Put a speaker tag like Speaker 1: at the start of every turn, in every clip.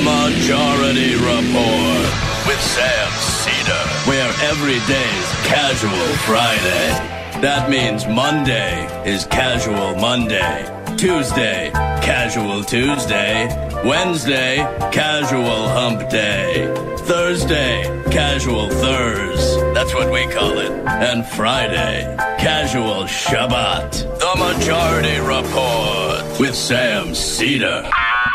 Speaker 1: Majority Report with Sam Cedar, where every day's Casual Friday. That means Monday is Casual Monday, Tuesday, Casual Tuesday, Wednesday, Casual Hump Day, Thursday, Casual Thurs, that's what we call it, and Friday, Casual Shabbat. The Majority Report with Sam Cedar.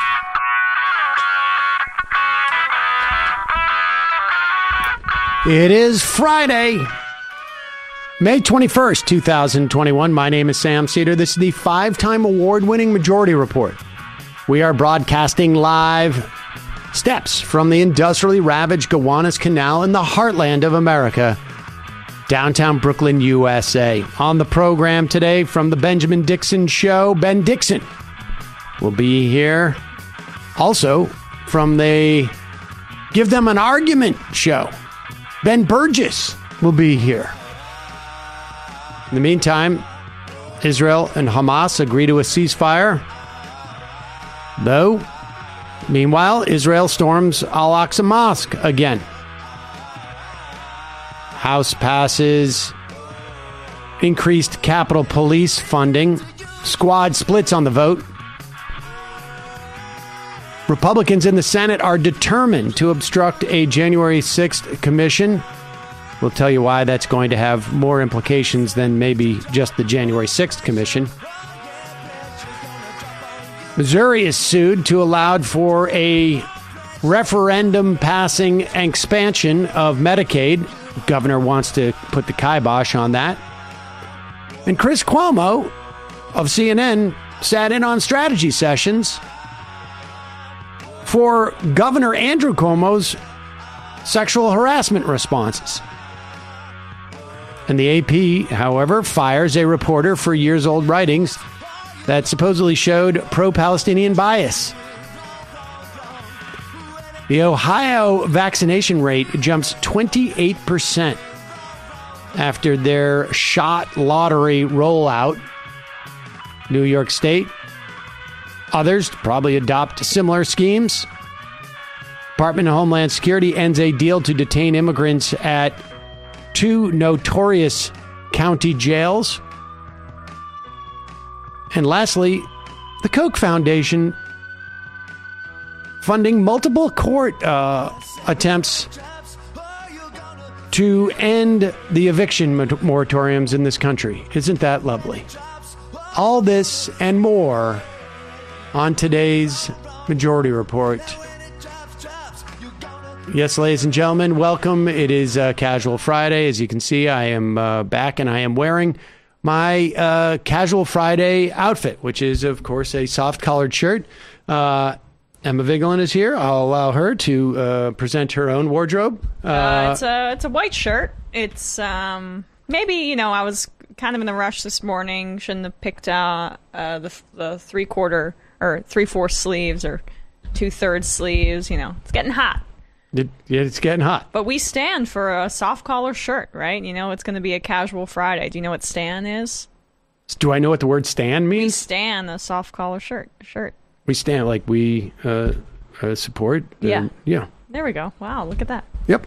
Speaker 2: It is Friday, May 21st, 2021. My name is Sam Cedar. This is the 5-time award-winning Majority Report. We are broadcasting live steps from the industrially ravaged Gowanus Canal in the heartland of America, downtown Brooklyn, USA. On the program today from the Benjamin Dixon Show, Ben Dixon will be here. Also from the Give Them an Argument show, Ben Burgess will be here. In the meantime, Israel and Hamas agree to a ceasefire. Though, meanwhile, Israel storms Al-Aqsa Mosque again. House passes increased Capitol Police funding. Squad splits on the vote. Republicans in the Senate are determined to obstruct a January 6th commission. We'll tell you why that's going to have more implications than maybe just the January 6th commission. Missouri is sued to allow for a referendum passing expansion of Medicaid. The governor wants to put the kibosh on that. And Chris Cuomo of CNN sat in on strategy sessions for Governor Andrew Cuomo's sexual harassment responses. And the AP, however, fires a reporter for years-old writings that supposedly showed pro-Palestinian bias. The Ohio vaccination rate jumps 28% after their shot lottery rollout. New York State, others probably adopt similar schemes. Department of Homeland Security ends a deal to detain immigrants at 2 notorious county jails. And lastly, the Koch Foundation funding multiple court attempts to end the eviction moratoriums in this country. Isn't that lovely? All this and more on today's Majority Report. Yes, ladies and gentlemen, welcome. It is Casual Friday. As you can see, I am back and I am wearing my Casual Friday outfit, which is, of course, a soft-collared shirt. Emma Vigeland is here. I'll allow her to present her own wardrobe.
Speaker 3: It's a white shirt. It's maybe, I was kind of in a rush this morning. Shouldn't have picked the 3/4 or 3/4 sleeves or 2/3 sleeves. It's getting hot.
Speaker 2: It's getting hot.
Speaker 3: But we stand for a soft collar shirt, right? It's going to be a Casual Friday. Do you know what stan is?
Speaker 2: Do I know what the word stan means?
Speaker 3: We stan a soft collar shirt.
Speaker 2: We stand like we support.
Speaker 3: Yeah.
Speaker 2: Yeah.
Speaker 3: There we go. Wow, look at that.
Speaker 2: Yep.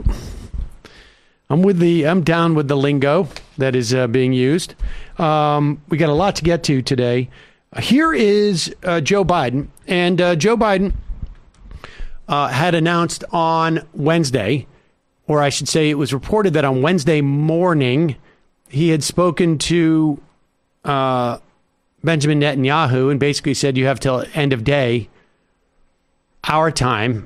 Speaker 2: I'm down with the lingo that is being used. We got a lot to get to today. Here is Joe Biden. And Joe Biden had announced on Wednesday, or I should say it was reported that on Wednesday morning, he had spoken to Benjamin Netanyahu and basically said, you have till end of day, our time,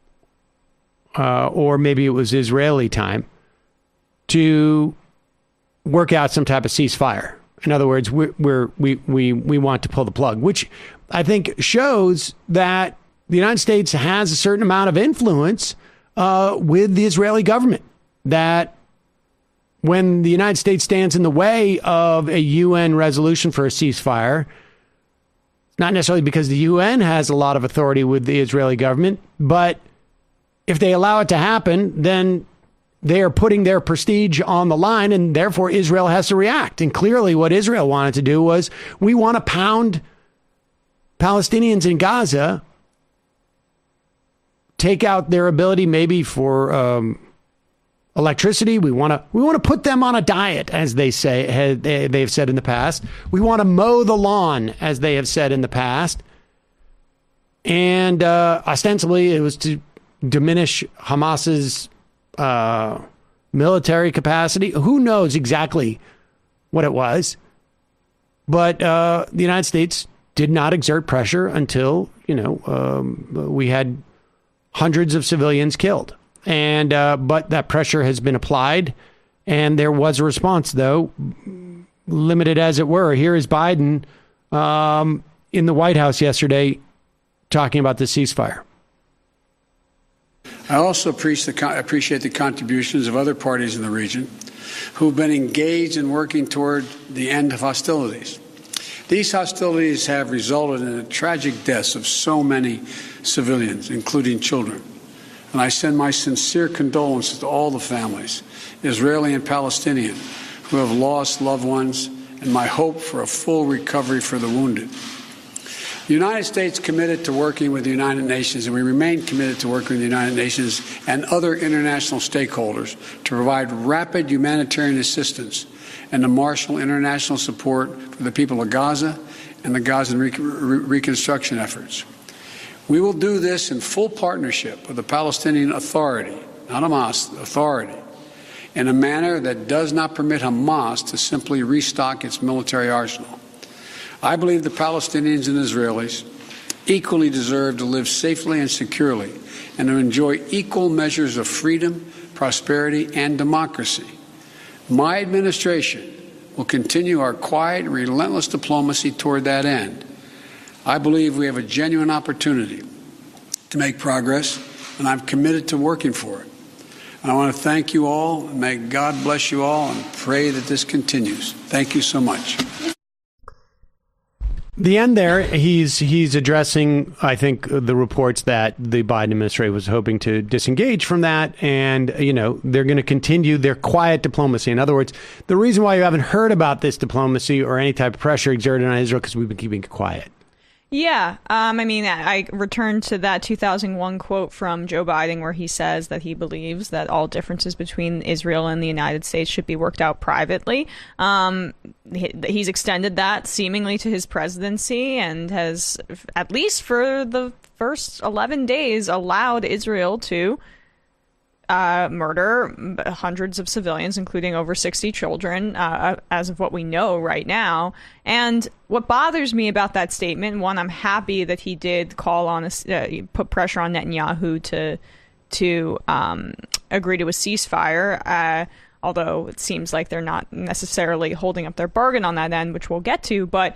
Speaker 2: or maybe it was Israeli time, to work out some type of ceasefire. In other words, we want to pull the plug, which I think shows that the United States has a certain amount of influence with the Israeli government, that when the United States stands in the way of a UN resolution for a ceasefire, it's not necessarily because the UN has a lot of authority with the Israeli government, but if they allow it to happen, then they are putting their prestige on the line, and therefore Israel has to react. And clearly what Israel wanted to do was, we want to pound Palestinians in Gaza take out their ability maybe for electricity. We want to put them on a diet, as they say, they've said in the past. We want to mow the lawn, as they have said in the past. And ostensibly, it was to diminish Hamas's military capacity. Who knows exactly what it was? But the United States did not exert pressure until, we had hundreds of civilians killed. And but that pressure has been applied, and there was a response, though, limited as it were. Here is Biden in the White House yesterday talking about the ceasefire.
Speaker 4: I also appreciate the contributions of other parties in the region who've been engaged in working toward the end of hostilities. These hostilities have resulted in the tragic deaths of so many civilians, including children. And I send my sincere condolences to all the families, Israeli and Palestinian, who have lost loved ones, and my hope for a full recovery for the wounded. The United States committed to working with the United Nations, and we remain committed to working with the United Nations and other international stakeholders to provide rapid humanitarian assistance and to marshal international support for the people of Gaza and the Gaza reconstruction efforts. We will do this in full partnership with the Palestinian Authority, not Hamas, the Authority, in a manner that does not permit Hamas to simply restock its military arsenal. I believe the Palestinians and Israelis equally deserve to live safely and securely and to enjoy equal measures of freedom, prosperity, and democracy. My administration will continue our quiet, relentless diplomacy toward that end. I believe we have a genuine opportunity to make progress, and I'm committed to working for it. And I want to thank you all, and may God bless you all, and pray that this continues. Thank you so much.
Speaker 2: The end there, he's addressing, I think, the reports that the Biden administration was hoping to disengage from that, and, they're going to continue their quiet diplomacy. In other words, the reason why you haven't heard about this diplomacy or any type of pressure exerted on Israel because we've been keeping it quiet.
Speaker 3: Yeah. I returned to that 2001 quote from Joe Biden where he says that he believes that all differences between Israel and the United States should be worked out privately. He's extended that seemingly to his presidency and has, at least for the first 11 days, allowed Israel to murder hundreds of civilians, including over 60 children, as of what we know right now. And what bothers me about that statement, one, I'm happy that he did call on put pressure on Netanyahu to agree to a ceasefire, although it seems like they're not necessarily holding up their bargain on that end, which we'll get to. But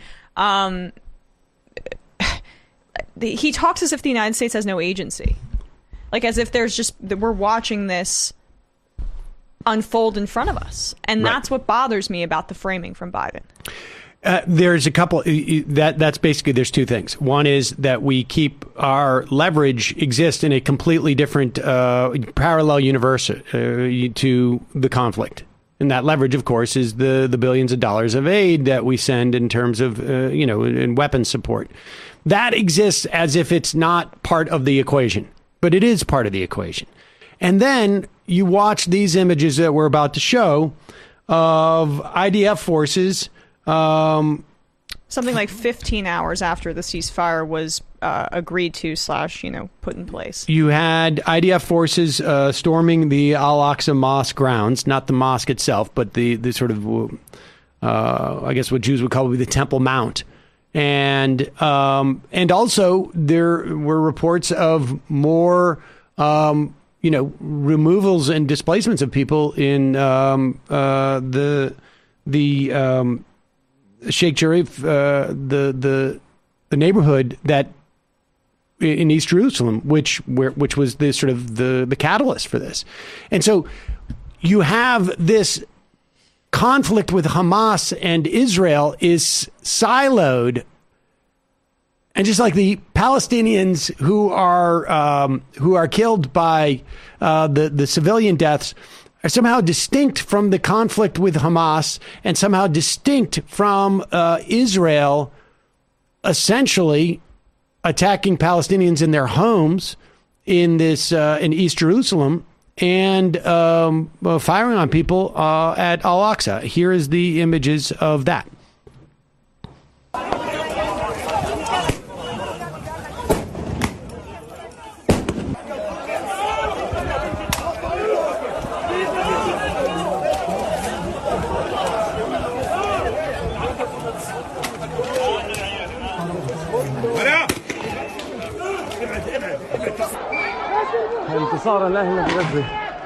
Speaker 3: he talks as if the United States has no agency. Like as if we're watching this unfold in front of us. And
Speaker 2: right.
Speaker 3: That's what bothers me about the framing from Biden.
Speaker 2: There's a couple that's basically there's two things. One is that we keep our leverage exist in a completely different parallel universe to the conflict. And that leverage, of course, is the billions of dollars of aid that we send in terms of, in weapons support. That exists as if it's not part of the equation. But it is part of the equation. And then you watch these images that we're about to show of IDF forces.
Speaker 3: Something like 15 hours after the ceasefire was agreed to / put in place. You
Speaker 2: had IDF forces storming the Al-Aqsa Mosque grounds, not the mosque itself, but the sort of, I guess what Jews would call the Temple Mount. And also there were reports of more, removals and displacements of people in the Sheikh Jarrah, the neighborhood that in East Jerusalem, which was the sort of the catalyst for this. And so you have this conflict with Hamas and Israel is siloed, and just like the Palestinians who are killed by the civilian deaths are somehow distinct from the conflict with Hamas and somehow distinct from Israel essentially attacking Palestinians in their homes in East Jerusalem and firing on people at Al-Aqsa. Here is the images of that. انتصارا لاهلا بغزة.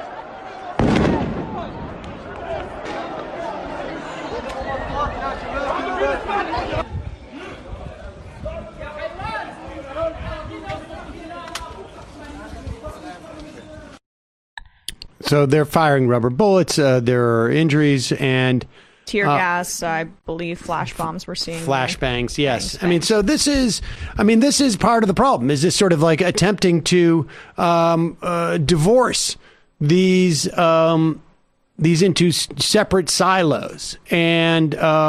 Speaker 2: So they're firing rubber bullets. There are injuries and
Speaker 3: tear gas. I believe flash bombs we're seeing.
Speaker 2: Flashbangs, yes. I mean, so this is part of the problem. Is this sort of like attempting to divorce these into separate silos, and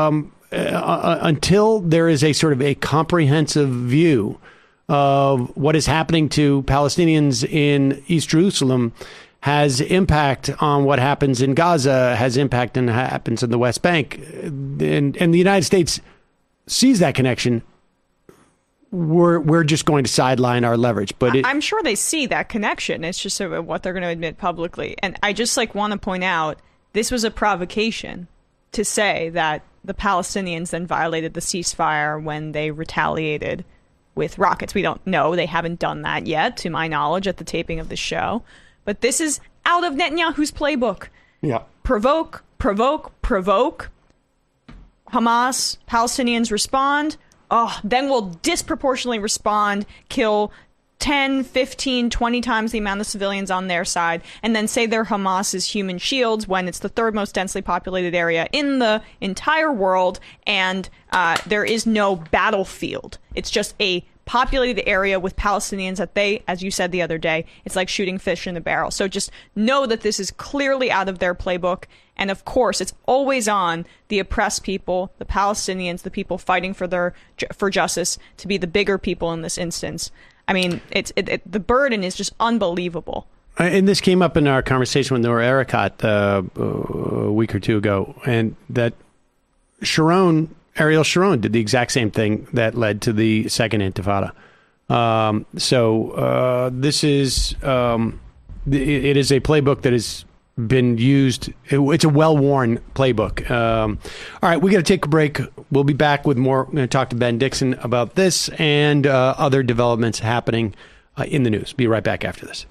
Speaker 2: until there is a sort of a comprehensive view of what is happening to Palestinians in East Jerusalem, has impact on what happens in Gaza, has impact on what happens in the West Bank, and the United States sees that connection. We're just going to sideline our leverage, but
Speaker 3: I'm sure they see that connection. It's just what they're going to admit publicly. And I just want to point out, this was a provocation to say that the Palestinians then violated the ceasefire when they retaliated with rockets. We don't know. They haven't done that yet, to my knowledge, at the taping of the show. But this is out of Netanyahu's playbook.
Speaker 2: Yeah.
Speaker 3: Provoke, provoke, provoke. Hamas, Palestinians respond. Then we'll disproportionately respond, kill 10, 15, 20 times the amount of civilians on their side, and then say they're Hamas's human shields when it's the third most densely populated area in the entire world, and there is no battlefield. It's just a populated area with Palestinians that they, as you said the other day, it's like shooting fish in a barrel. So just know that this is clearly out of their playbook. And of course, it's always on the oppressed people, the Palestinians, the people fighting for justice, to be the bigger people in this instance. I mean, the burden is just unbelievable.
Speaker 2: And this came up in our conversation with Noor Erakat a week or two ago, and that Ariel Sharon did the exact same thing that led to the second Intifada. This is it is a playbook that has been used. It's a well-worn playbook. All right, we got to take a break. We'll be back with more. I'm going to talk to Ben Dixon about this and other developments happening in the news. Be right back after this.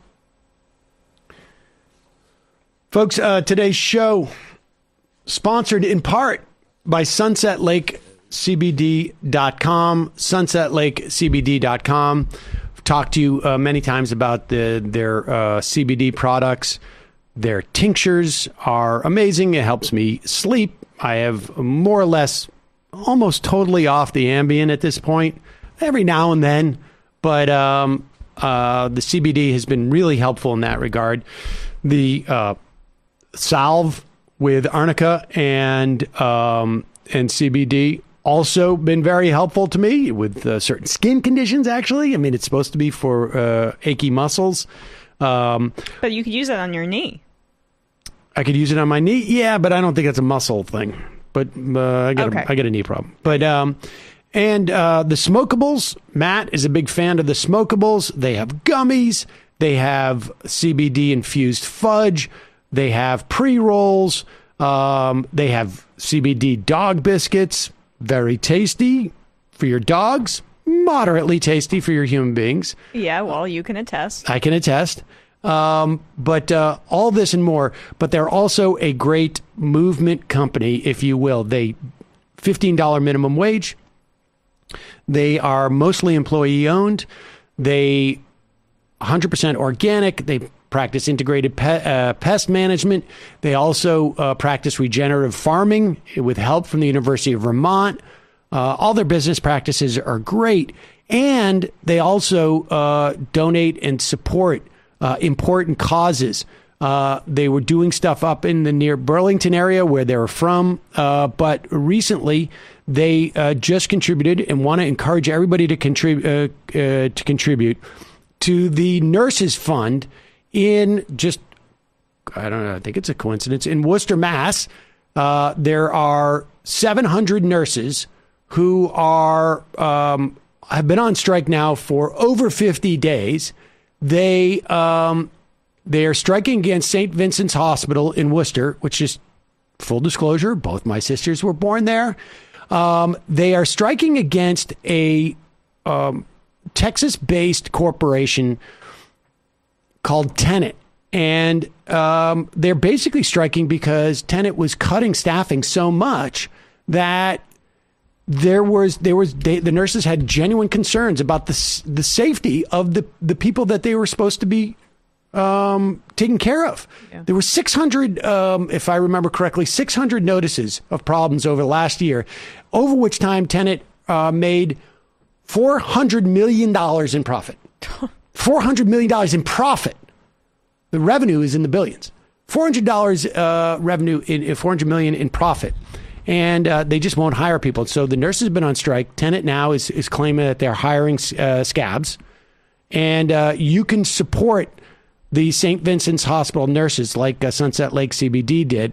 Speaker 2: Folks, today's show sponsored in part by SunsetLakeCBD.com. SunsetLakeCBD.com. I've talked to you many times about their CBD products. Their tinctures are amazing. It helps me sleep. I have more or less almost totally off the Ambien at this point, every now and then. But the CBD has been really helpful in that regard. The salve with arnica and CBD also been very helpful to me with certain skin conditions, actually. I mean, it's supposed to be for achy muscles.
Speaker 3: But you could use it on your knee.
Speaker 2: I could use it on my knee? Yeah, but I don't think that's a muscle thing. But I got a knee problem. But the smokables, Matt is a big fan of the smokables. They have gummies. They have CBD infused fudge. They have pre-rolls. They have CBD dog biscuits. Very tasty for your dogs. Moderately tasty for your human beings.
Speaker 3: Yeah, well, you can attest.
Speaker 2: I can attest. But all this and more. But they're also a great movement company, if you will. They $15 minimum wage. They are mostly employee owned. They 100% organic. They practice integrated pest management. They also practice regenerative farming with help from the University of Vermont. All their business practices are great. And they also donate and support important causes. They were doing stuff up in the near Burlington area where they were from. But recently, they just contributed and want to encourage everybody to contribute to the nurses fund in just, I don't know, I think it's a coincidence, in Worcester, Mass. There are 700 nurses who are have been on strike now for over 50 days. They are striking against St. Vincent's Hospital in Worcester, which is, full disclosure, both my sisters were born there. They are striking against a Texas-based corporation called Tenet. And they're basically striking because Tenet was cutting staffing so much that the nurses had genuine concerns about the safety of the people that they were supposed to be taken care of. Yeah. There were 600, if I remember correctly, 600 notices of problems over the last year, over which time Tenet made $400 million in profit. $400 million in profit. The revenue is in the billions. $400 revenue, $400 million in profit. And they just won't hire people. So the nurses have been on strike. Tenet now is claiming that they're hiring scabs. And you can support the St. Vincent's Hospital nurses like Sunset Lake CBD did.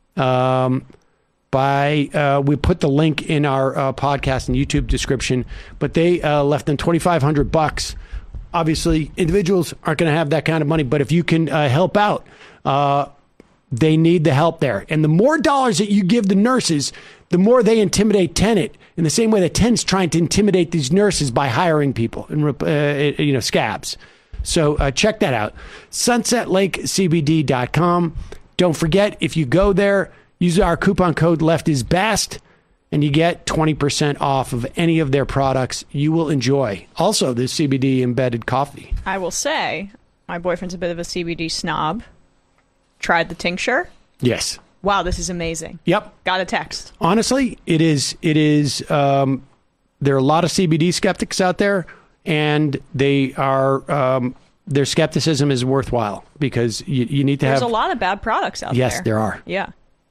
Speaker 2: We put the link in our podcast and YouTube description, but they left them $2,500. Obviously, individuals aren't going to have that kind of money, but if you can help out, they need the help there. And the more dollars that you give the nurses, the more they intimidate Tenet, in the same way that Tenet's trying to intimidate these nurses by hiring people and scabs. So check that out. SunsetLakeCBD.com. Don't forget, if you go there, use our coupon code LEFTISBEST, and you get 20% off of any of their products you will enjoy. Also, this CBD embedded coffee.
Speaker 3: I will say, my boyfriend's a bit of a CBD snob. Tried the tincture.
Speaker 2: Yes.
Speaker 3: Wow, this is amazing.
Speaker 2: Yep.
Speaker 3: Got a text.
Speaker 2: Honestly, it is. There are a lot of CBD skeptics out there, and they are. Their skepticism is worthwhile because you need to have.
Speaker 3: There's a lot of bad products out there.
Speaker 2: Yes, there are.
Speaker 3: Yeah.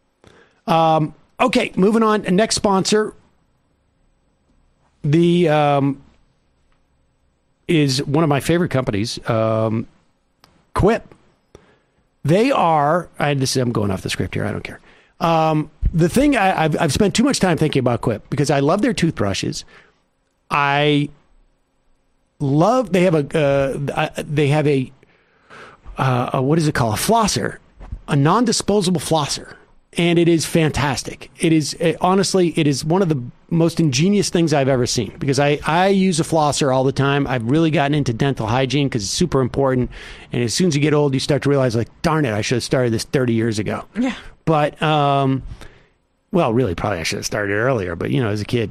Speaker 2: Okay, moving on. Next sponsor, is one of my favorite companies, Quip. They are. I'm going off the script here. I don't care. The thing I've spent too much time thinking about Quip because I love their toothbrushes. They have a what is it called? A flosser, a non-disposable flosser. And it is fantastic. It is honestly, it is one of the most ingenious things I've ever seen because I use a flosser all the time. I've really gotten into dental hygiene because it's super important. And as soon as you get old, you start to realize, like, darn it, I should have started this 30 years ago.
Speaker 3: Yeah.
Speaker 2: But, really, probably I should have started earlier, but, as a kid.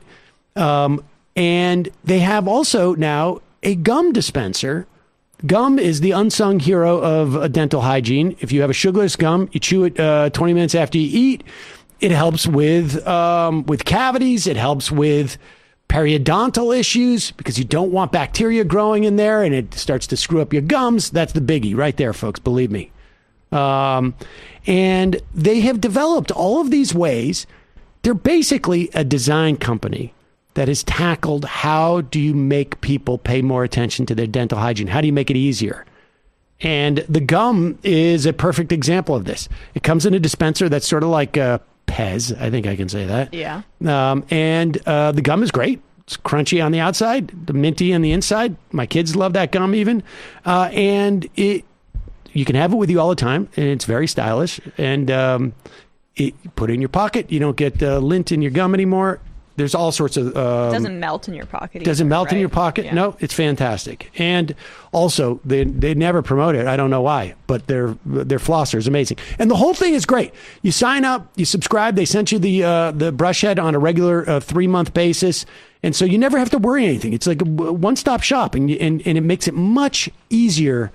Speaker 2: And they have also now a gum dispenser. Gum is the unsung hero of dental hygiene. If you have a sugarless gum, you chew it 20 minutes after you eat. It helps with cavities. It helps with periodontal issues because you don't want bacteria growing in there, and it starts to screw up your gums. That's the biggie right there, folks. Believe me. And they have developed all of these ways. They're basically a design company that has tackled how do you make people pay more attention to their dental hygiene? How do you make it easier? And the gum is a perfect example of this. It comes in a dispenser that's sort of like a Pez. I think I can say that.
Speaker 3: Yeah.
Speaker 2: And the gum is great. It's crunchy on the outside, the minty on the inside. My kids love that gum even. And you can have it with you all the time, and it's very stylish. And put it in your pocket. You don't get lint in your gum anymore. There's all sorts of...
Speaker 3: it doesn't melt in your pocket.
Speaker 2: Doesn't melt in your pocket? Yeah. No, it's fantastic. And also, they never promote it. I don't know why, but their flosser is amazing. And the whole thing is great. You sign up, you subscribe, they sent you the brush head on a regular 3-month basis. And so you never have to worry anything. It's like a one-stop shop, and it makes it much easier.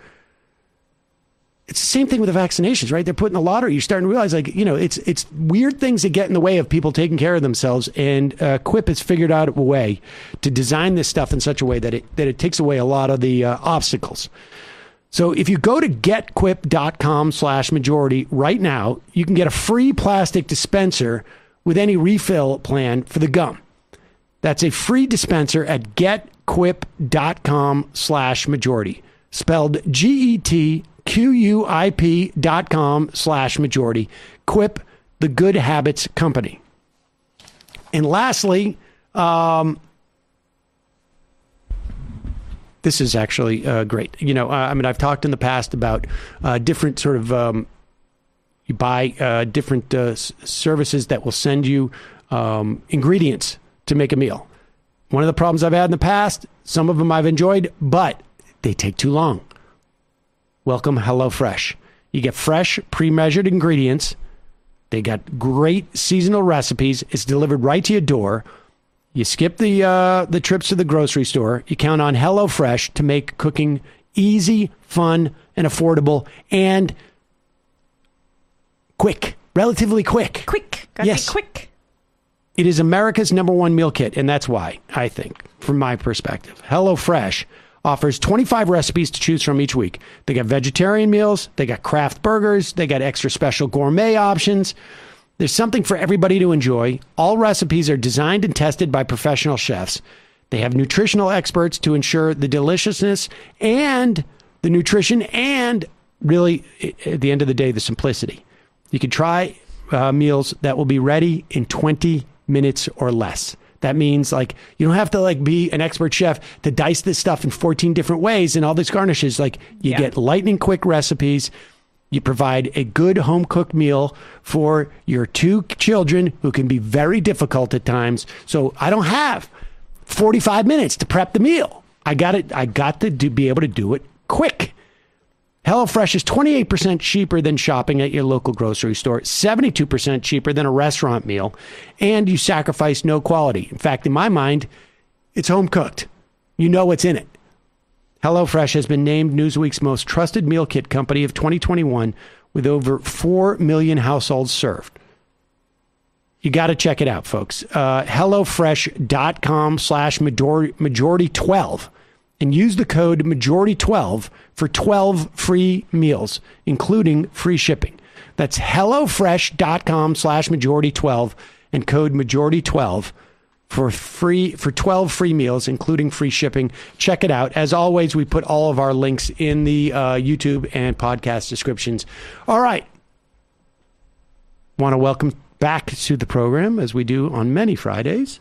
Speaker 2: It's the same thing with the vaccinations, right? They're putting the lottery. You're starting to realize, it's weird things that get in the way of people taking care of themselves. And Quip has figured out a way to design this stuff in such a way that it takes away a lot of the obstacles. So if you go to getquip.com/majority right now, you can get a free plastic dispenser with any refill plan for the gum. That's a free dispenser at getquip.com/majority. spelled GETQUIP.com/majority. Quip, the Good Habits Company. And lastly, this is actually great. I've talked in the past about different sort of, you buy different services that will send you ingredients to make a meal. One of the problems I've had in the past, some of them I've enjoyed, but they take too long. Welcome HelloFresh. You get fresh, pre-measured ingredients. They got great seasonal recipes. It's delivered right to your door. You skip the trips to the grocery store. You count on HelloFresh to make cooking easy, fun, and affordable, and quick. Relatively quick.
Speaker 3: Quick. Gotta be quick.
Speaker 2: It is America's #1 meal kit, and that's why, I think, from my perspective. HelloFresh offers 25 recipes to choose from each week. They got vegetarian meals, they got craft burgers, they got extra special gourmet options. There's something for everybody to enjoy. All recipes are designed and tested by professional chefs. They have nutritional experts to ensure the deliciousness and the nutrition and, really, at the end of the day, the simplicity. You can try meals that will be ready in 20 minutes or less. That means, like, you don't have to, like, be an expert chef to dice this stuff in 14 different ways and all these garnishes. Like, you get lightning quick recipes. You provide a good home cooked meal for your 2 children who can be very difficult at times. So I don't have 45 minutes to prep the meal. I got to be able to do it quick. HelloFresh is 28% cheaper than shopping at your local grocery store, 72% cheaper than a restaurant meal, and you sacrifice no quality. In fact, in my mind, it's home cooked. You know what's in it. HelloFresh has been named Newsweek's most trusted meal kit company of 2021 with over 4 million households served. You got to check it out, folks. HelloFresh.com/majority12 and use the code majority12 for 12 free meals, including free shipping. That's HelloFresh.com/majority12 and code majority12 for 12 free meals, including free shipping. Check it out. As always, we put all of our links in the YouTube and podcast descriptions. All right. Want to welcome back to the program, as we do on many Fridays,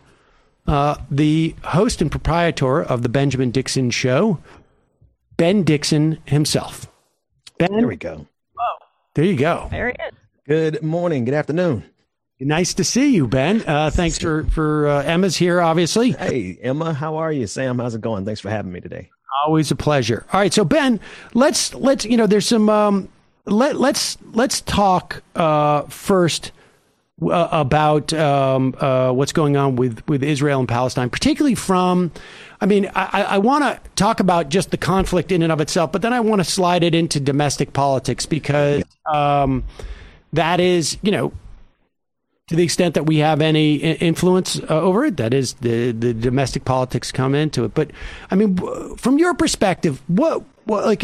Speaker 2: the host and proprietor of the Benjamin Dixon Show, Ben Dixon himself. Ben,
Speaker 5: there we go.
Speaker 3: Whoa.
Speaker 2: There you go.
Speaker 3: There he is.
Speaker 5: Good morning. Good afternoon.
Speaker 2: Nice to see you, Ben. Thanks for Emma's here, obviously.
Speaker 5: Hey, Emma, how are you? Sam, how's it going? Thanks for having me today.
Speaker 2: Always a pleasure. All right, so Ben, let's there's some let's talk first about what's going on with Israel and Palestine, particularly from. I mean, I want to talk about just the conflict in and of itself, but then I want to slide it into domestic politics because that is, to the extent that we have any influence over it, that is the domestic politics come into it. But I mean, from your perspective, what what's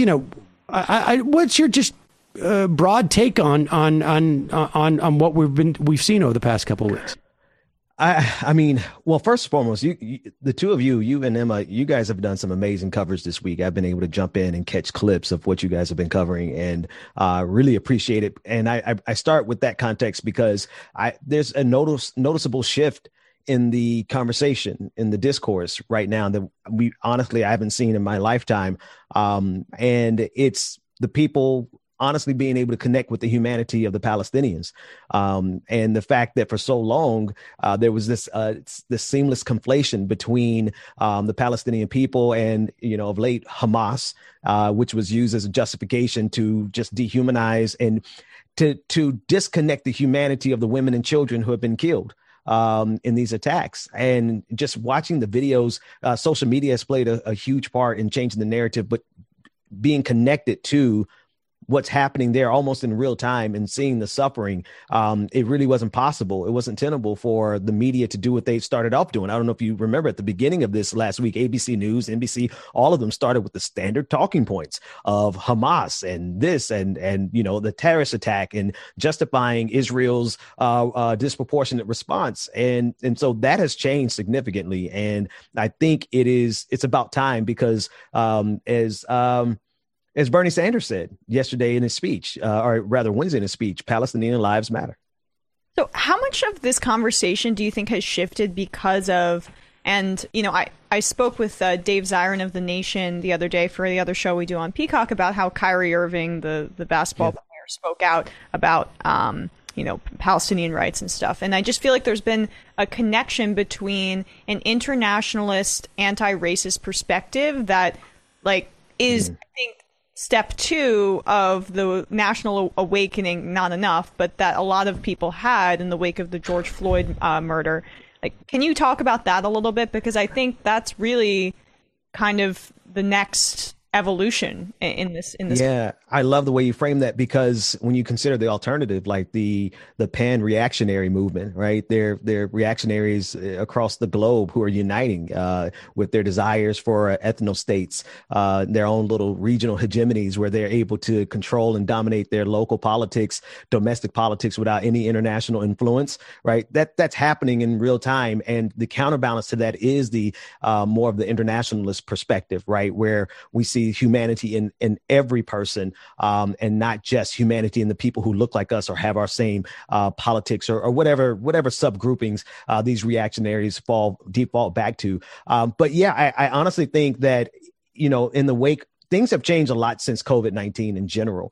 Speaker 2: your just broad take on what we've seen over the past couple of weeks?
Speaker 5: I mean, well, first and foremost, you, the two of you and Emma, you guys have done some amazing coverage this week. I've been able to jump in and catch clips of what you guys have been covering and really appreciate it. And I start with that context because there's a noticeable shift in the conversation, in the discourse right now that I haven't seen in my lifetime. And it's the people honestly being able to connect with the humanity of the Palestinians. And the fact that for so long, there was this seamless conflation between the Palestinian people and, of late Hamas, which was used as a justification to just dehumanize and to disconnect the humanity of the women and children who have been killed in these attacks. And just watching the videos, social media has played a huge part in changing the narrative, but being connected to what's happening there almost in real time and seeing the suffering, it really wasn't possible. It wasn't tenable for the media to do what they started off doing. I don't know if you remember at the beginning of this last week, ABC News, NBC, all of them started with the standard talking points of Hamas and this and the terrorist attack and justifying Israel's disproportionate response. And so that has changed significantly. And I think it's about time because As Bernie Sanders said yesterday in his speech, or rather Wednesday in his speech, Palestinian lives matter.
Speaker 3: So how much of this conversation do you think has shifted because of, and, you know, I spoke with Dave Zirin of The Nation the other day for the other show we do on Peacock about how Kyrie Irving, the basketball player, spoke out about, you know, Palestinian rights and stuff. And I just feel like there's been a connection between an internationalist, anti-racist perspective that, like, is, I think, step two of the national awakening, not enough, but that a lot of people had in the wake of the George Floyd murder. Like, can you talk about that a little bit? Because I think that's really kind of the next evolution in this.
Speaker 5: Yeah, I love the way you frame that, because when you consider the alternative, like the pan reactionary movement, right? They're reactionaries across the globe who are uniting with their desires for ethno states, their own little regional hegemonies where they're able to control and dominate their local politics, domestic politics without any international influence, right? That's happening in real time. And the counterbalance to that is the more of the internationalist perspective, right? Where we see humanity in every person, and not just humanity in the people who look like us or have our same politics or whatever subgroupings these reactionaries default back to. But yeah, I honestly think that, you know, in the wake, things have changed a lot since COVID-19 in general.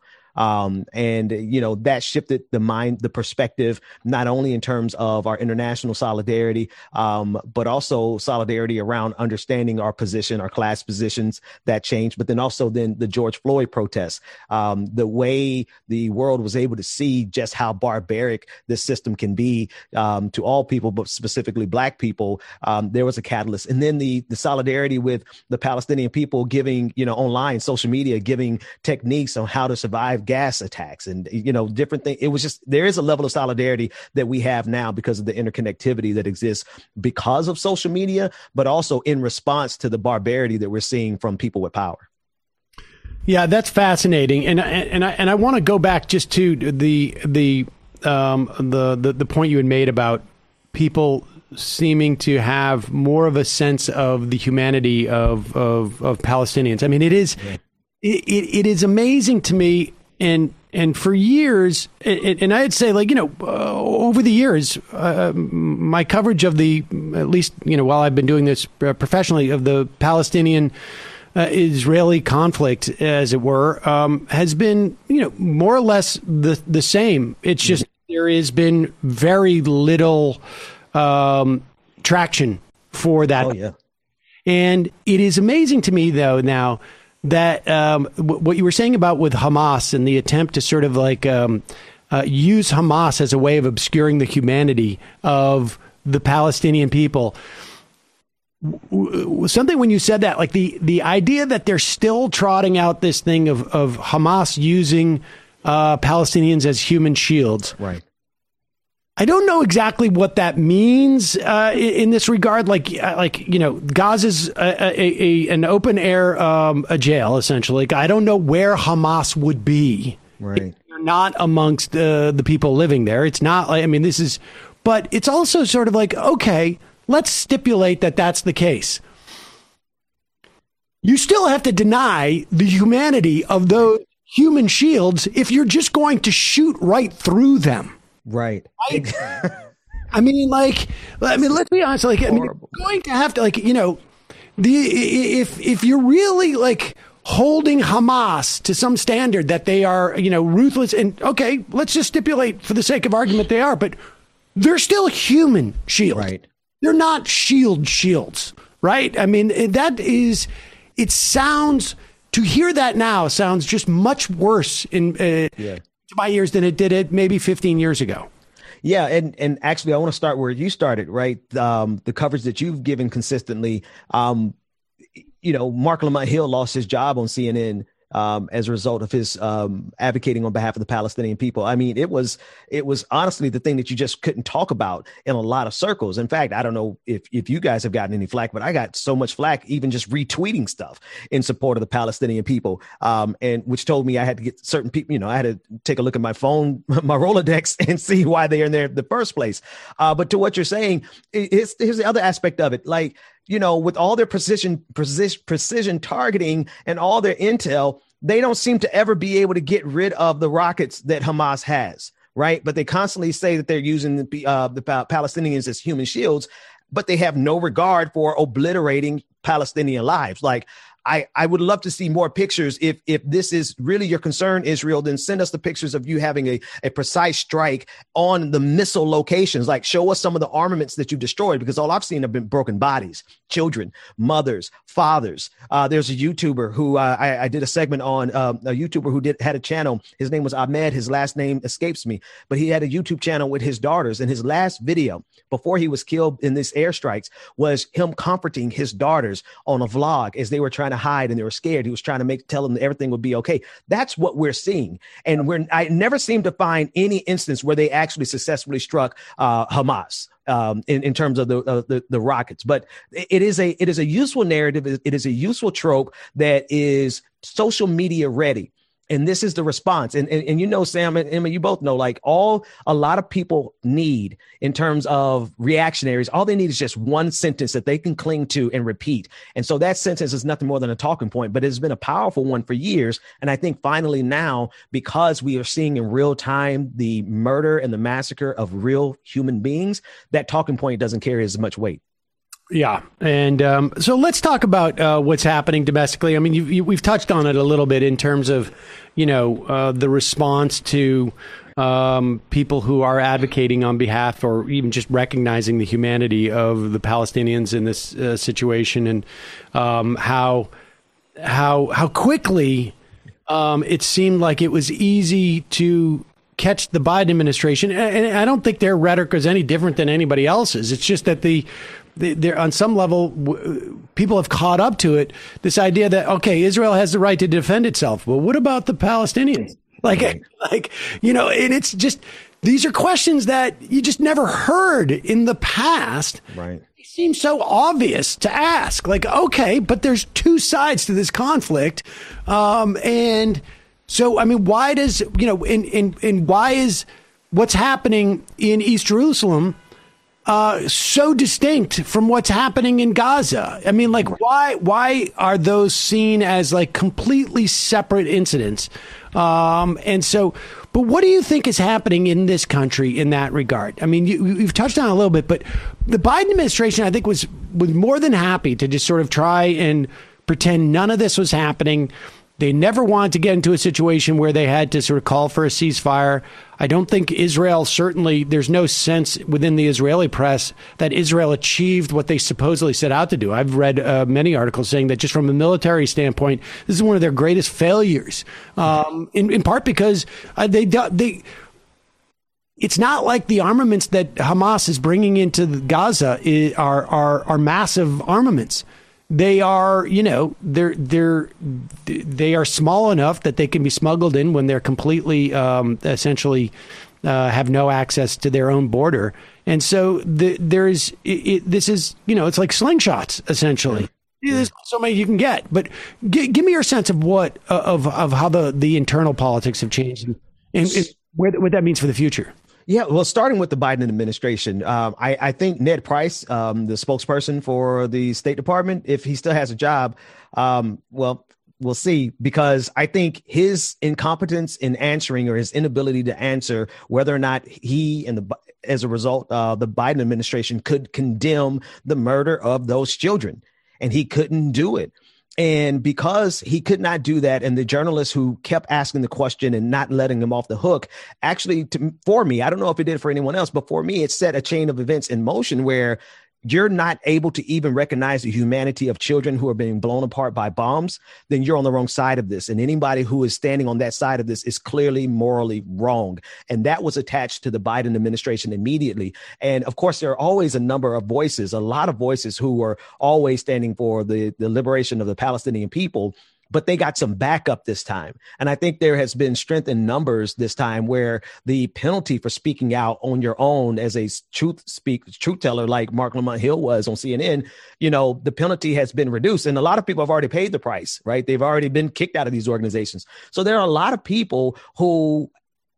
Speaker 5: And, you know, that shifted the perspective, not only in terms of our international solidarity, but also solidarity around understanding our position, our class positions that changed, but then also the George Floyd protests, the way the world was able to see just how barbaric this system can be, to all people, but specifically Black people. There was a catalyst. And then the solidarity with the Palestinian people giving, you know, online, social media, giving techniques on how to survive gas attacks and, you know, different things. It was just, there is a level of solidarity that we have now because of the interconnectivity that exists because of social media, but also in response to the barbarity that we're seeing from people with power.
Speaker 2: Yeah, that's fascinating. And I want to go back just to the point you had made about people seeming to have more of a sense of the humanity of Palestinians. I mean, it is amazing to me. And for years, and I'd say, like, you know, over the years, my coverage of at least, you know, while I've been doing this professionally, of the Palestinian Israeli conflict, as it were, has been, you know, more or less the same. It's just there has been very little traction for that.
Speaker 5: Oh, yeah.
Speaker 2: And it is amazing to me, though, now that what you were saying about with Hamas and the attempt to sort of like use Hamas as a way of obscuring the humanity of the Palestinian people. Something when you said that, like the idea that they're still trotting out this thing of Hamas using Palestinians as human shields.
Speaker 5: Right.
Speaker 2: I don't know exactly what that means in this regard. Like you know, Gaza's an open air a jail essentially. I don't know where Hamas would be.
Speaker 5: Right.
Speaker 2: They're not amongst the people living there. It's not like, I mean, this is, but it's also sort of like, okay, let's stipulate that that's the case. You still have to deny the humanity of those human shields if you're just going to shoot right through them.
Speaker 5: Right.
Speaker 2: I mean, let's be honest. Like, I mean, you're going to have to, like, you know, if you're really like holding Hamas to some standard that they are, you know, ruthless, and okay, let's just stipulate for the sake of argument they are, but they're still human shields. Right. They're not shields, right? I mean, it sounds, to hear that now sounds just much worse to my ears than it did maybe 15 years ago.
Speaker 5: Yeah. And actually, I want to start where you started, right? The coverage that you've given consistently. You know, Mark Lamont Hill lost his job on CNN as a result of his advocating on behalf of the Palestinian people. I mean, it was honestly the thing that you just couldn't talk about in a lot of circles. In fact, I don't know if you guys have gotten any flack, but I got so much flack even just retweeting stuff in support of the Palestinian people, and which told me I had to get certain people, you know, I had to take a look at my phone, my Rolodex, and see why they're in there in the first place. But to what you're saying, here's the other aspect of it. Like, you know, with all their precision targeting and all their intel, they don't seem to ever be able to get rid of the rockets that Hamas has, right? But they constantly say that they're using the Palestinians as human shields, but they have no regard for obliterating Palestinian lives. Like, I would love to see more pictures. If this is really your concern, Israel, then send us the pictures of you having a precise strike on the missile locations. Like, show us some of the armaments that you've destroyed, because all I've seen have been broken bodies, children, mothers, fathers. There's a YouTuber who I did a segment on, a YouTuber who had a channel. His name was Ahmed. His last name escapes me, but he had a YouTube channel with his daughters. And his last video before he was killed in these airstrikes was him comforting his daughters on a vlog as they were trying to hide and they were scared. He was trying to tell them that everything would be okay. That's what we're seeing. And I never seem to find any instance where they actually successfully struck Hamas in terms of the rockets. But it is a useful narrative. It is a useful trope that is social media ready. And this is the response. And you know, Sam and Emma, you both know, like, a lot of people need in terms of reactionaries, all they need is just one sentence that they can cling to and repeat. And so that sentence is nothing more than a talking point, but it's been a powerful one for years. And I think finally now, because we are seeing in real time the murder and the massacre of real human beings, that talking point doesn't carry as much weight.
Speaker 2: Yeah. And so let's talk about what's happening domestically. I mean, we've touched on it a little bit in terms of, the response to people who are advocating on behalf or even just recognizing the humanity of the Palestinians in this situation, and how quickly it seemed like it was easy to catch the Biden administration. And I don't think their rhetoric is any different than anybody else's. It's just that they're on some level, people have caught up to it. This idea that, okay, Israel has the right to defend itself. Well, what about the Palestinians? And it's just, these are questions that you just never heard in the past.
Speaker 5: Right.
Speaker 2: It seems so obvious to ask, like, okay, but there's two sides to this conflict. And so, I mean, why does, and why is what's happening in East Jerusalem so distinct from what's happening in Gaza? I mean, like, why are those seen as like completely separate incidents? But what do you think is happening in this country in that regard? I mean, you've touched on it a little bit, but the Biden administration, I think, was more than happy to just sort of try and pretend none of this was happening. They never wanted to get into a situation where they had to sort of call for a ceasefire. I don't think Israel, certainly, there's no sense within the Israeli press that Israel achieved what they supposedly set out to do. I've read many articles saying that just from a military standpoint, this is one of their greatest failures, in part because it's not like the armaments that Hamas is bringing into Gaza are massive armaments. They are, they are small enough that they can be smuggled in when they're completely, essentially, have no access to their own border. And so this is, it's like slingshots, essentially. Yeah. There's so many you can get. But give me your sense of of how the internal politics have changed and what that means for the future.
Speaker 5: Yeah, well, starting with the Biden administration, I think Ned Price, the spokesperson for the State Department, if he still has a job, well, we'll see, because I think his incompetence in answering, or his inability to answer whether or not he as a result, the Biden administration could condemn the murder of those children, and he couldn't do it. And because he could not do that, and the journalists who kept asking the question and not letting him off the hook, actually, for me, I don't know if it did for anyone else, but for me, it set a chain of events in motion where you're not able to even recognize the humanity of children who are being blown apart by bombs, then you're on the wrong side of this. And anybody who is standing on that side of this is clearly morally wrong. And that was attached to the Biden administration immediately. And of course, there are always a number of voices, a lot of voices who are always standing for the liberation of the Palestinian people. But they got some backup this time. And I think there has been strength in numbers this time, where the penalty for speaking out on your own as a truth teller, like Mark Lamont Hill was on CNN, the penalty has been reduced. And a lot of people have already paid the price, right? They've already been kicked out of these organizations. So there are a lot of people who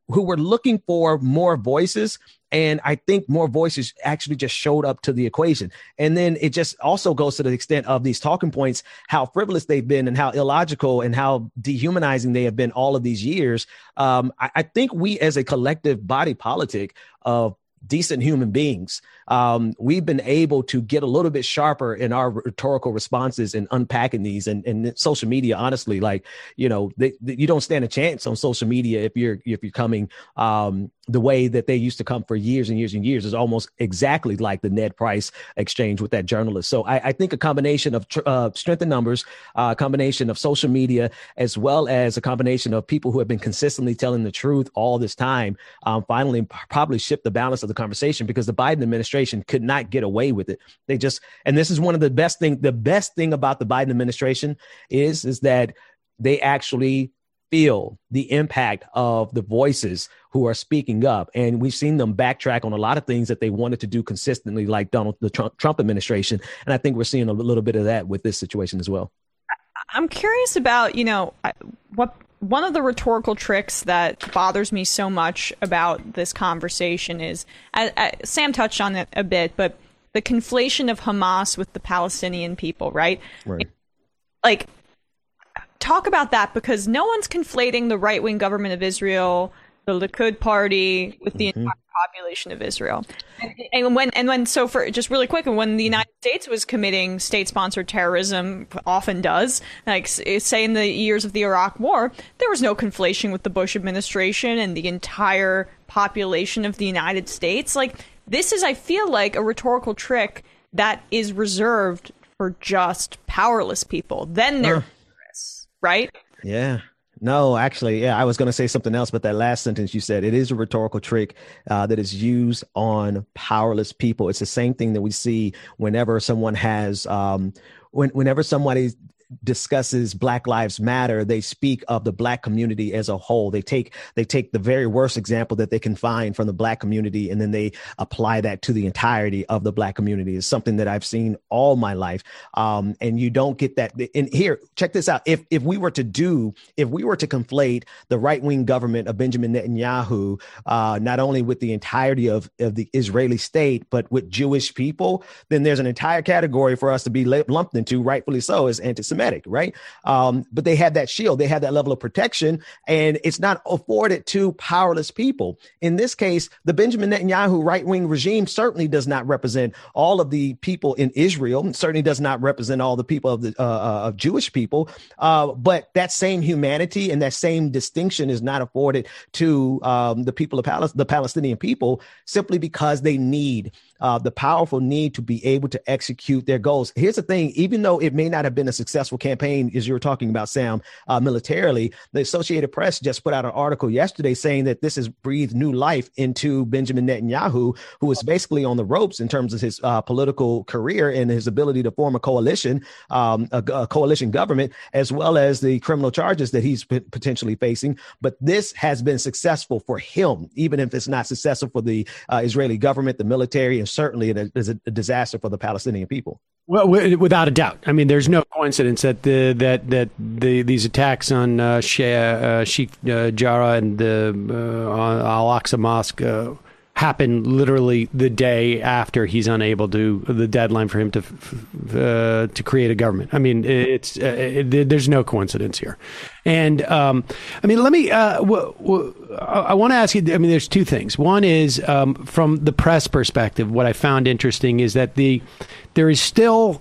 Speaker 5: who were looking for more voices. And I think more voices actually just showed up to the equation. And then it just also goes to the extent of these talking points, how frivolous they've been and how illogical and how dehumanizing they have been all of these years. I think we as a collective body politic of decent human beings, we've been able to get a little bit sharper in our rhetorical responses and unpacking these. And social media, honestly, like, you know, you don't stand a chance on social media if you're coming the way that they used to come for years and years and years. Is almost exactly like the Ned Price exchange with that journalist. So I think a combination of strength in numbers, a combination of social media, as well as a combination of people who have been consistently telling the truth all this time, finally probably shift the balance of the conversation, because the Biden administration could not get away with it. They just, and this is one of the best thing about the Biden administration is that they actually feel the impact of the voices who are speaking up. And we've seen them backtrack on a lot of things that they wanted to do consistently, like the Trump administration. And I think we're seeing a little bit of that with this situation as well.
Speaker 3: I'm curious about, one of the rhetorical tricks that bothers me so much about this conversation is, Sam touched on it a bit, but the conflation of Hamas with the Palestinian people, right?
Speaker 5: Right.
Speaker 3: Like, talk about that, because no one's conflating the right-wing government of Israel, the Likud party, with the entire population of Israel. So for just really quick, when the United States was committing state-sponsored terrorism, often does, like say in the years of the Iraq War, there was no conflation with the Bush administration and the entire population of the United States. Like, this is, I feel like, a rhetorical trick that is reserved for just powerless people. Then they're right?
Speaker 5: Yeah. No, actually, yeah, I was going to say something else, but that last sentence you said, it is a rhetorical trick that is used on powerless people. It's the same thing that we see whenever someone has, whenever somebody discusses Black Lives Matter, they speak of the Black community as a whole. They take the very worst example that they can find from the Black community, and then they apply that to the entirety of the Black community. It's something that I've seen all my life. And you don't get that. And here, check this out. If we were to conflate the right-wing government of Benjamin Netanyahu, not only with the entirety of the Israeli state, but with Jewish people, then there's an entire category for us to be lumped into, rightfully so, as anti-Semitic. Right. But they have that shield. They have that level of protection, and it's not afforded to powerless people. In this case, the Benjamin Netanyahu right-wing regime certainly does not represent all of the people in Israel, and certainly does not represent all the people of Jewish people. But that same humanity and that same distinction is not afforded to the people of the Palestinian people, simply because they need the powerful need to be able to execute their goals. Here's the thing, even though it may not have been a successful campaign, as you were talking about, Sam, militarily, the Associated Press just put out an article yesterday saying that this has breathed new life into Benjamin Netanyahu, who is basically on the ropes in terms of his political career and his ability to form a coalition government, as well as the criminal charges that he's potentially facing. But this has been successful for him, even if it's not successful for the Israeli government, the military, and certainly it is a disaster for the Palestinian people.
Speaker 2: Well, without a doubt. I mean, there's no coincidence that these attacks on Sheikh Jarrah and the Al-Aqsa Mosque happen literally the day after he's unable to, the deadline for him to create a government. I mean, there's no coincidence here. And I mean, let me, I want to ask you, I mean, there's two things. One is from the press perspective, what I found interesting is that there are still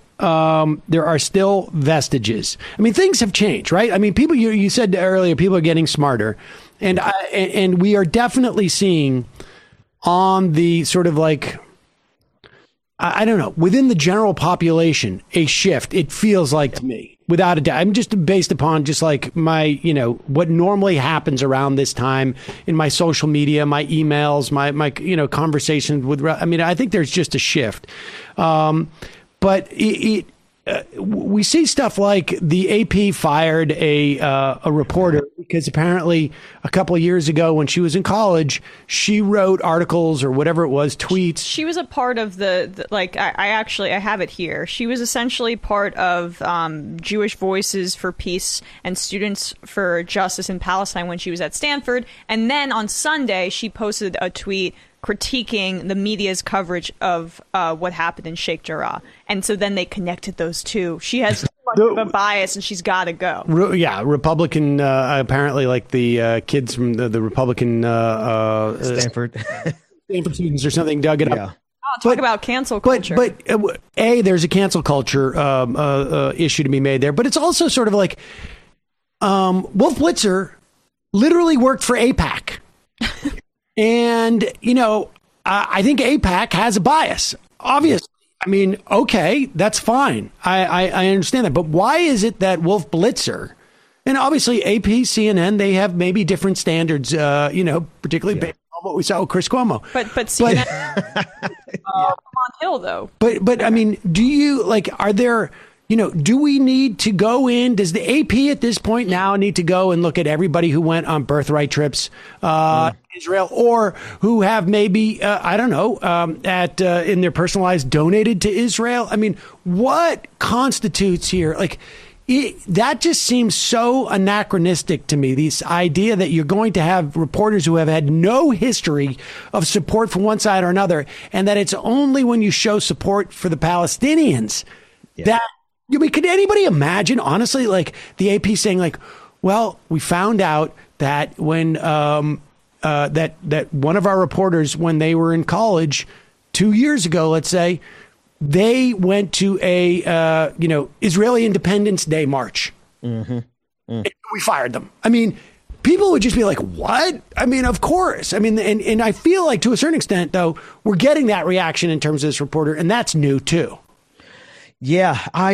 Speaker 2: vestiges. I mean, things have changed, right? I mean, people, you said earlier, people are getting smarter, and we are definitely seeing on the sort of like, I don't know, within the general population, a shift, it feels like to me, without a doubt. I'm just based upon just like my, what normally happens around this time in my social media, my emails, my conversations with, I mean, I think there's just a shift. But we see stuff like the AP fired a reporter because apparently a couple of years ago when she was in college, she wrote articles or whatever it was, tweets.
Speaker 3: She was a part of I have it here. She was essentially part of Jewish Voices for Peace and Students for Justice in Palestine when she was at Stanford. And then on Sunday, she posted a tweet critiquing the media's coverage of what happened in Sheikh Jarrah. And so then they connected those two. She has too much of a bias and she's got to go.
Speaker 2: Republican, apparently like the kids from the Republican
Speaker 5: Stanford.
Speaker 2: Stanford students or something dug it up.
Speaker 3: Talk about cancel culture.
Speaker 2: But there's a cancel culture issue to be made there. But it's also sort of like Wolf Blitzer literally worked for AIPAC. And, I think AIPAC has a bias, obviously. I mean, okay, that's fine. I understand that. But why is it that Wolf Blitzer, and obviously AP, CNN, they have maybe different standards, particularly based on what we saw with Chris Cuomo.
Speaker 3: But CNN, on Hill, though.
Speaker 2: But I mean, do you, are there... do we need to go in? Does the AP at this point now need to go and look at everybody who went on birthright trips Israel, or who have maybe in their personal lives donated to Israel? I mean, what constitutes here? That just seems so anachronistic to me. This idea that you're going to have reporters who have had no history of support from one side or another, and that it's only when you show support for the Palestinians that. I mean, could anybody imagine, honestly, the AP saying, well, we found out that when that one of our reporters, when they were in college 2 years ago, let's say, they went to a Israeli Independence Day march. Mm-hmm. Mm. We fired them. I mean, people would just be like, what? I mean, of course. I mean, and I feel like to a certain extent, though, we're getting that reaction in terms of this reporter, and that's new, too.
Speaker 5: Yeah,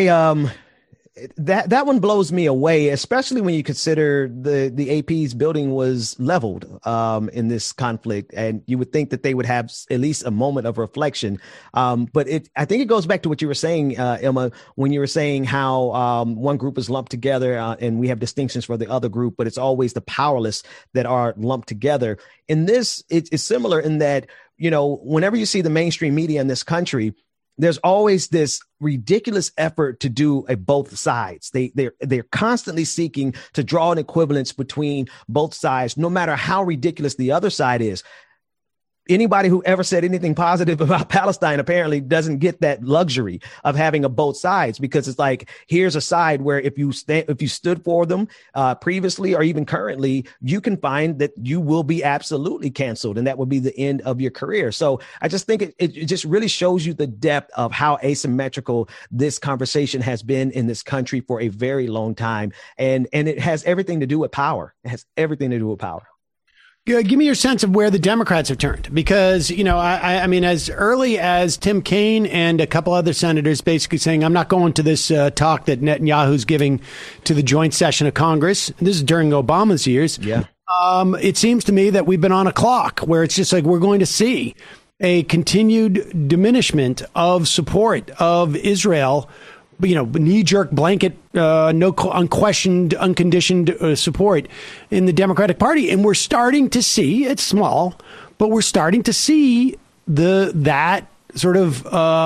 Speaker 5: that one blows me away, especially when you consider the AP's building was leveled in this conflict, and you would think that they would have at least a moment of reflection. But I think it goes back to what you were saying, Emma, when you were saying how one group is lumped together and we have distinctions for the other group, but it's always the powerless that are lumped together. In this, it's similar in that, whenever you see the mainstream media in this country, there's always this ridiculous effort to do a both sides. They're constantly seeking to draw an equivalence between both sides, no matter how ridiculous the other side is. Anybody who ever said anything positive about Palestine apparently doesn't get that luxury of having a both sides, because it's like, here's a side where if you stood for them previously or even currently, you can find that you will be absolutely canceled, and that would be the end of your career. So I just think it just really shows you the depth of how asymmetrical this conversation has been in this country for a very long time. And it has everything to do with power. It has everything to do with power.
Speaker 2: Give me your sense of where the Democrats have turned, because, I mean, as early as Tim Kaine and a couple other senators basically saying, I'm not going to this talk that Netanyahu's giving to the joint session of Congress. This is during Obama's years. Yeah. It seems to me that we've been on a clock where it's just like we're going to see a continued diminishment of support of Israel. Knee-jerk blanket, no unquestioned, unconditioned support in the Democratic Party. And we're starting to see, it's small, but we're starting to see that sort of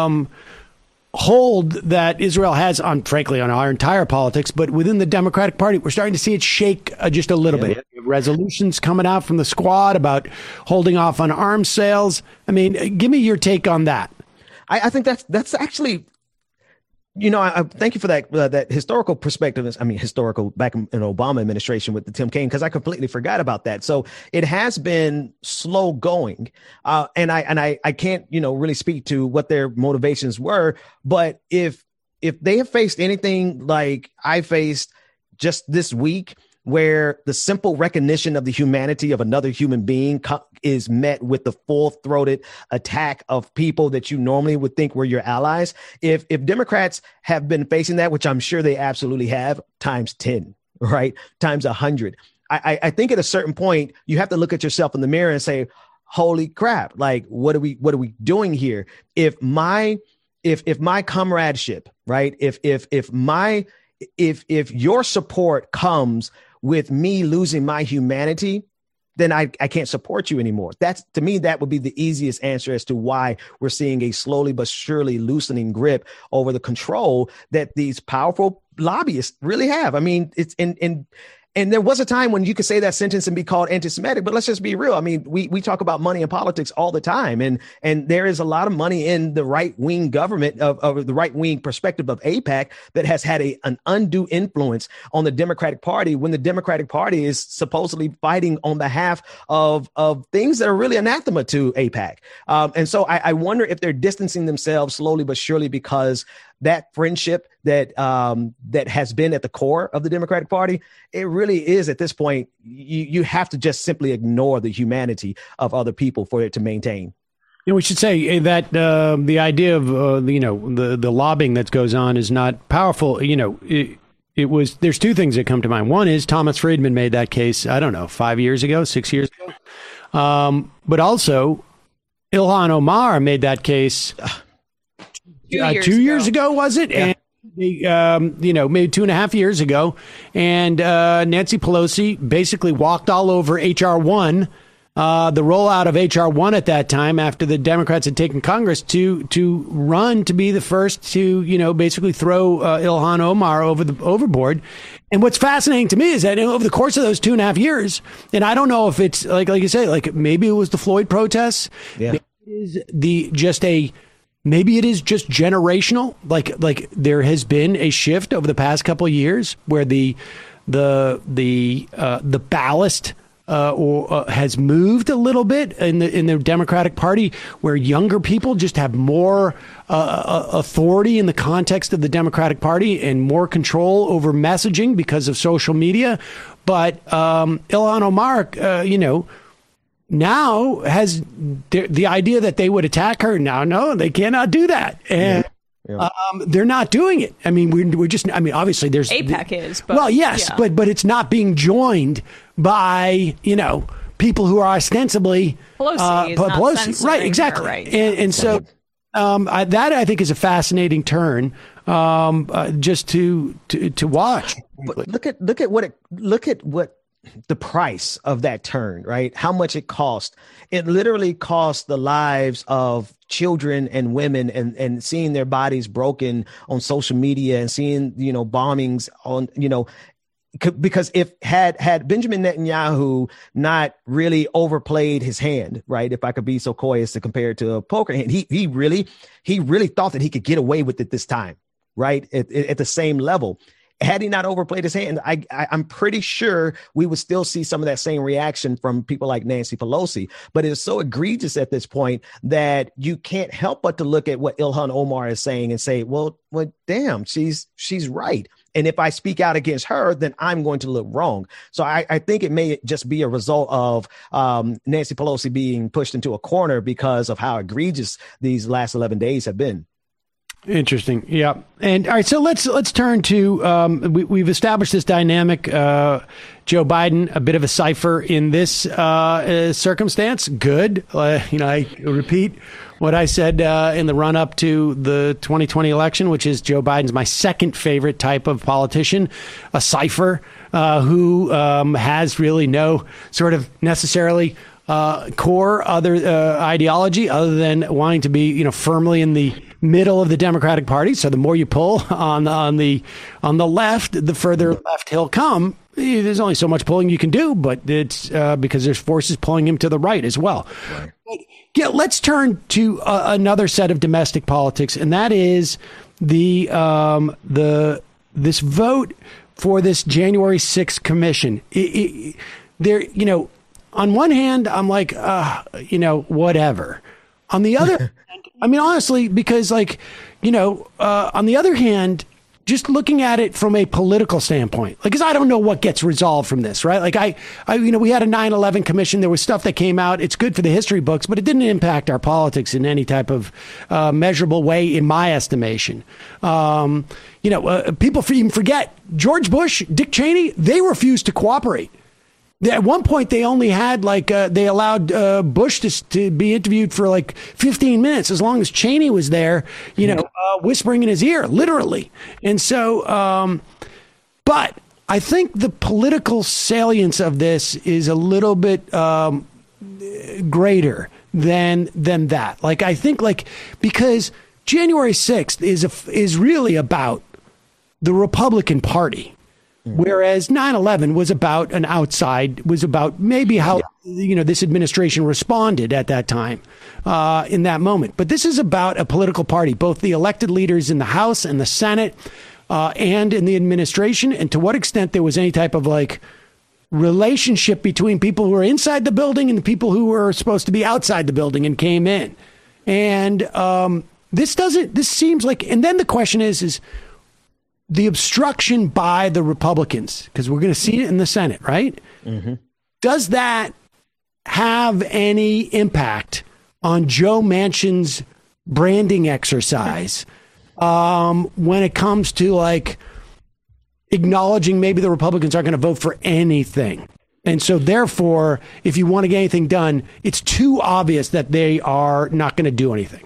Speaker 2: hold that Israel has on, frankly, on our entire politics. But within the Democratic Party, we're starting to see it shake just a little bit. Resolutions coming out from the squad about holding off on arms sales. I mean, give me your take on that.
Speaker 5: I think that's actually... I thank you for that historical perspective. I mean, historical back in Obama administration with the Tim Kaine, because I completely forgot about that. So it has been slow going. And I can't, really speak to what their motivations were. But if they have faced anything like I faced just this week, where the simple recognition of the humanity of another human being is met with the full-throated attack of people that you normally would think were your allies. If Democrats have been facing that, which I'm sure they absolutely have, times 10, right? Times 100. I think at a certain point, you have to look at yourself in the mirror and say, holy crap, what are we doing here? If my comradeship, right? If your support comes with me losing my humanity, then I can't support you anymore. That's, to me, that would be the easiest answer as to why we're seeing a slowly but surely loosening grip over the control that these powerful lobbyists really have. I mean, it's and there was a time when you could say that sentence and be called anti-Semitic, but let's just be real. I mean, we talk about money in politics all the time, and there is a lot of money in the right-wing government of the right-wing perspective of AIPAC that has had an undue influence on the Democratic Party when the Democratic Party is supposedly fighting on behalf of things that are really anathema to AIPAC. And so I wonder if they're distancing themselves slowly but surely because that friendship that has been at the core of the Democratic Party, it really is at this point, you have to just simply ignore the humanity of other people for it to maintain.
Speaker 2: You know, we should say that the idea of, the lobbying that goes on is not powerful. You know, there's two things that come to mind. One is Thomas Friedman made that case, I don't know, 6 years ago. But also Ilhan Omar made that case 2 years ago, was it? Yeah. And maybe 2.5 years ago. And Nancy Pelosi basically walked all over H.R. 1, the rollout of H.R. 1 at that time after the Democrats had taken Congress to run to be the first to, basically throw Ilhan Omar overboard. And what's fascinating to me is that over the course of those 2.5 years, and I don't know if it's like you say, like maybe it was the Floyd protests. Yeah. Maybe it is just generational. Like there has been a shift over the past couple of years where the ballast has moved a little bit in the Democratic Party, where younger people just have more authority in the context of the Democratic Party and more control over messaging because of social media. But Ilhan Omar, now has the idea that they would attack her. Now, no, they cannot do that. And they're not doing it. I mean, we're just, obviously there's
Speaker 3: AIPAC is, but
Speaker 2: well, yes, yeah. but it's not being joined by, people who are ostensibly
Speaker 3: Pelosi,
Speaker 2: right? Exactly.
Speaker 3: Right.
Speaker 2: And so that I think is a fascinating turn just to watch.
Speaker 5: But look at what the price of that turn, right? How much it cost. It literally cost the lives of children and women and seeing their bodies broken on social media and seeing, bombings on, because if had Benjamin Netanyahu not really overplayed his hand, right? If I could be so coy as to compare it to a poker hand, he really thought that he could get away with it this time, right? At the same level. Had he not overplayed his hand, I'm pretty sure we would still see some of that same reaction from people like Nancy Pelosi. But it is so egregious at this point that you can't help but to look at what Ilhan Omar is saying and say, well, damn, she's right. And if I speak out against her, then I'm going to look wrong. So I think it may just be a result of Nancy Pelosi being pushed into a corner because of how egregious these last 11 days have been.
Speaker 2: Interesting. Yeah. And all right, so let's turn to we've established this dynamic. Joe Biden, a bit of a cipher in this circumstance. Good. I repeat what I said in the run up to the 2020 election, which is Joe Biden's my second favorite type of politician, a cipher who has really no sort of necessarily core other ideology other than wanting to be, firmly in the middle of the Democratic Party. So the more you pull on the left, the further left he'll come. There's only so much pulling you can do, but it's because there's forces pulling him to the right as well. Right. Yeah, let's turn to another set of domestic politics, and that is this vote for this January 6th commission. On one hand, I'm like, whatever. On the other hand, honestly, because on the other hand, just looking at it from a political standpoint, because I don't know what gets resolved from this, right? We had a 9/11 commission. There was stuff that came out. It's good for the history books, but it didn't impact our politics in any type of measurable way, in my estimation. People even forget George Bush, Dick Cheney, they refused to cooperate. At one point, they only had they allowed Bush to be interviewed for 15 minutes, as long as Cheney was there, whispering in his ear, literally. And so, but I think the political salience of this is a little bit greater than that. Like, I think, like, because January 6th is really about the Republican Party, whereas 9/11 was about was about maybe how this administration responded at that time, in that moment. But this is about a political party, both the elected leaders in the House and the Senate, and in the administration, and to what extent there was any type of like relationship between people who were inside the building and the people who were supposed to be outside the building and came in. And this seems like, and then the question is the obstruction by the Republicans, because we're going to see it in the Senate, right? Mm-hmm. Does that have any impact on Joe Manchin's branding exercise when it comes to like acknowledging maybe the Republicans aren't going to vote for anything? And so therefore, if you want to get anything done, it's too obvious that they are not going to do anything.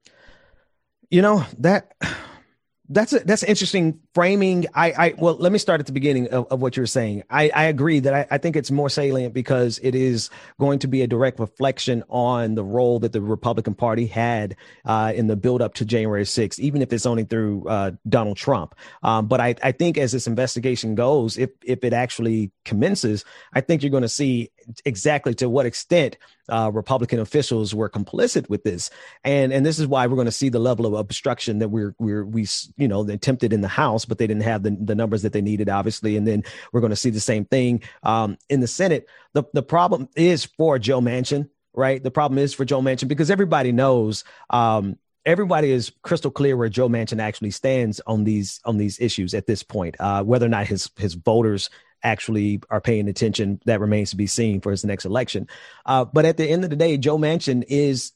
Speaker 5: That's an interesting framing. Well, let me start at the beginning of what you're saying. I agree that I think it's more salient because it is going to be a direct reflection on the role that the Republican Party had in the build up to January 6th, even if it's only through Donald Trump. But I think as this investigation goes, if it actually commences, I think you're going to see exactly to what extent Republican officials were complicit with this. And this is why we're going to see the level of obstruction that we attempted in the House, but they didn't have the numbers that they needed, obviously. And then we're going to see the same thing in the Senate. The problem is for Joe Manchin, right? The problem is for Joe Manchin because everybody knows, everybody is crystal clear where Joe Manchin actually stands on these issues at this point. Whether or not his voters actually are paying attention, that remains to be seen for his next election. But at the end of the day, Joe Manchin is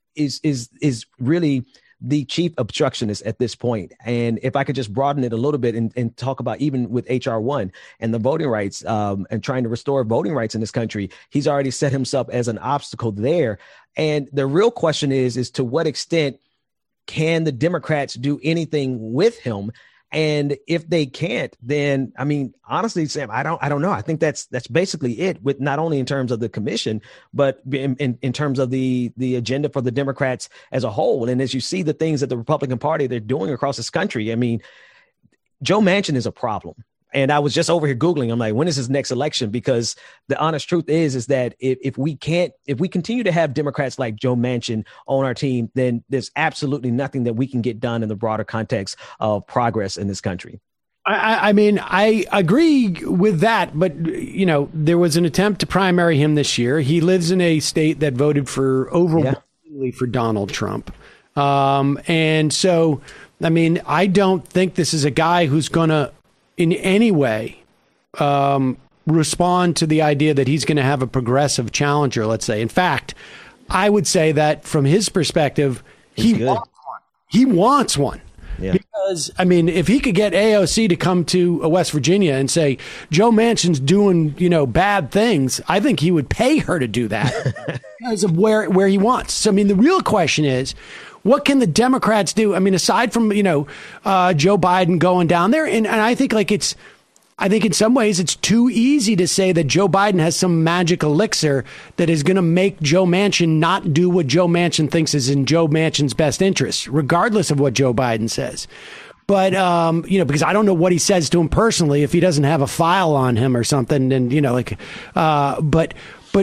Speaker 5: really the chief obstructionist at this point. And if I could just broaden it a little bit and talk about even with HR 1 and the voting rights and trying to restore voting rights in this country, he's already set himself as an obstacle there. And the real question is to what extent can the Democrats do anything with him? And if they can't, then, I mean, honestly, Sam, I don't know. I think that's basically it, with not only in terms of the commission, but in terms of the agenda for the Democrats as a whole. And as you see the things that the Republican Party, they're doing across this country, I mean, Joe Manchin is a problem. And I was just over here Googling, I'm like, when is his next election? Because the honest truth is that if we continue to have Democrats like Joe Manchin on our team, then there's absolutely nothing that we can get done in the broader context of progress in this country.
Speaker 2: I mean, I agree with that, but, there was an attempt to primary him this year. He lives in a state that voted for overwhelmingly for Donald Trump. And so, I mean, I don't think this is a guy who's going to in any way respond to the idea that he's going to have a progressive challenger, let's say. In fact, I would say that from his perspective, he wants one. Yeah. Because, I mean, if he could get AOC to come to West Virginia and say, Joe Manchin's doing, bad things, I think he would pay her to do that because of where he wants. So, I mean, the real question is, what can the Democrats do? I mean, aside from, Joe Biden going down there, and I think I think in some ways it's too easy to say that Joe Biden has some magic elixir that is going to make Joe Manchin not do what Joe Manchin thinks is in Joe Manchin's best interest, regardless of what Joe Biden says. But, because I don't know what he says to him personally, if he doesn't have a file on him or something, and, but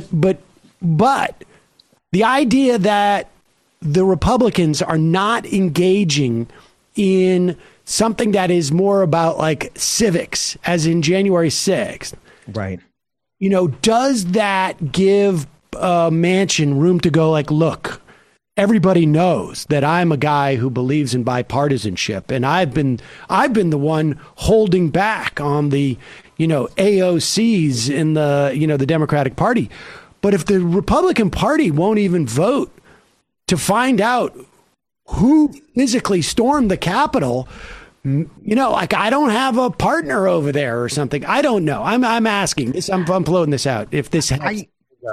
Speaker 2: the idea that the Republicans are not engaging in something that is more about like civics, as in January 6th.
Speaker 5: Right.
Speaker 2: Does that give Manchin room to go like, look, everybody knows that I'm a guy who believes in bipartisanship, and I've been the one holding back on the, AOCs in the, the Democratic Party. But if the Republican Party won't even vote to find out who physically stormed the Capitol, I don't have a partner over there or something. I don't know. I'm asking this. I'm floating this out. If this happens.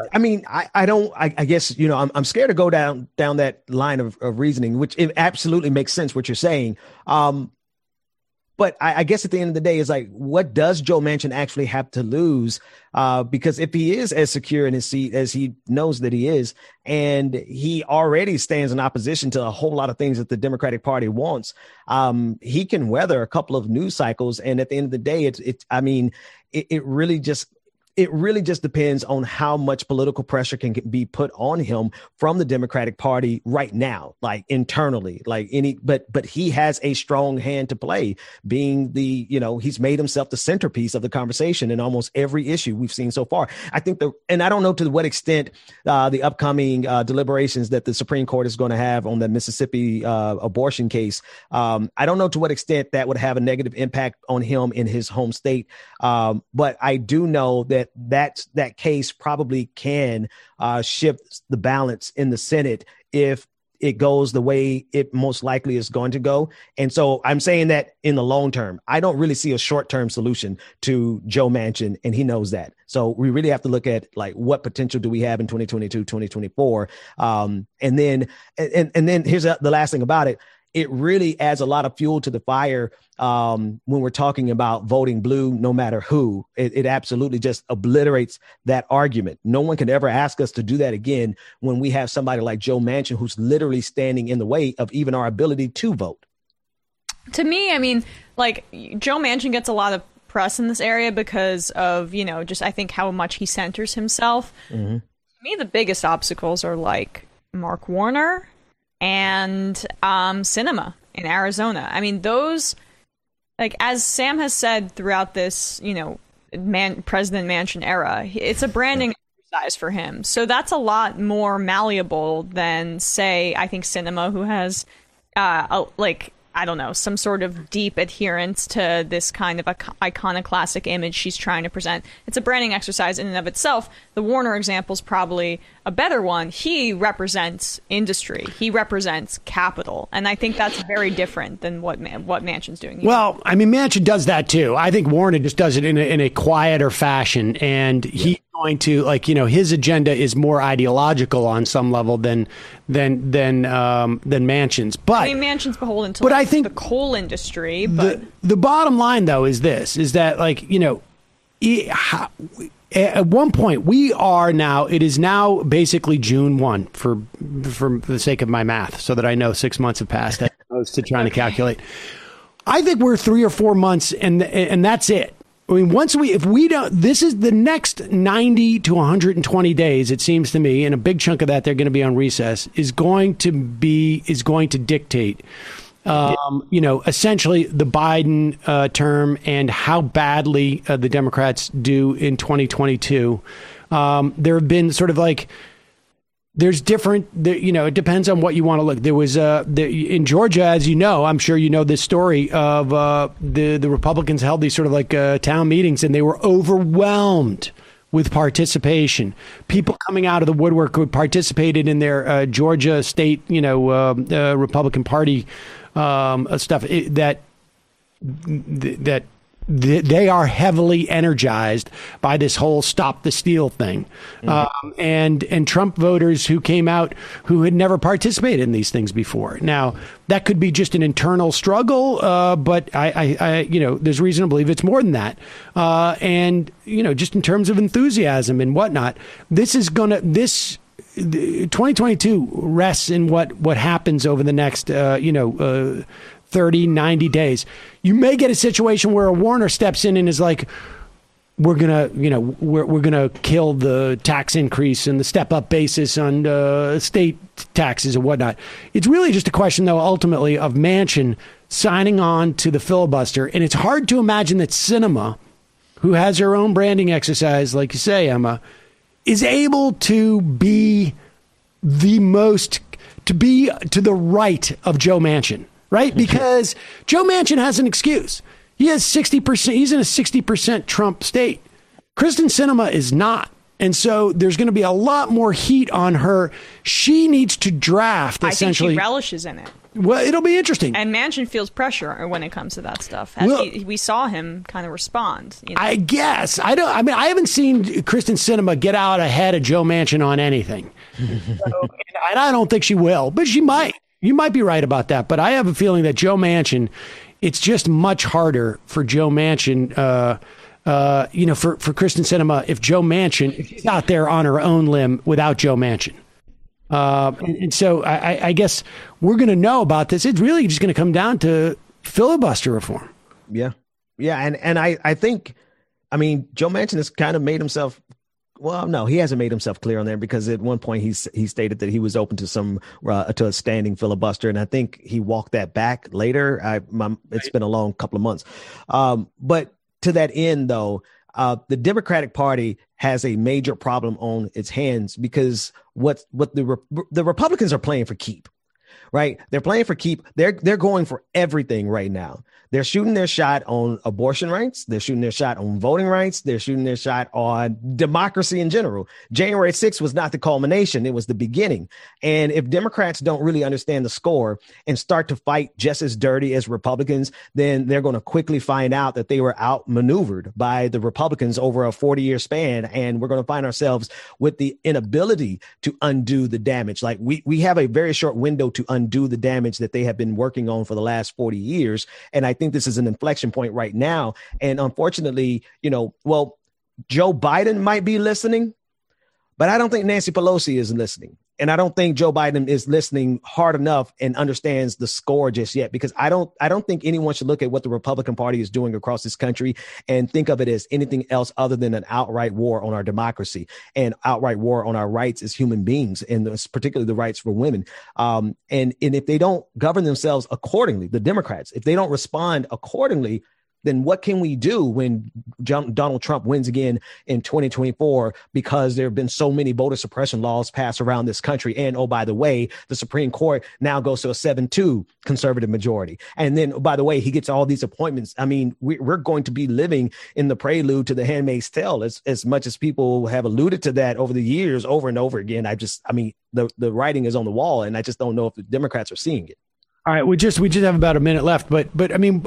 Speaker 5: I guess, I'm scared to go down that line of reasoning, which it absolutely makes sense what you're saying. But I guess at the end of the day, it's like, what does Joe Manchin actually have to lose? Because if he is as secure in his seat as he knows that he is, and he already stands in opposition to a whole lot of things that the Democratic Party wants, he can weather a couple of news cycles. And at the end of the day, it really just depends on how much political pressure can be put on him from the Democratic Party right now, like internally, but he has a strong hand to play, being he's made himself the centerpiece of the conversation in almost every issue we've seen so far. I think and I don't know to what extent the upcoming deliberations that the Supreme Court is going to have on the Mississippi abortion case. I don't know to what extent that would have a negative impact on him in his home state. But I do know that case probably can shift the balance in the Senate if it goes the way it most likely is going to go. And so I'm saying that in the long term, I don't really see a short-term solution to Joe Manchin, and he knows that. So we really have to look at like what potential do we have in 2022, 2024. And then here's the last thing about it. It really adds a lot of fuel to the fire when we're talking about voting blue, no matter who. It absolutely just obliterates that argument. No one can ever ask us to do that again when we have somebody like Joe Manchin who's literally standing in the way of even our ability to vote.
Speaker 3: To me, I mean, like, Joe Manchin gets a lot of press in this area because of, just I think how much he centers himself. Mm-hmm. To me, the biggest obstacles are like Mark Warner and Sinema in Arizona. I mean, those, like, as Sam has said throughout this, President Manchin era, it's a branding exercise for him. So that's a lot more malleable than, say, I think Sinema, who has, I don't know, some sort of deep adherence to this kind of iconoclastic image she's trying to present. It's a branding exercise in and of itself. The Warner example is probably a better one. He represents industry. He represents capital. And I think that's very different than what Manchin's doing here.
Speaker 2: Well, I mean, Manchin does that too. I think Warner just does it in a quieter fashion. And he's going to, his agenda is more ideological on some level than Manchin's. But
Speaker 3: I mean, Manchin's beholden to I think the coal industry. But
Speaker 2: the bottom line, though, is this: is that at one point we are now. It is now basically June 1 for the sake of my math, so that I know 6 months have passed. As opposed to trying to calculate. I think we're 3 or 4 months, and that's it. I mean, if we don't, this is the next 90 to 120 days, it seems to me, and a big chunk of that they're going to be on recess, is going to dictate, essentially the Biden term and how badly the Democrats do in 2022. There have been sort of there's different, it depends on what you want to look. There was in Georgia, as you know, I'm sure you know this story of the Republicans held these sort of town meetings, and they were overwhelmed with participation. People coming out of the woodwork who participated in their Georgia state, Republican Party stuff. That they are heavily energized by this whole stop the steal thing. Mm-hmm. And Trump voters who came out who had never participated in these things before. Now, that could be just an internal struggle, but I there's reason to believe it's more than that. And, just in terms of enthusiasm and whatnot, 2022 rests in what happens over the next, 30, 90 days. You may get a situation where a Warner steps in and is like, we're going to kill the tax increase and the step up basis on state taxes and whatnot. It's really just a question, though, ultimately, of Manchin signing on to the filibuster. And it's hard to imagine that Sinema, who has her own branding exercise, like you say, Emma, is able to be to the right of Joe Manchin. Right? Because Joe Manchin has an excuse. He has 60%. He's in a 60% Trump state. Kristen Sinema is not. And so there's going to be a lot more heat on her. She needs to draft, essentially.
Speaker 3: I think she relishes in it.
Speaker 2: Well, it'll be interesting.
Speaker 3: And Manchin feels pressure when it comes to that stuff. We saw him kind of respond.
Speaker 2: I guess. I haven't seen Kristen Sinema get out ahead of Joe Manchin on anything. And I don't think she will, but she might. You might be right about that, but I have a feeling that Joe Manchin it's just much harder for Joe Manchin, for Kristen Sinema, if Joe Manchin is out there on her own limb without Joe Manchin. And so I guess we're going to know about this. It's really just going to come down to filibuster reform.
Speaker 5: Yeah. Yeah. And I think, Joe Manchin has kind of made himself, well, no, he hasn't made himself clear on there, because at one point he stated that he was open to to a standing filibuster. And I think he walked that back later. It's been a long couple of months. But to that end, though, the Democratic Party has a major problem on its hands, because what the Republicans are playing for keep, right? They're playing for keep. They're going for everything right now. They're shooting their shot on abortion rights. They're shooting their shot on voting rights. They're shooting their shot on democracy in general. January 6th was not the culmination. It was the beginning. And if Democrats don't really understand the score and start to fight just as dirty as Republicans, then they're going to quickly find out that they were outmaneuvered by the Republicans over a 40-year span. And we're going to find ourselves with the inability to undo the damage. Like we have a very short window to undo the damage that they have been working on for the last 40 years. And I think this is an inflection point right now. And unfortunately, Joe Biden might be listening, but I don't think Nancy Pelosi is listening. And I don't think Joe Biden is listening hard enough and understands the score just yet, because I don't think anyone should look at what the Republican Party is doing across this country and think of it as anything else other than an outright war on our democracy and outright war on our rights as human beings, and particularly the rights for women. And if they don't govern themselves accordingly, the Democrats, if they don't respond accordingly, then what can we do when Donald Trump wins again in 2024? Because there have been so many voter suppression laws passed around this country. And, oh, by the way, the Supreme Court now goes to a 7-2 conservative majority. And then, by the way, he gets all these appointments. We're going to be living in the prelude to The Handmaid's Tale, as much as people have alluded to that over the years, over and over again. The writing is on the wall, and I just don't know if the Democrats are seeing it.
Speaker 2: All right, we just have about a minute left, but I'm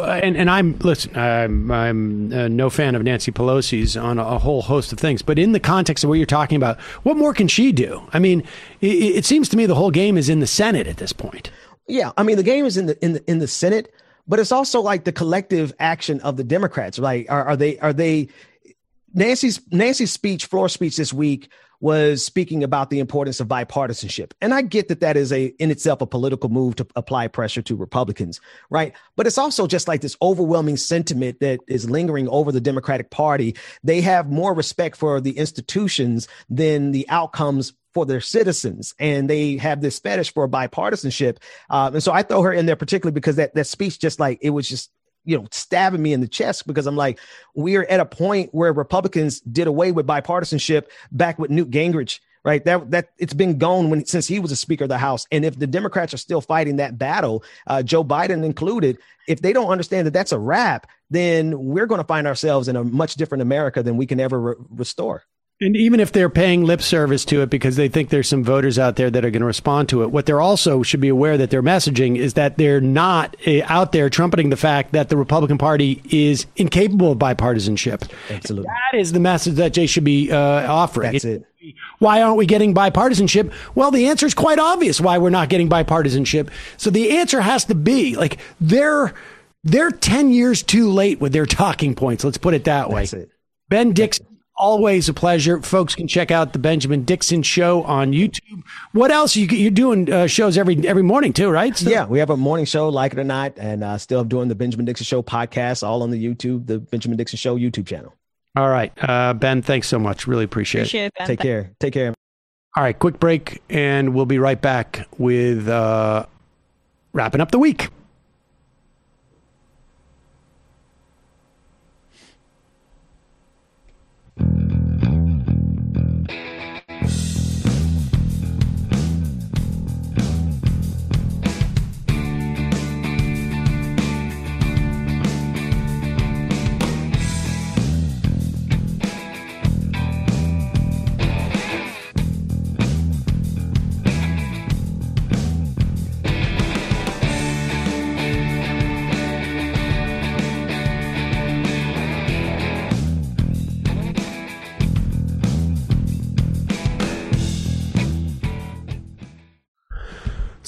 Speaker 2: no fan of Nancy Pelosi's on a whole host of things. But in the context of what you're talking about, what more can she do? It seems to me the whole game is in the Senate at this point.
Speaker 5: Yeah, the game is in the Senate, but it's also like the collective action of the Democrats. Like, are they? Nancy's floor speech this week was speaking about the importance of bipartisanship. And I get that is in itself a political move to apply pressure to Republicans, right? But it's also just like this overwhelming sentiment that is lingering over the Democratic Party. They have more respect for the institutions than the outcomes for their citizens. And they have this fetish for bipartisanship. And so I throw her in there particularly because that speech it was just, stabbing me in the chest, because I'm like, we're at a point where Republicans did away with bipartisanship back with Newt Gingrich, right? That it's been gone since he was a Speaker of the House. And if the Democrats are still fighting that battle, Joe Biden included, if they don't understand that that's a wrap, then we're going to find ourselves in a much different America than we can ever restore.
Speaker 2: And even if they're paying lip service to it because they think there's some voters out there that are going to respond to it, what they're also should be aware that their messaging is that they're not out there trumpeting the fact that the Republican Party is incapable of bipartisanship.
Speaker 5: Absolutely.
Speaker 2: That is the message that they should be offering.
Speaker 5: That's it.
Speaker 2: Why aren't we getting bipartisanship? Well, the answer is quite obvious why we're not getting bipartisanship. So the answer has to be like they're 10 years too late with their talking points. Let's put it that way.
Speaker 5: That's it.
Speaker 2: Ben Dixon. Always a pleasure. Folks can check out the Benjamin Dixon Show on YouTube. What else? You're doing shows every morning too, right? So,
Speaker 5: yeah, we have a morning show, like it or not, and still doing the Benjamin Dixon Show podcast, all on the the Benjamin Dixon Show YouTube channel.
Speaker 2: All right. Ben, thanks so much. Really appreciate it.
Speaker 3: Ben.
Speaker 5: Take care. Take care.
Speaker 2: All right, quick break, and we'll be right back with wrapping up the week.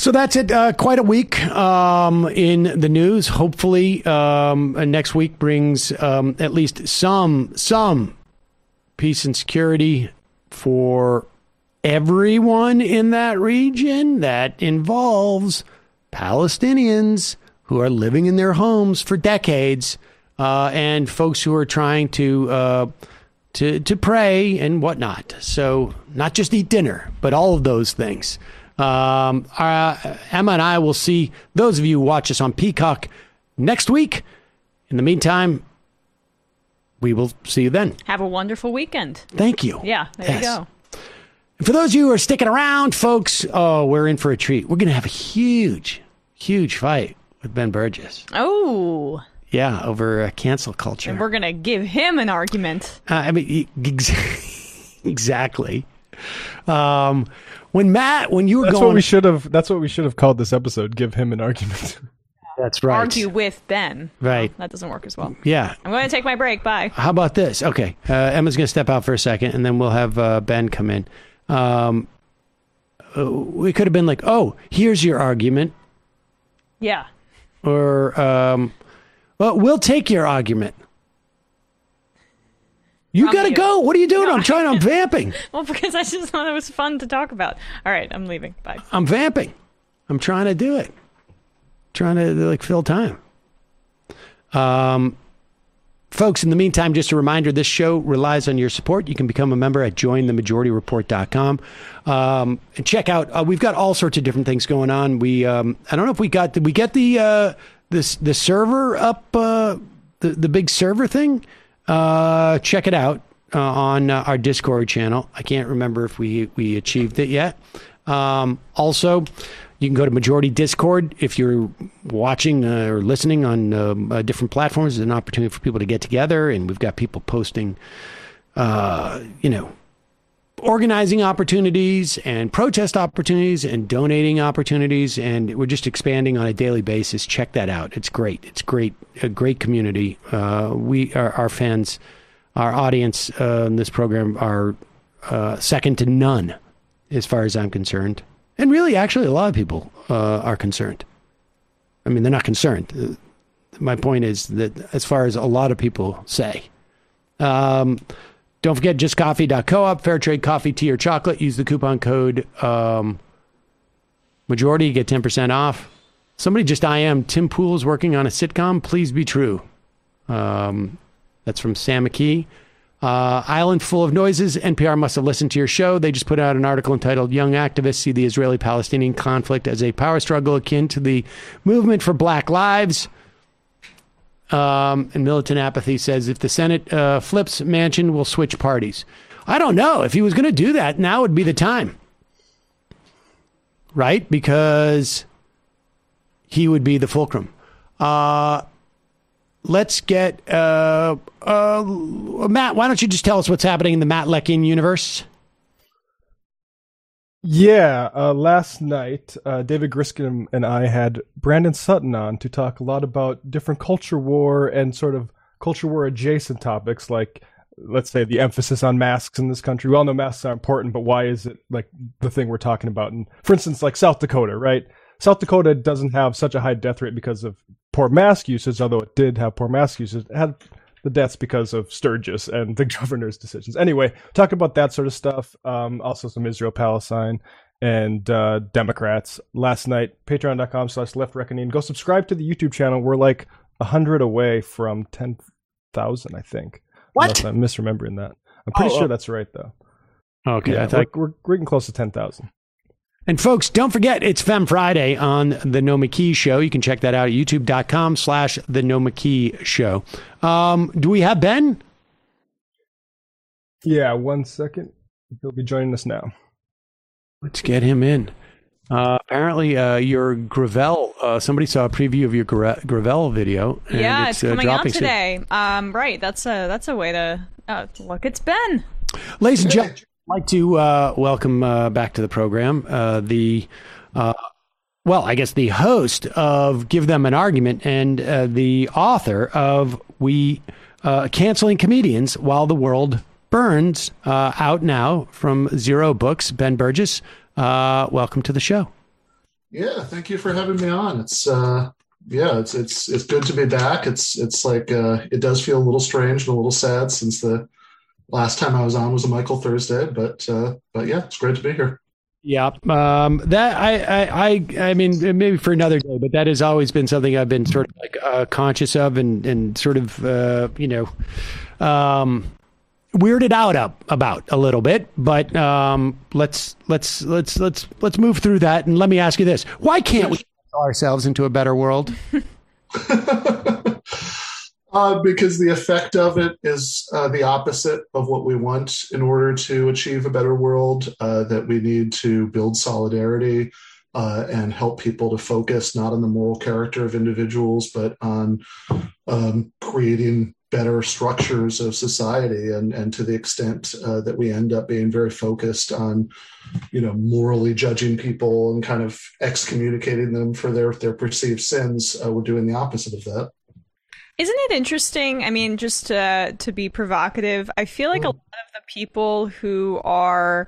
Speaker 2: So that's it. Quite a week in the news. Hopefully, next week brings at least some peace and security for everyone in that region. That involves Palestinians who are living in their homes for decades, and folks who are trying to pray and whatnot. So not just eat dinner, but all of those things. Emma and I will see those of you who watch us on Peacock next week. In the meantime, we will see you then.
Speaker 3: Have a wonderful weekend.
Speaker 2: Thank you.
Speaker 3: Yeah, there you go.
Speaker 2: And for those of you who are sticking around, folks, we're in for a treat. We're going to have a huge fight with Ben Burgess.
Speaker 3: Oh.
Speaker 2: Yeah, over cancel culture.
Speaker 3: And we're going to give him an argument.
Speaker 2: Exactly. When you were
Speaker 6: that's
Speaker 2: going,
Speaker 6: that's what we should have called this episode. Give him an argument.
Speaker 2: That's right.
Speaker 3: Argue with Ben.
Speaker 2: Right.
Speaker 3: Well, that doesn't work as well.
Speaker 2: Yeah.
Speaker 3: I'm going to take my break. Bye.
Speaker 2: How about this? Okay. Emma's going to step out for a second, and then we'll have Ben come in. We could have been like, oh, here's your argument.
Speaker 3: Yeah.
Speaker 2: Or, well, we'll take your argument. You got to go. What are you doing?
Speaker 3: No,
Speaker 2: I'm vamping.
Speaker 3: Well, because I just thought it was fun to talk about. All right, I'm leaving. Bye.
Speaker 2: I'm vamping. I'm trying to do it. Trying to fill time. Folks, in the meantime, just a reminder, this show relies on your support. You can become a member at jointhemajority.report.com. And check out, we've got all sorts of different things going on. I don't know if did we get the server up, the big server thing? Check it out on our Discord channel. I can't remember if we achieved it yet. Also, you can go to Majority Discord if you're watching or listening on different platforms. There's an opportunity for people to get together, and we've got people posting, organizing opportunities and protest opportunities and donating opportunities, and we're just expanding on a daily basis. Check that out. It's great. It's great. A great community. Our fans, our audience in this program are second to none as far as I'm concerned. And really, actually, a lot of people are concerned. I mean, they're not concerned. My point is that as far as a lot of people say. Don't forget, justcoffee.coop, fair trade coffee, tea, or chocolate. Use the coupon code Majority, you get 10% off. Somebody just IM, Tim Pool is working on a sitcom. Please be true. That's from Sam McKee. Island full of noises. NPR must have listened to your show. They just put out an article entitled Young Activists See the Israeli-Palestinian Conflict as a Power Struggle Akin to the Movement for Black Lives. And Militant Apathy says, if the Senate flips, Manchin will switch parties. I don't know. If he was going to do that, now would be the time. Right? Because he would be the fulcrum. Let's get Matt. Why don't you just tell us what's happening in the Matt Leckin universe?
Speaker 6: Yeah, last night, David Griscom and I had Brandon Sutton on to talk a lot about different culture war and sort of culture war adjacent topics, like, let's say, the emphasis on masks in this country. We all know masks are important, but why is it like the thing we're talking about? And for instance, like South Dakota, right? South Dakota doesn't have such a high death rate because of poor mask usage, although it did have poor mask usage. It had the deaths because of Sturgis and the governor's decisions. Anyway, talk about that sort of stuff. Also some Israel-Palestine and Democrats. Last night, patreon.com/leftreckoning. Go subscribe to the YouTube channel. We're like 100 away from 10,000, I think.
Speaker 2: What?
Speaker 6: Unless I'm misremembering that. I'm pretty sure that's right, though.
Speaker 2: Okay.
Speaker 6: Yeah,
Speaker 2: I thought...
Speaker 6: we're getting close to 10,000.
Speaker 2: And folks, don't forget, it's Femme Friday on The Noah McKee Show. You can check that out at youtube.com/The Noah McKee Show. Do we have Ben?
Speaker 6: Yeah, 1 second. He'll be joining us now.
Speaker 2: Let's get him in. Apparently, your Gravel, somebody saw a preview of your Gravel video. And
Speaker 3: yeah, it's coming out
Speaker 2: dropping
Speaker 3: today. Right, that's a way to look. It's Ben.
Speaker 2: Ladies and gentlemen, I'd like to welcome back to the program the host of Give Them an Argument and the author of Canceling Comedians While the World Burns, out now from Zero Books, Ben Burgess. Welcome to the show.
Speaker 7: Yeah, thank you for having me on. It's good to be back. It's like it does feel a little strange and a little sad since the last time I was on was a Michael Thursday, but yeah, it's great to be here.
Speaker 2: Yeah, that I mean, maybe for another day, but that has always been something I've been sort of like conscious of and sort of weirded out about a little bit. But let's move through that, and let me ask you this: why can't we ourselves into a better world?
Speaker 7: Because the effect of it is the opposite of what we want. In order to achieve a better world, that we need to build solidarity and help people to focus not on the moral character of individuals, but on creating better structures of society. And to the extent that we end up being very focused on, morally judging people and kind of excommunicating them for their perceived sins, we're doing the opposite of that.
Speaker 3: Isn't it interesting? I mean, just to be provocative, I feel like a lot of the people who are,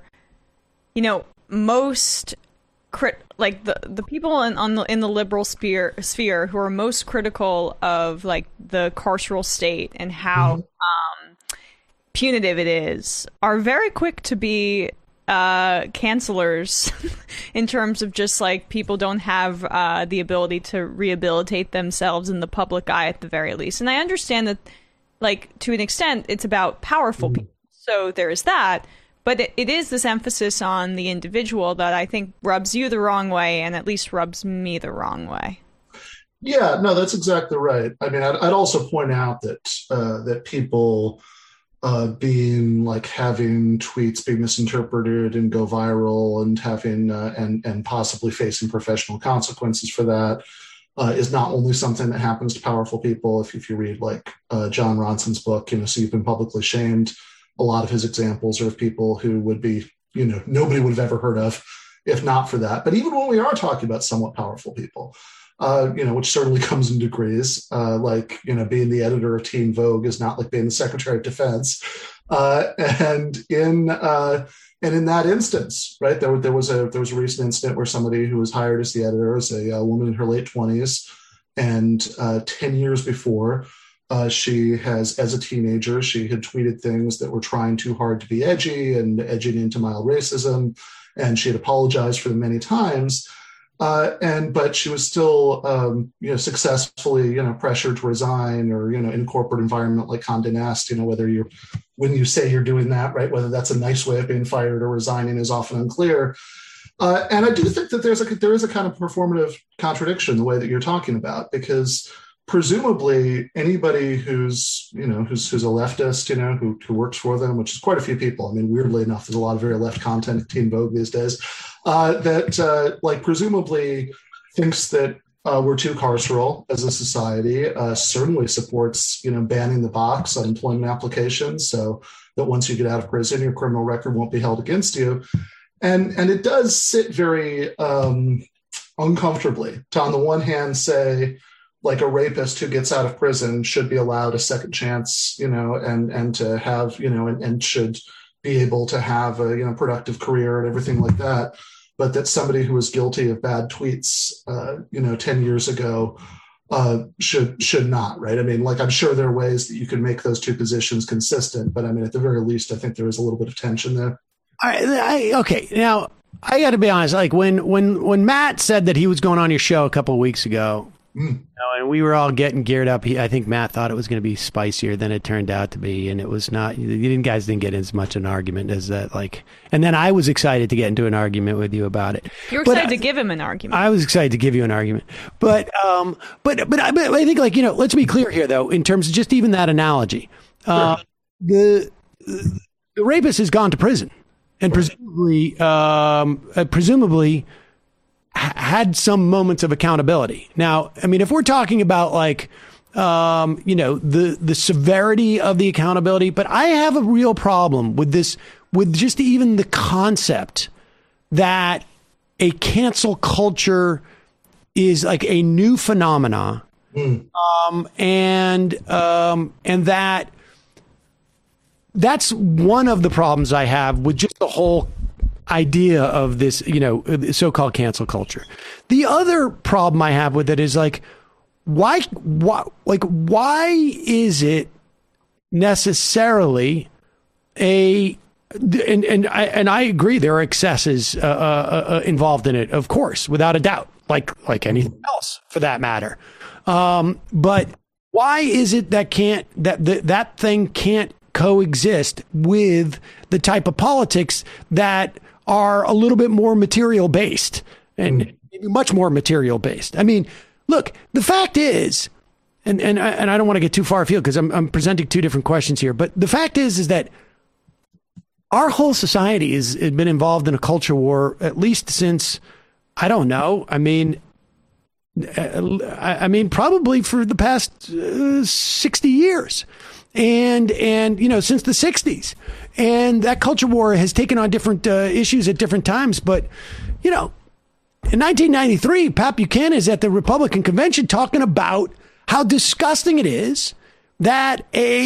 Speaker 3: most the people in the liberal sphere who are most critical of like the carceral state and how punitive it is are very quick to be cancelers in terms of just like people don't have the ability to rehabilitate themselves in the public eye at the very least. And I understand that, like, to an extent, it's about powerful people. So there is that. But it is this emphasis on the individual that I think rubs you the wrong way and at least rubs me the wrong way.
Speaker 7: Yeah, no, that's exactly right. I mean, I'd also point out that people having tweets be misinterpreted and go viral and having and possibly facing professional consequences for that is not only something that happens to powerful people. If you read John Ronson's book, So You've Been Publicly Shamed, a lot of his examples are of people who would be, nobody would have ever heard of if not for that. But even when we are talking about somewhat powerful people, which certainly comes in degrees, being the editor of Teen Vogue is not like being the Secretary of Defense. And in that instance, right, there was a recent incident where somebody who was hired as the editor is a woman in her late 20s, and 10 years before, she has, as a teenager, she had tweeted things that were trying too hard to be edgy and edging into mild racism, and she had apologized for them many times. But she was still, successfully, pressured to resign, or, in a corporate environment like Condé Nast, when you say you're doing that, right, whether that's a nice way of being fired or resigning is often unclear. And I do think that there is a kind of performative contradiction in the way that you're talking about, because presumably anybody who's a leftist, who works for them, which is quite a few people. I mean, weirdly enough, there's a lot of very left content at Teen Vogue these days, that presumably thinks that we're too carceral as a society, certainly supports, banning the box on employment applications so that once you get out of prison, your criminal record won't be held against you. And it does sit very uncomfortably to, on the one hand, say, like, a rapist who gets out of prison should be allowed a second chance, and to have, and should be able to have a, productive career and everything like that. But that somebody who was guilty of bad tweets, 10 years ago, should not, right? I mean, I'm sure there are ways that you can make those two positions consistent, but I mean, at the very least, I think there is a little bit of tension there.
Speaker 2: Okay. Now, I got to be honest. Like when Matt said that he was going on your show a couple of weeks ago, and we were all getting geared up. I think Matt thought it was going to be spicier than it turned out to be, and it was not. You guys didn't get as much an argument as that. And then I was excited to get into an argument with you about it.
Speaker 3: You were excited to give him an argument.
Speaker 2: I was excited to give you an argument, but I think, let's be clear here, though, in terms of just even that analogy.
Speaker 7: Sure.
Speaker 2: The rapist has gone to prison, and presumably had some moments of accountability. Now, I mean, if we're talking about the severity of the accountability, but I have a real problem with this, with just even the concept that a cancel culture is like a new phenomena, and that's one of the problems I have with just the whole idea of this, so-called cancel culture. The other problem I have with it is like, why is it necessarily and I agree there are excesses involved in it, of course, without a doubt, like anything else for that matter. But why is it that thing can't coexist with the type of politics that are a little bit more material based and maybe much more material based? I mean, look, the fact is, and I don't want to get too far afield because I'm presenting two different questions here, but the fact is that our whole society has been involved in a culture war at least since, I don't know. I mean, probably for the past 60 years. And since the 60s. And that culture war has taken on different issues at different times. But, in 1993, Pat Buchanan is at the Republican convention talking about how disgusting it is that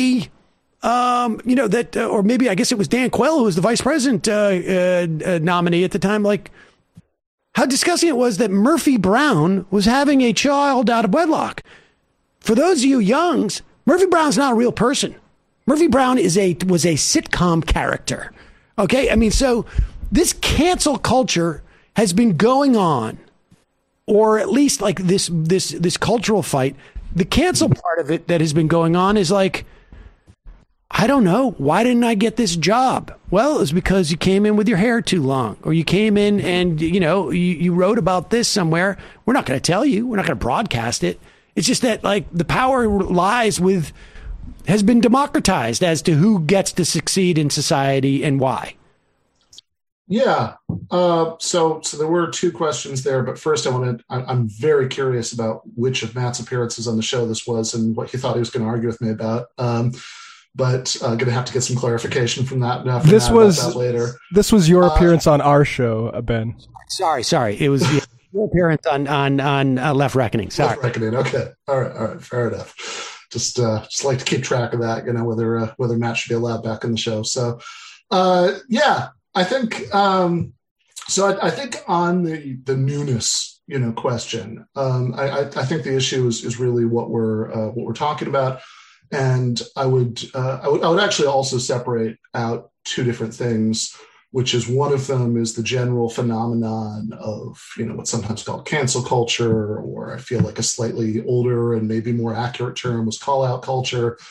Speaker 2: or maybe I guess it was Dan Quayle, who was the vice president nominee at the time, like how disgusting it was that Murphy Brown was having a child out of wedlock. For those of you youngs, Murphy Brown's not a real person. Murphy Brown was a sitcom character. Okay. I mean, so this cancel culture has been going on, or at least like this cultural fight. The cancel part of it that has been going on is like, I don't know. Why didn't I get this job? Well, it was because you came in with your hair too long, or you came in and, you wrote about this somewhere. We're not going to tell you. We're not going to broadcast it. It's just that like the power has been democratized as to who gets to succeed in society and why.
Speaker 7: Yeah. So there were two questions there, but first I'm very curious about which of Matt's appearances on the show this was and what he thought he was going to argue with me about. But going to have to get some clarification from that. This was later.
Speaker 6: This was your appearance on our show, Ben.
Speaker 2: Sorry. It was your appearance on Left Reckoning. Sorry.
Speaker 7: Left Reckoning. Okay. All right. Fair enough. Just like to keep track of that. Whether Matt should be allowed back in the show. So, I think. I think on the newness, question. I think the issue is really what we're talking about. And I would actually also separate out two different things, which is one of them is the general phenomenon of, what's sometimes called cancel culture, or I feel like a slightly older and maybe more accurate term was call out culture,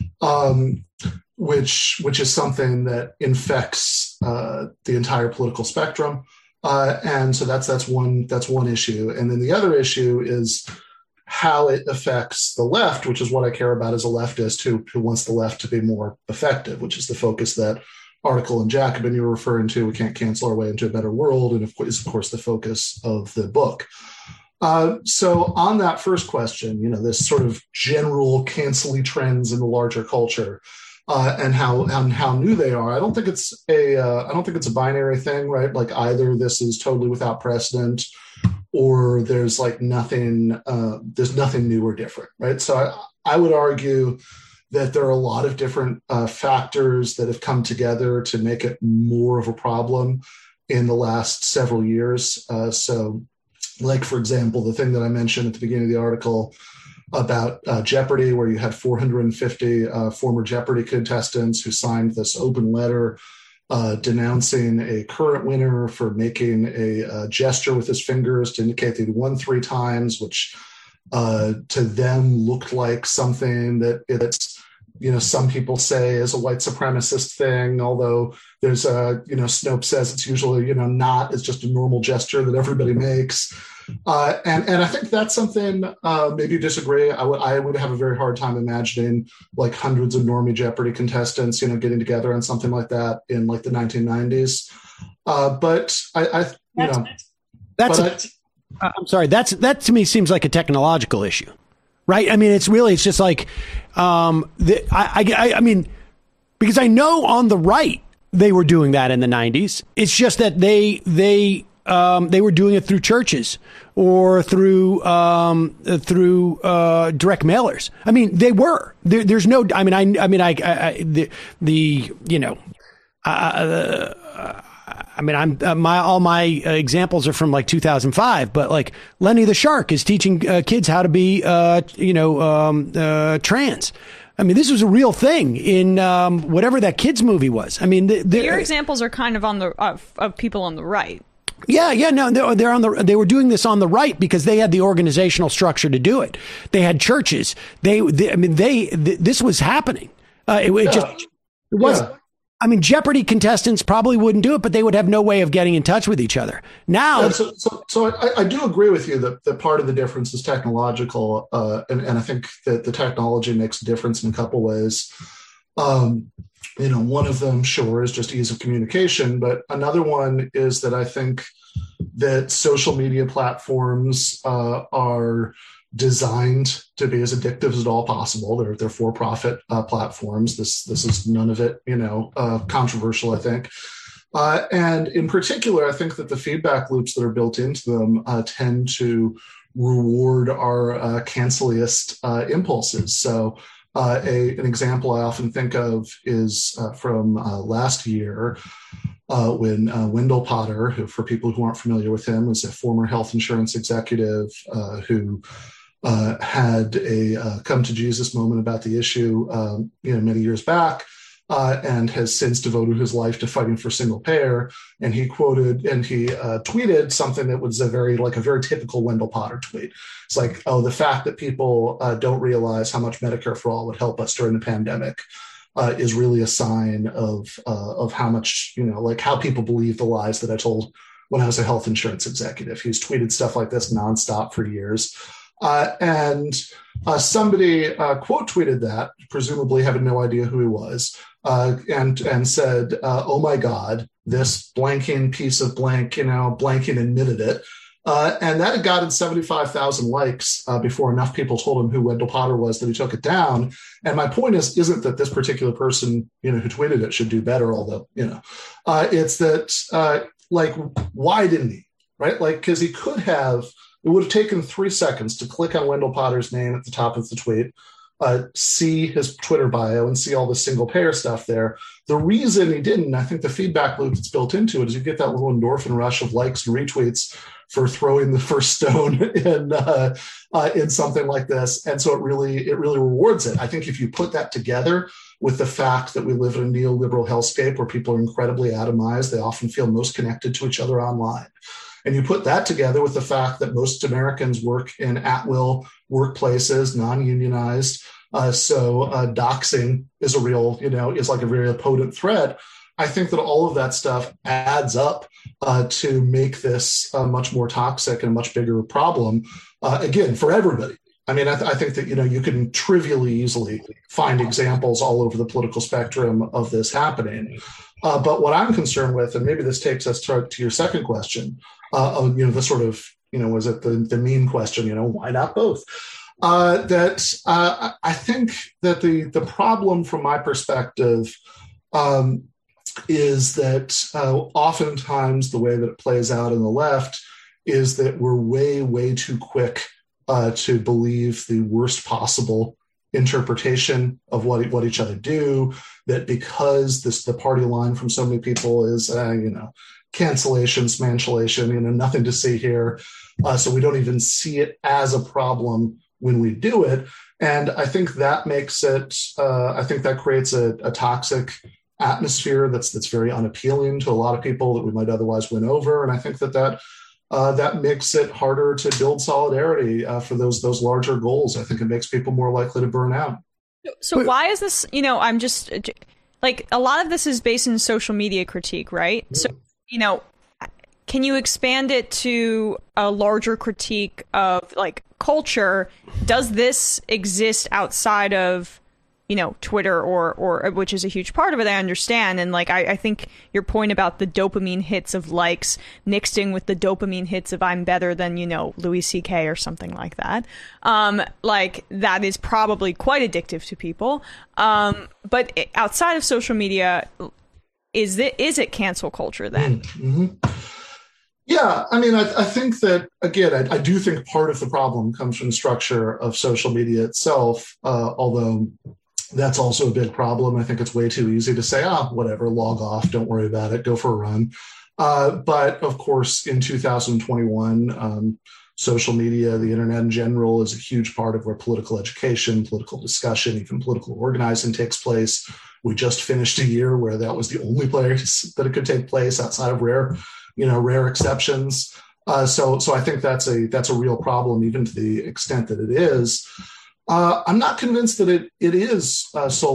Speaker 7: which is something that infects the entire political spectrum. And so that's one issue. And then the other issue is how it affects the left, which is what I care about as a leftist who wants the left to be more effective, which is the focus that article in Jacobin you were referring to. We can't cancel our way into a better world, and is of course the focus of the book. So on that first question, this sort of general canceling trends in the larger culture, and how new they are. I don't think it's a binary thing, right? Like either this is totally without precedent, or there's like nothing new or different, right? So I would argue that there are a lot of different factors that have come together to make it more of a problem in the last several years. So like, for example, the thing that I mentioned at the beginning of the article about Jeopardy, where you had 450 former Jeopardy contestants who signed this open letter denouncing a current winner for making a gesture with his fingers to indicate that he won 3 times, which to them looked like something that it's, some people say is a white supremacist thing, although there's Snopes says it's usually, not, it's just a normal gesture that everybody makes. And I think that's something, maybe you disagree. I would have a very hard time imagining like hundreds of normie Jeopardy contestants, getting together on something like that in like the 1990s. But
Speaker 2: I'm sorry. That to me seems like a technological issue, right? I mean, it's just like, I mean, because I know on the right, they were doing that in the 90s. It's just that they were doing it through churches or through direct mailers. I mean, they were. There's no. I mean, I mean, all my examples are from like 2005, but like Lenny the Shark is teaching kids how to be, trans. I mean, this was a real thing in whatever that kids movie was. I mean,
Speaker 3: your examples are kind of on the of people on the right.
Speaker 2: Yeah, no, they're on they were doing this on the right because they had the organizational structure to do it. They had churches. This was happening. It was.
Speaker 7: Yeah.
Speaker 2: I mean, Jeopardy contestants probably wouldn't do it, but they would have no way of getting in touch with each other. Now,
Speaker 7: so I do agree with you that part of the difference is technological, and I think that the technology makes a difference in a couple ways. One of them, sure, is just ease of communication, but another one is that I think that social media platforms are designed to be as addictive as at all possible. They're for-profit platforms. This is none of it, controversial, I think. And in particular, I think that the feedback loops that are built into them tend to reward our canceliest impulses. So an example I often think of is from last year when Wendell Potter, who, for people who aren't familiar with him, was a former health insurance executive who had a come to Jesus moment about the issue, many years back, and has since devoted his life to fighting for single payer. And he tweeted something that was a very typical Wendell Potter tweet. It's like, oh, the fact that people don't realize how much Medicare for All would help us during the pandemic is really a sign of how much, how people believe the lies that I told when I was a health insurance executive. He's tweeted stuff like this nonstop for years. And somebody quote tweeted that, presumably having no idea who he was, and said, oh my God, this blanking piece of blank, blanking admitted it. And that had gotten 75,000 likes before enough people told him who Wendell Potter was that he took it down. And my point isn't that this particular person, who tweeted it should do better, although, it's that, why didn't he, right? Because he could have. It would have taken 3 seconds to click on Wendell Potter's name at the top of the tweet, see his Twitter bio, and see all the single payer stuff there. The reason he didn't, I think the feedback loop that's built into it is you get that little endorphin rush of likes and retweets for throwing the first stone in something like this. And so it really rewards it. I think if you put that together with the fact that we live in a neoliberal hellscape where people are incredibly atomized, they often feel most connected to each other online. And you put that together with the fact that most Americans work in at-will workplaces, non-unionized. So doxing is a real, is like a very potent threat. I think that all of that stuff adds up to make this much more toxic and a much bigger problem, again, for everybody. I mean, I think that, you can trivially easily find examples all over the political spectrum of this happening. But what I'm concerned with, and maybe this takes us to your second question, the sort of, was it the meme question, why not both? I think that the problem from my perspective is that oftentimes the way that it plays out in the left is that we're way, way too quick to believe the worst possible interpretation of what each other do, that because the party line from so many people is, cancellation, smanchulation, nothing to see here. So we don't even see it as a problem when we do it. And I think that makes it, I think that creates a toxic atmosphere that's very unappealing to a lot of people that we might otherwise win over. And I think that makes it harder to build solidarity for those larger goals. I think it makes people more likely to burn out.
Speaker 3: So why is this, I'm just like, a lot of this is based in social media critique, right? So, can you expand it to a larger critique of like culture? Does this exist outside of, Twitter or which is a huge part of it, I understand. And like, I think your point about the dopamine hits of likes mixed in with the dopamine hits of I'm better than, Louis C.K. or something like that. Like that is probably quite addictive to people. But outside of social media, is it cancel culture then?
Speaker 7: Mm-hmm. Yeah, I mean, I think that, again, I do think part of the problem comes from the structure of social media itself, although That's also a big problem. I think it's way too easy to say, whatever, log off, don't worry about it, go for a run. But of course, in 2021, social media, the internet in general, is a huge part of where political education, political discussion, even political organizing takes place. We just finished a year where that was the only place that it could take place outside of rare exceptions. So I think that's a real problem, even to the extent that it is. I'm not convinced that it is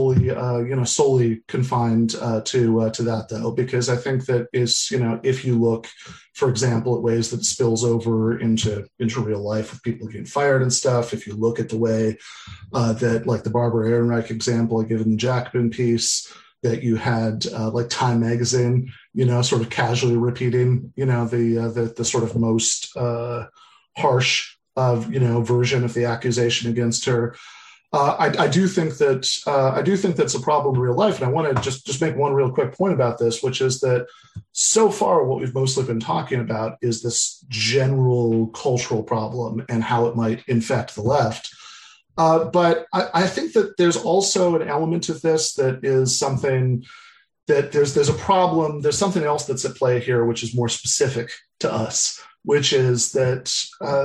Speaker 7: solely confined to that, though, because I think that if you look, for example, at ways that spills over into real life with people getting fired and stuff, if you look at the way that, like the Barbara Ehrenreich example I give in the Jacobin piece, that you had like Time Magazine, sort of casually repeating, the sort of most harsh version of the accusation against her. I do think that's a problem in real life, and I want to just make one real quick point about this, which is that so far what we've mostly been talking about is this general cultural problem and how it might infect the left. But I think that there's also an element of this that is something that there's a problem. There's something else that's at play here, which is more specific to us, which is that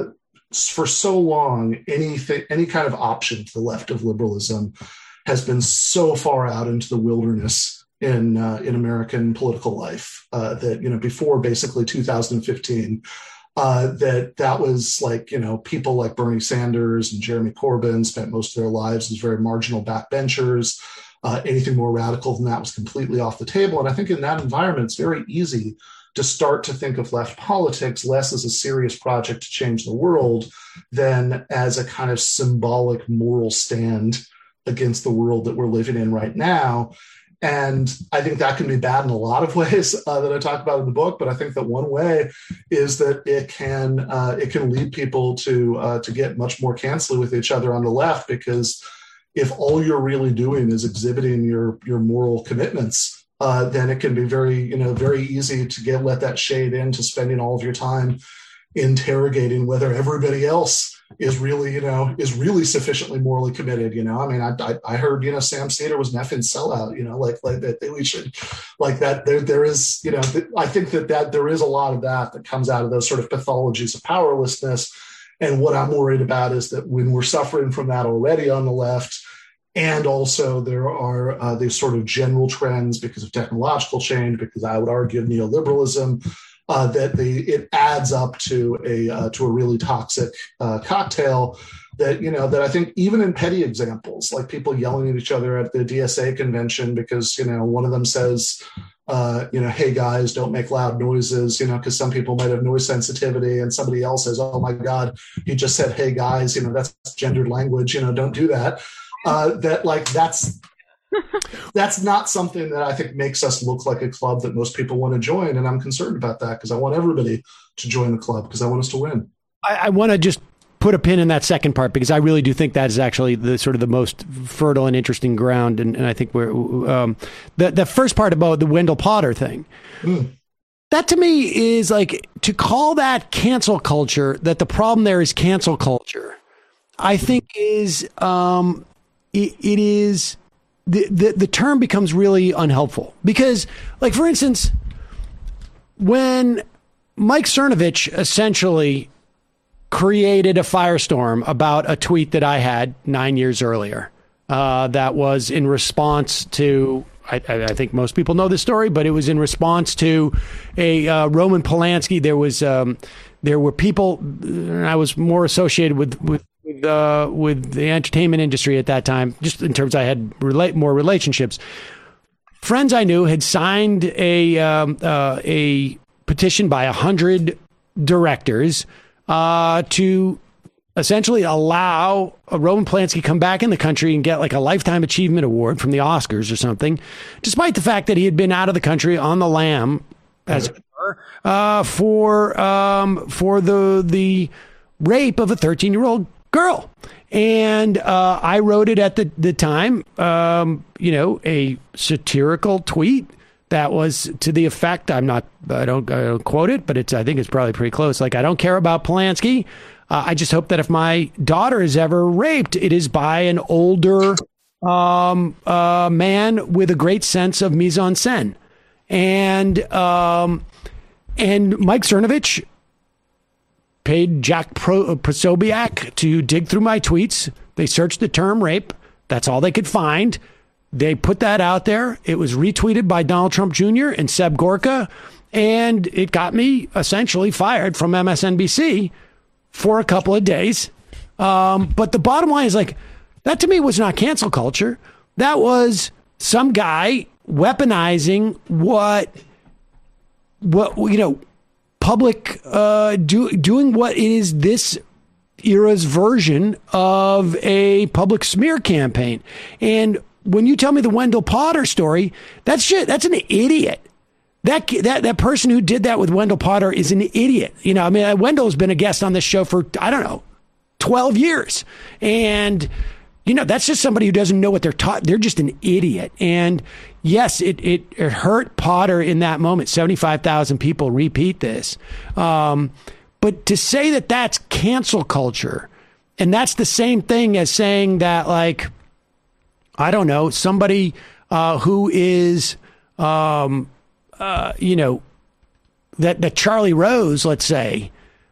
Speaker 7: for so long, any kind of option to the left of liberalism has been so far out into the wilderness in American political life that before basically 2015. That was like, people like Bernie Sanders and Jeremy Corbyn spent most of their lives as very marginal backbenchers. Anything more radical than that was completely off the table. And I think in that environment, it's very easy to start to think of left politics less as a serious project to change the world than as a kind of symbolic moral stand against the world that we're living in right now. And I think that can be bad in a lot of ways that I talk about in the book. But I think that one way is that it can lead people to get much more cancelly with each other on the left, because if all you're really doing is exhibiting your moral commitments, then it can be very easy to let that shade into spending all of your time interrogating whether everybody else is really sufficiently morally committed. I mean, I heard, Sam Seder was an effing sellout, like that we should, like that there is, I think that there is a lot of that comes out of those sort of pathologies of powerlessness. And what I'm worried about is that when we're suffering from that already on the left, and also there are these sort of general trends because of technological change, because I would argue neoliberalism, that it adds up to a really toxic cocktail that I think even in petty examples, like people yelling at each other at the DSA convention because, one of them says, hey guys, don't make loud noises, because some people might have noise sensitivity, and somebody else says, oh my God, he just said, hey guys, that's gendered language, don't do that. That's not something that I think makes us look like a club that most people want to join. And I'm concerned about that because I want everybody to join the club because I want us to win. I
Speaker 2: want to just put a pin in that second part because I really do think that is actually the sort of the most fertile and interesting ground. And I think we're the first part about the Wendell Potter thing. That to me is like to call that cancel culture, that the problem there is cancel culture, I think is it is the term becomes really unhelpful because, like, for instance, when Mike Cernovich essentially created a firestorm about a tweet that I had 9 years earlier, that was in response to, I think most people know this story, but it was in response to a Roman Polanski. There were people, I was more associated with the entertainment industry at that time, just in terms I had more relationships. Friends I knew had signed a petition by 100 directors to essentially allow a Roman Polanski come back in the country and get like a Lifetime Achievement Award from the Oscars or something, despite the fact that he had been out of the country on the lam, as it were, for the rape of a 13-year-old girl. And I wrote it at the time, a satirical tweet that was to the effect, I don't quote it, but I think it's probably pretty close. Like, I don't care about Polanski. I just hope that if my daughter is ever raped, it is by an older a man with a great sense of mise en scène. And Mike Cernovich paid Jack Posobiec to dig through my tweets. They searched the term rape. That's all they could find. They put that out there. It was retweeted by Donald Trump Jr. and Seb Gorka, and it got me essentially fired from MSNBC for a couple of days. But the bottom line is, like, that to me was not cancel culture. That was some guy weaponizing what public doing what is this era's version of a public smear campaign. And when you tell me the Wendell Potter story, that's an idiot. That person who did that with Wendell Potter is an idiot. Wendell's been a guest on this show for, 12 years. And, that's just somebody who doesn't know what they're taught. They're just an idiot. And yes, it hurt Potter in that moment. 75,000 people repeat this. But to say that that's cancel culture, and that's the same thing as saying that, like, somebody who is, that Charlie Rose, let's say,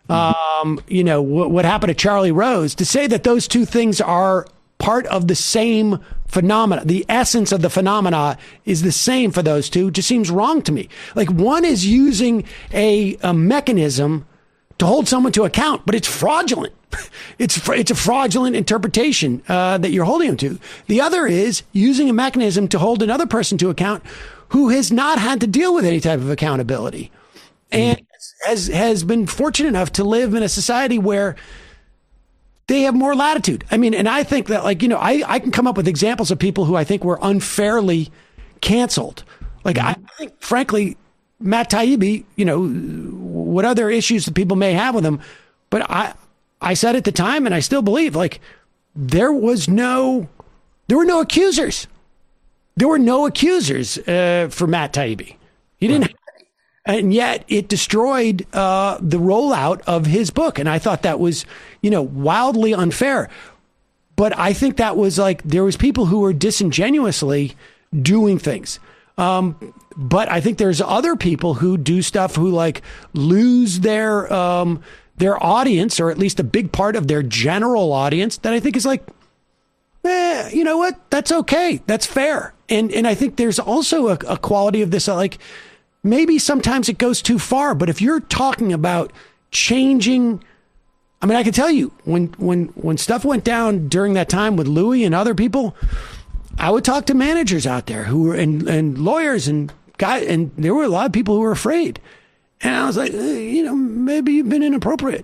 Speaker 2: what happened to Charlie Rose, to say that those two things are part of the same phenomena, the essence of the phenomena is the same for those two, just seems wrong to me. Like, one is using a mechanism to hold someone to account, but it's fraudulent. It's a fraudulent interpretation that you're holding them to. The other is using a mechanism to hold another person to account who has not had to deal with any type of accountability and has been fortunate enough to live in a society where they have more latitude. I mean, and I think that, like, I can come up with examples of people who I think were unfairly canceled. Like, I think, frankly, Matt Taibbi, what other issues that people may have with him, but I said at the time, and I still believe, like, there were no accusers. There were no accusers for Matt Taibbi. He didn't have any. And yet it destroyed the rollout of his book. And I thought that was, wildly unfair. But I think that was, like, there was people who were disingenuously doing things. But I think there's other people who do stuff who, like, lose their audience, or at least a big part of their general audience, that I think is like, you know what? That's okay. That's fair. And I think there's also a quality of this, like, maybe sometimes it goes too far, but if you're talking about changing, I mean, I can tell you when stuff went down during that time with Louis and other people, I would talk to managers out there who were, and lawyers and guys, and there were a lot of people who were afraid. And I was like, maybe you've been inappropriate.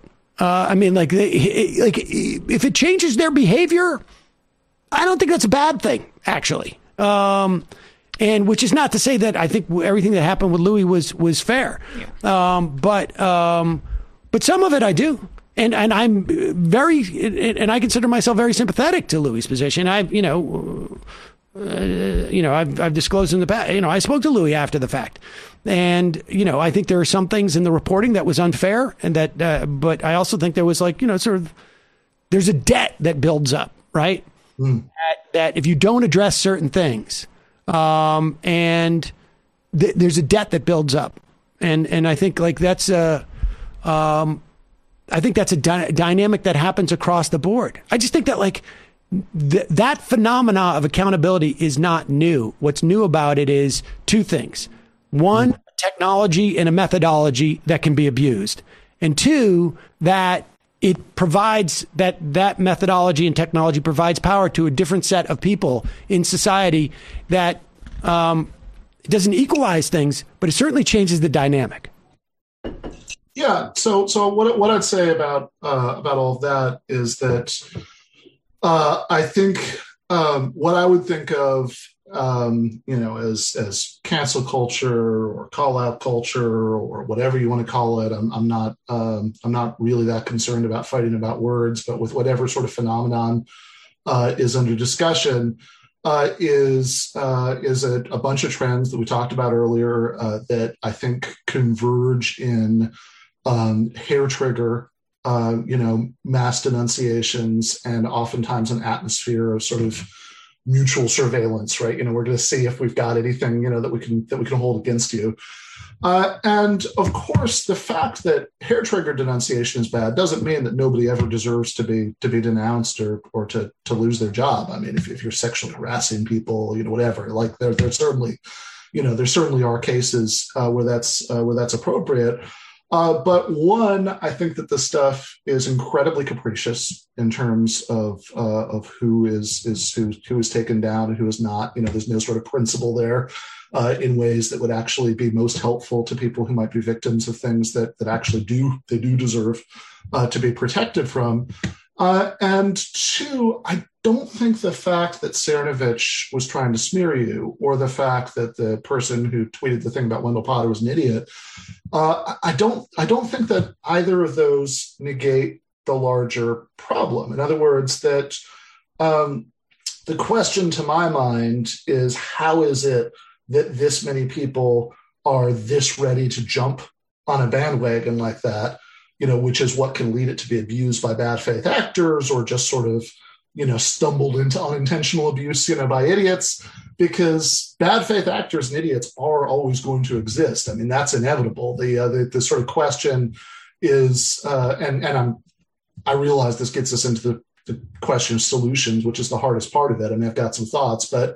Speaker 2: If it changes their behavior, I don't think that's a bad thing, actually. And which is not to say that I think everything that happened with Louis was fair. Yeah. But some of it I do. And I'm and I consider myself very sympathetic to Louis' position. I've disclosed in the past, I spoke to Louis after the fact. And, I think there are some things in the reporting that was unfair, and that, but I also think there was, like, there's a debt that builds up, right? That if you don't address certain things, and there's a debt that builds up. And I think, like, that's I think that's a dynamic that happens across the board. I just think that, like, that phenomena of accountability is not new. What's new about it is two things. One, technology and a methodology that can be abused. And two, that it provides that methodology and technology provides power to a different set of people in society that it doesn't equalize things, but it certainly changes the dynamic.
Speaker 7: Yeah. So what I'd say about all of that is that I think what I would think of as cancel culture or call out culture or whatever you want to call it. I'm not really that concerned about fighting about words, but with whatever sort of phenomenon is under discussion, is a bunch of trends that we talked about earlier that I think converge in hair trigger, mass denunciations, and oftentimes an atmosphere of sort of mutual surveillance, right? We're going to see if we've got anything, that we can hold against you. And of course, the fact that hair trigger denunciation is bad doesn't mean that nobody ever deserves to be denounced or to lose their job. I mean, if you're sexually harassing people, whatever, like there's certainly, there certainly are cases where that's appropriate. But one, I think that this stuff is incredibly capricious in terms of who is taken down and who is not. There's no sort of principle there in ways that would actually be most helpful to people who might be victims of things that actually do deserve to be protected from. And two, I don't think the fact that Cernovich was trying to smear you, or the fact that the person who tweeted the thing about Wendell Potter was an idiot, I don't think that either of those negate the larger problem. In other words, that the question to my mind is, how is it that this many people are this ready to jump on a bandwagon like that, which is what can lead it to be abused by bad faith actors, or just sort of, stumbled into unintentional abuse, by idiots, because bad faith actors and idiots are always going to exist. I mean, that's inevitable. The sort of question is, I realize this gets us into the question of solutions, which is the hardest part of it. I mean, I've got some thoughts, but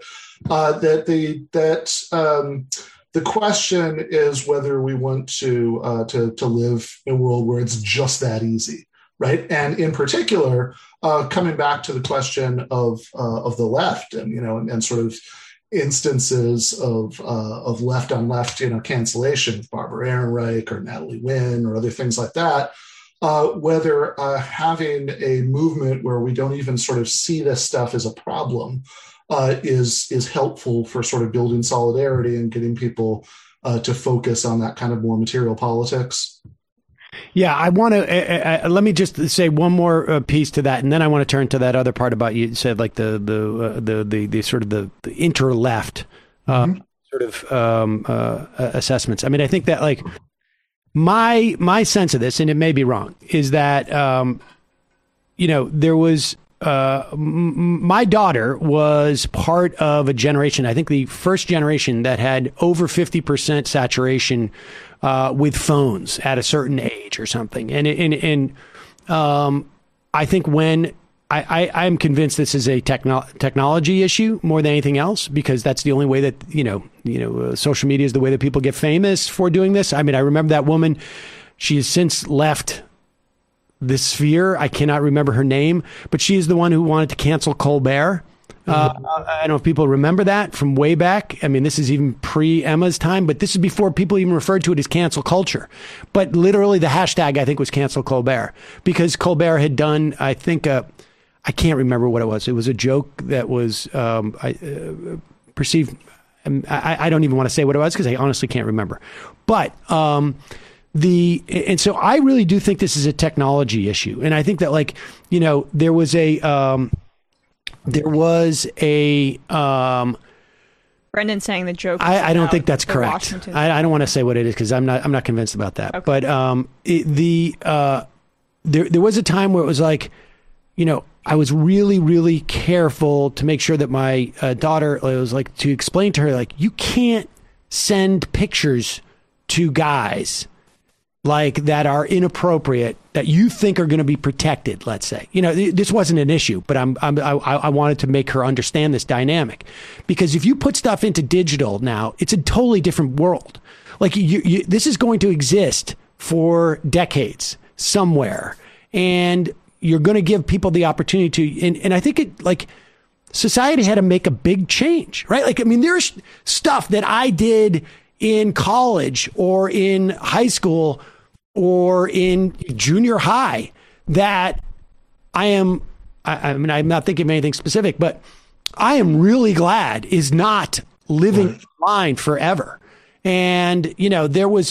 Speaker 7: the question is whether we want to live in a world where it's just that easy, right? And in particular, coming back to the question of the left, and sort of instances of left on left, cancellation with Barbara Ehrenreich or Natalie Wynn or other things like that. Whether having a movement where we don't even sort of see this stuff as a problem is helpful for sort of building solidarity and getting people to focus on that kind of more material politics.
Speaker 2: Yeah, I want to let me just say one more piece to that, and then I want to turn to that other part about you said, like the sort of the inter-left sort of assessments. I mean, I think that like my sense of this, and it may be wrong, is that there was my daughter was part of a generation, I think the first generation, that had over 50% saturation with phones at a certain age or something. And I think when I'm convinced this is a technology issue more than anything else, because that's the only way that, social media is the way that people get famous for doing this. I mean, I remember that woman, she has since left this sphere. I cannot remember her name, but she is the one who wanted to cancel Colbert. I don't know if people remember that from way back. I mean, this is even pre-Emma's time, but this is before people even referred to it as cancel culture. But literally the hashtag, I think, was cancel Colbert, because Colbert had done, I think, I can't remember what it was. It was a joke that was perceived. I don't even want to say what it was because I honestly can't remember. But and so I really do think this is a technology issue, and I think that there was a
Speaker 3: Brendan saying the joke.
Speaker 2: I don't think that's correct. I don't want to say what it is because I'm not convinced about that. Okay. But there was a time where it was like, I was really, really careful to make sure that my daughter, it was like to explain to her, like, you can't send pictures to guys like that are inappropriate that you think are going to be protected. Let's say, this wasn't an issue, but I wanted to make her understand this dynamic, because if you put stuff into digital now, it's a totally different world. Like this is going to exist for decades somewhere, and you're going to give people the opportunity to, and I think society had to make a big change, right? Like, I mean, there's stuff that I did in college or in high school or in junior high that I'm not thinking of anything specific, but I am really glad is not living online forever. And, there was,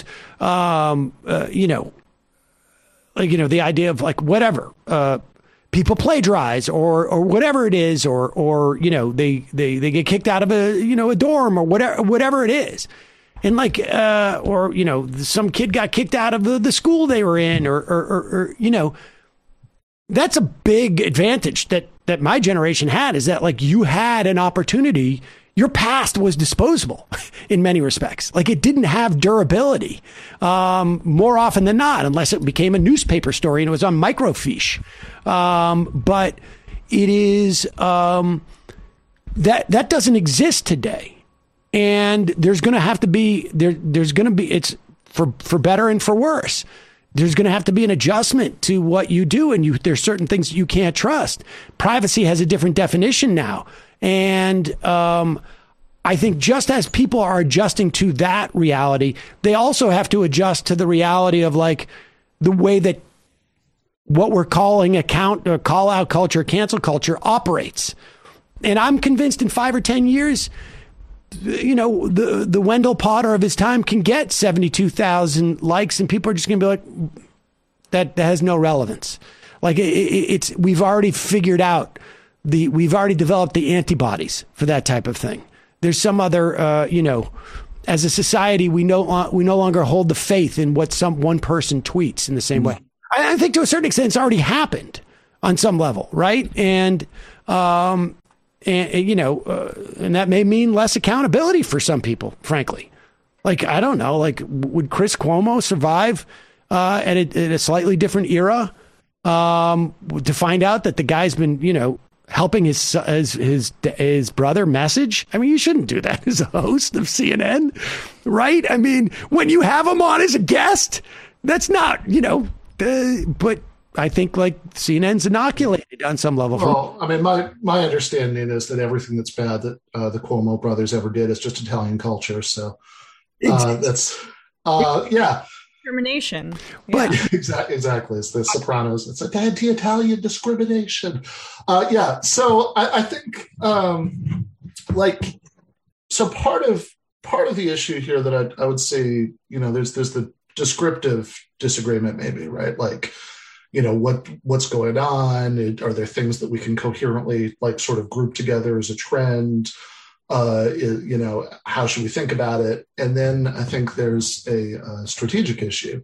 Speaker 2: the idea of like whatever, people plagiarize or whatever it is, or they get kicked out of a dorm or whatever it is. And some kid got kicked out of the school they were in, or that's a big advantage that that my generation had is that like you had an opportunity. Your past was disposable in many respects. Like it didn't have durability more often than not, unless it became a newspaper story and it was on microfiche. But it is that doesn't exist today, and there's going to have to be there's going to be it's for better and for worse. There's going to have to be an adjustment to what you do, and there's certain things you can't trust. Privacy has a different definition now. And I think just as people are adjusting to that reality, they also have to adjust to the reality of like the way that what we're calling call out culture, cancel culture operates. And I'm convinced in 5 or 10 years, the Wendell Potter of his time can get 72,000 likes, and people are just going to be like, that has no relevance. Like we've already figured out we've already developed the antibodies for that type of thing. There's some other, as a society, we no longer hold the faith in what one person tweets in the same way. I think to a certain extent it's already happened on some level, right? And that may mean less accountability for some people, frankly. Like, I don't know, like, would Chris Cuomo survive at a slightly different era to find out that the guy's been, helping his brother message? I mean, you shouldn't do that as a host of CNN, right? I mean, when you have him on as a guest, that's not, but I think like CNN's inoculated on some level.
Speaker 7: Well, I mean, my understanding is that everything that's bad that the Cuomo brothers ever did is just Italian culture. So that's
Speaker 3: discrimination.
Speaker 2: But
Speaker 7: exactly, it's the Sopranos. It's like anti-Italian discrimination. So I think so part of the issue here that I would say, there's the descriptive disagreement, maybe, right? Like, what's going on? Are there things that we can coherently like sort of group together as a trend? How should we think about it? And then I think there's a strategic issue.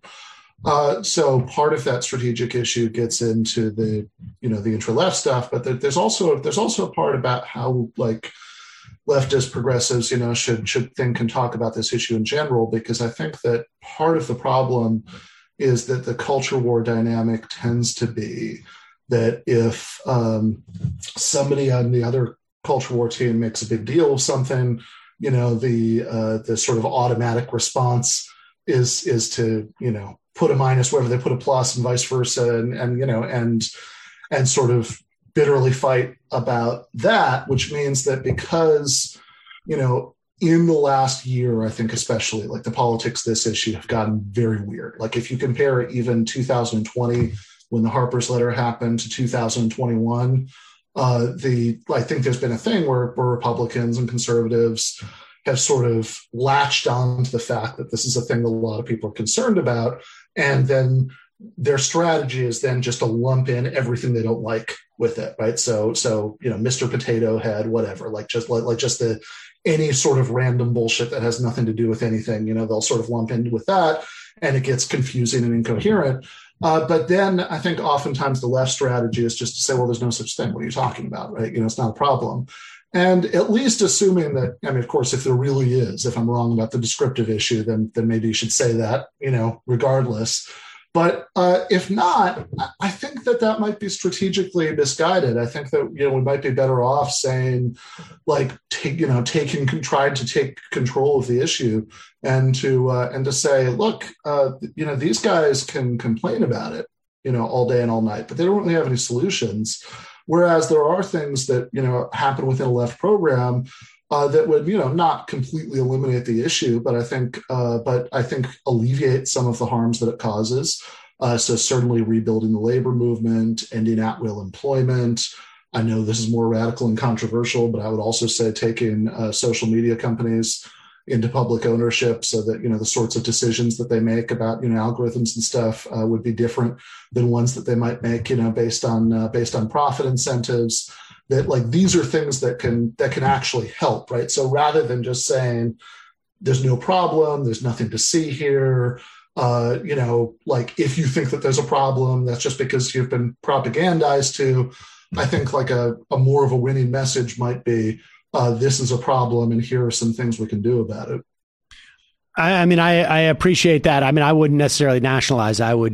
Speaker 7: So part of that strategic issue gets into the intra-left stuff, but there's also a part about how like leftist progressives, should think and talk about this issue in general, because I think that part of the problem is that the culture war dynamic tends to be that if somebody on the other culture war team makes a big deal of something, the sort of automatic response is to, put a minus wherever they put a plus and vice versa, and sort of bitterly fight about that, which means that because, in the last year, I think especially like the politics of this issue have gotten very weird. Like if you compare even 2020 when the Harper's letter happened to 2021, I think there's been a thing where Republicans and conservatives have sort of latched on to the fact that this is a thing that a lot of people are concerned about. And then their strategy is then just to lump in everything they don't like with it, right? So Mr. Potato Head, whatever, like just any sort of random bullshit that has nothing to do with anything, they'll sort of lump in with that, and it gets confusing and incoherent. But then I think oftentimes the left strategy is just to say, well, there's no such thing. What are you talking about, right? It's not a problem. And at least assuming that, I mean, of course, if there really is, if I'm wrong about the descriptive issue, then maybe you should say that, regardless. But if not, I think that might be strategically misguided. I think that, we might be better off saying, like, trying to take control of the issue and to say, look, these guys can complain about it, all day and all night, but they don't really have any solutions. Whereas there are things that, happen within a left program that would, not completely eliminate the issue, but I think alleviate some of the harms that it causes. So certainly rebuilding the labor movement, ending at-will employment. I know this is more radical and controversial, but I would also say taking social media companies into public ownership so that, the sorts of decisions that they make about, algorithms and stuff would be different than ones that they might make, based on profit incentives. That like these are things that can actually help, right? So rather than just saying there's no problem, there's nothing to see here, like if you think that there's a problem, that's just because you've been propagandized to. I think like a more of a winning message might be, this is a problem and here are some things we can do about it.
Speaker 2: I mean, I appreciate that. I mean, I wouldn't necessarily nationalize. I would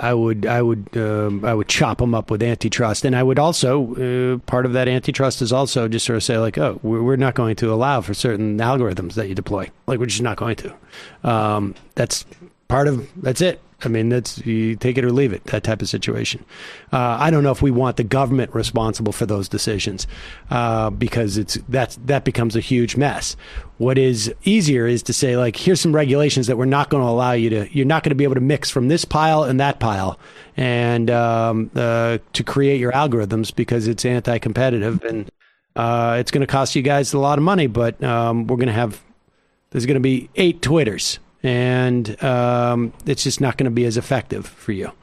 Speaker 2: chop them up with antitrust, and I would also part of that antitrust is also just sort of say like, oh, we're not going to allow for certain algorithms that you deploy. Like, we're just not going to. That's part of. That's it. I mean, that's, you take it or leave it, that type of situation. I don't know if we want the government responsible for those decisions, because that becomes a huge mess. What is easier is to say, like, here's some regulations that we're not going to allow you're not going to be able to mix from this pile and that pile, and to create your algorithms, because it's anti-competitive, and it's going to cost you guys a lot of money, but there's going to be 8 Twitters. And it's just not going to be as effective for you.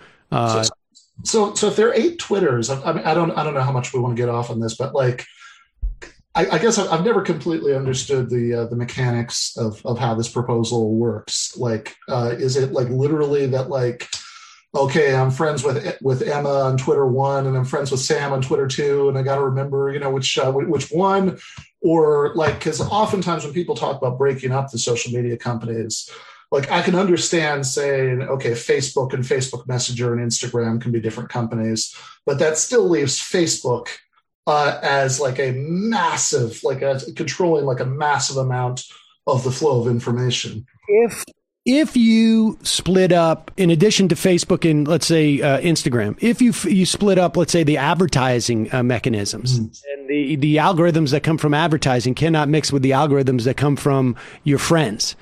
Speaker 7: So if there are 8 Twitters, I mean, I don't know how much we want to get off on this, but like, I guess I've never completely understood the mechanics of how this proposal works. Like, is it like literally that like, okay, I'm friends with Emma on Twitter 1, and I'm friends with Sam on Twitter 2, and I got to remember, which one, or like, because oftentimes when people talk about breaking up the social media companies, like, I can understand saying, okay, Facebook and Facebook Messenger and Instagram can be different companies, but that still leaves Facebook as like a massive, controlling like a massive amount of the flow of information.
Speaker 2: If you split up, in addition to Facebook and, let's say, Instagram, if you split up, let's say, the advertising mechanisms, and the algorithms that come from advertising cannot mix with the algorithms that come from your friends.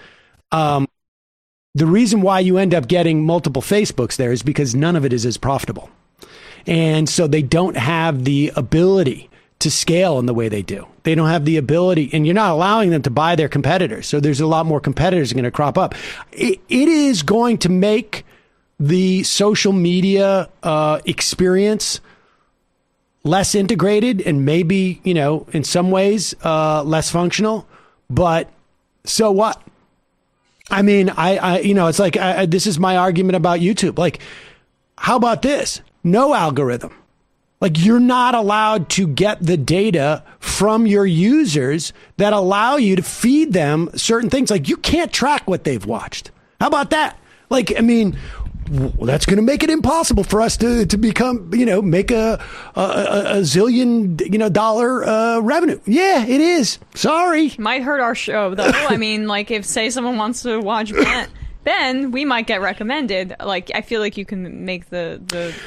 Speaker 2: The reason why you end up getting multiple Facebooks there is because none of it is as profitable. And so they don't have the ability to scale in the way they do. They don't have the ability, and you're not allowing them to buy their competitors. So there's a lot more competitors going to crop up. It is going to make the social media experience less integrated, and maybe, in some ways less functional. But so what? I mean, it's like, this is my argument about YouTube. Like, how about this? No algorithm. Like, you're not allowed to get the data from your users that allow you to feed them certain things. Like, you can't track what they've watched. How about that? Like, I mean, that's going to make it impossible for us to become, make a zillion, dollar revenue. Yeah, it is. Sorry.
Speaker 3: Might hurt our show, though. I mean, like, if, say, someone wants to watch Ben, we might get recommended. Like, I feel like you can make the...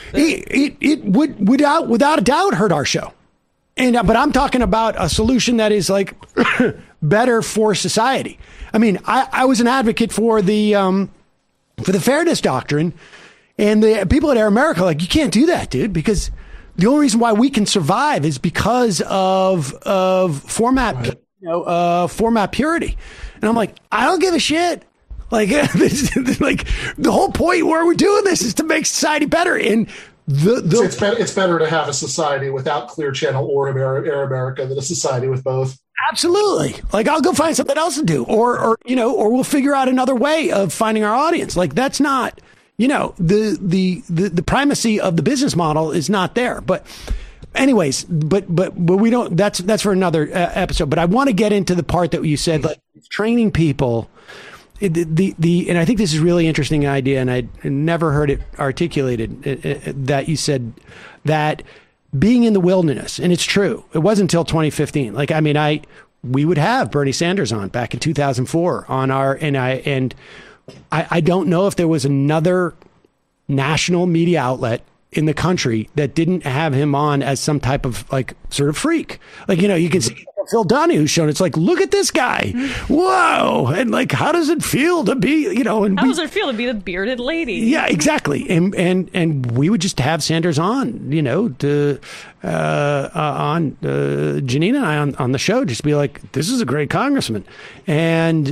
Speaker 2: It would, without a doubt, hurt our show. But I'm talking about a solution that is, like, better for society. I mean, I was an advocate for the fairness doctrine, and the people at Air America, like, you can't do that, dude, because the only reason why we can survive is because of format, format purity. And I'm like, I don't give a shit. Like, like, the whole point where we're doing this is to make society better. And
Speaker 7: it's better to have a society without Clear Channel or Air America than a society with both.
Speaker 2: Absolutely. Like, I'll go find something else to do, or we'll figure out another way of finding our audience. Like, that's not, the primacy of the business model is not there. But anyways, but we don't, that's for another episode. But I want to get into the part that you said, like, training people. And I think this is a really interesting idea, and I never heard it articulated, that you said that being in the wilderness, and it's true, it wasn't until 2015. Like, I mean, we would have Bernie Sanders on back in 2004 on our, and I don't know if there was another national media outlet in the country that didn't have him on as some type of, like, sort of freak. Like, you can see Phil Donahue shown. It's like, look at this guy. Whoa. And, like, how does it feel to be, and
Speaker 3: how does it feel to be the bearded lady?
Speaker 2: Yeah, exactly. And we would just have Sanders on, to on Janine and I on the show, just be like, this is a great congressman. And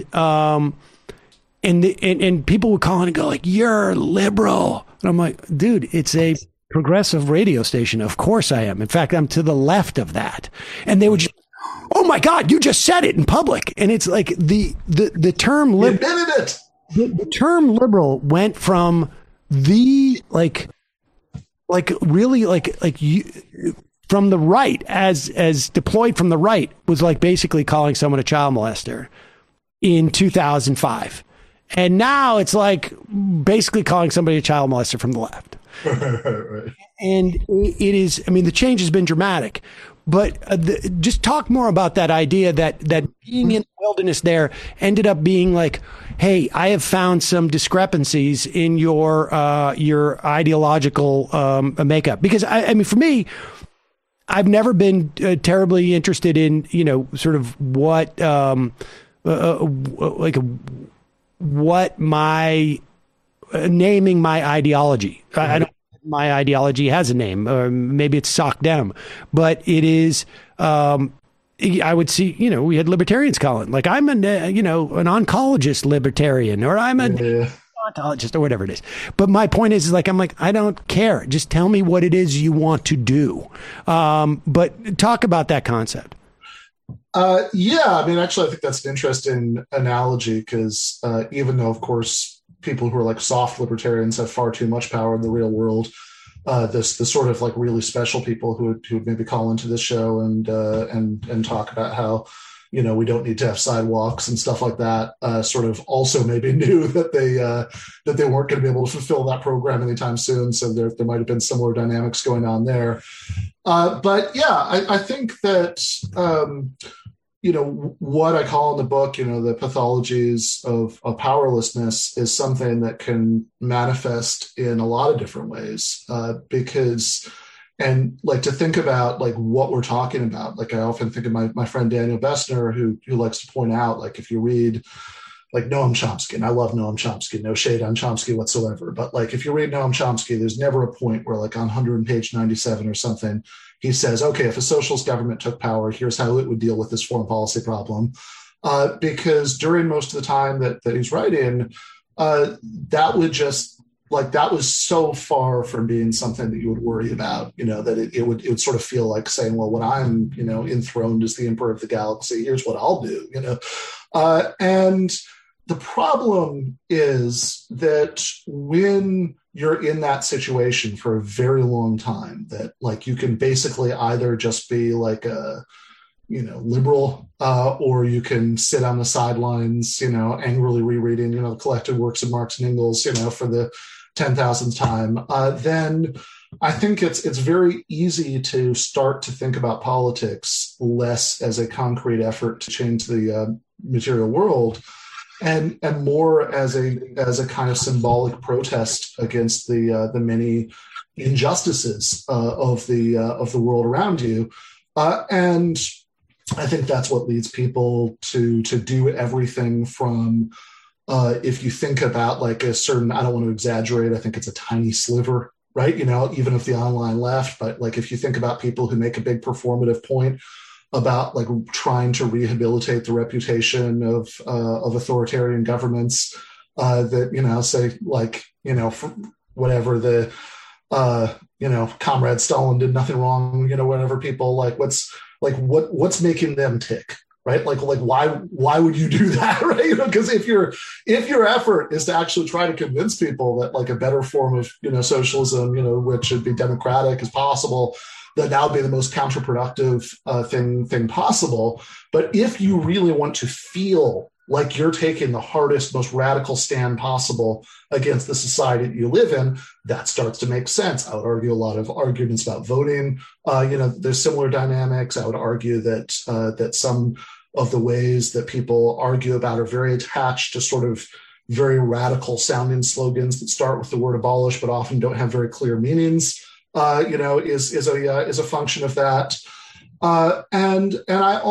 Speaker 2: people would call in and go, like, you're liberal. And I'm like, dude, it's a progressive radio station. Of course I am. In fact, I'm to the left of that. And they would just, oh my God, you just said it in public. And it's like the term liberal. The term liberal went from the really from the right, as deployed from the right, was like basically calling someone a child molester in 2005. And now it's like basically calling somebody a child molester from the left.
Speaker 7: Right.
Speaker 2: And it is, I mean, the change has been dramatic. But just talk more about that idea that being in the wilderness there ended up being like, hey, I have found some discrepancies in your ideological makeup. Because I mean, for me, I've never been terribly interested in, you know, sort of what what my naming my ideology. I don't. My ideology has a name, or maybe it's Sock Dem, but it is, I would see, you know, we had libertarians calling, like I'm an oncologist libertarian, or I'm a ontologist, or whatever it is. But my point is like, I'm like, I don't care. Just tell me what it is you want to do. But talk about that concept.
Speaker 7: Yeah, I mean, actually, I think that's an interesting analogy because even though, of course, people who are like soft libertarians have far too much power in the real world, the sort of like really special people who would maybe call into this show and talk about how, you know, we don't need to have sidewalks and stuff like that, sort of also maybe knew that they weren't going to be able to fulfill that program anytime soon. So there might have been similar dynamics going on there. But yeah, I think that, you know, what I call in the book, you know, the pathologies of powerlessness is something that can manifest in a lot of different ways, because, and like to think about like what we're talking about, like I often think of my friend Daniel Bessner, who likes to point out, like if you read like Noam Chomsky, and I love Noam Chomsky, no shade on Chomsky whatsoever, but like if you read Noam Chomsky, there's never a point where like on page 97 or something, he says, okay, if a socialist government took power, here's how it would deal with this foreign policy problem. Because during most of the time that he's writing, that was so far from being something that you would worry about, you know, that it would sort of feel like saying, well, when I'm, you know, enthroned as the emperor of the galaxy, here's what I'll do, you know. And the problem is that when you're in that situation for a very long time, that like you can basically either just be like a, you know, liberal, or you can sit on the sidelines, you know, angrily rereading, you know, the collected works of Marx and Engels, you know, for the 10,000th time, then I think it's very easy to start to think about politics less as a concrete effort to change the material world, and more as a kind of symbolic protest against the many injustices of the world around you, and I think that's what leads people to do everything from, if you think about like a certain, I don't want to exaggerate, I think it's a tiny sliver, right? You know, even of the online left, but like if you think about people who make a big performative point about like trying to rehabilitate the reputation of authoritarian governments, that, you know, say like, you know, whatever the, you know, Comrade Stalin did nothing wrong, you know, whatever people like, what's making them tick, right? Like why would you do that, right? You know, because if your effort is to actually try to convince people that like a better form of, you know, socialism, you know, which should be democratic as possible, that would be the most counterproductive thing possible. But if you really want to feel like you're taking the hardest, most radical stand possible against the society that you live in, that starts to make sense. I would argue a lot of arguments about voting, you know, there's similar dynamics. I would argue that some of the ways that people argue about are very attached to sort of very radical sounding slogans that start with the word abolish, but often don't have very clear meanings. You know, is a function of that, and I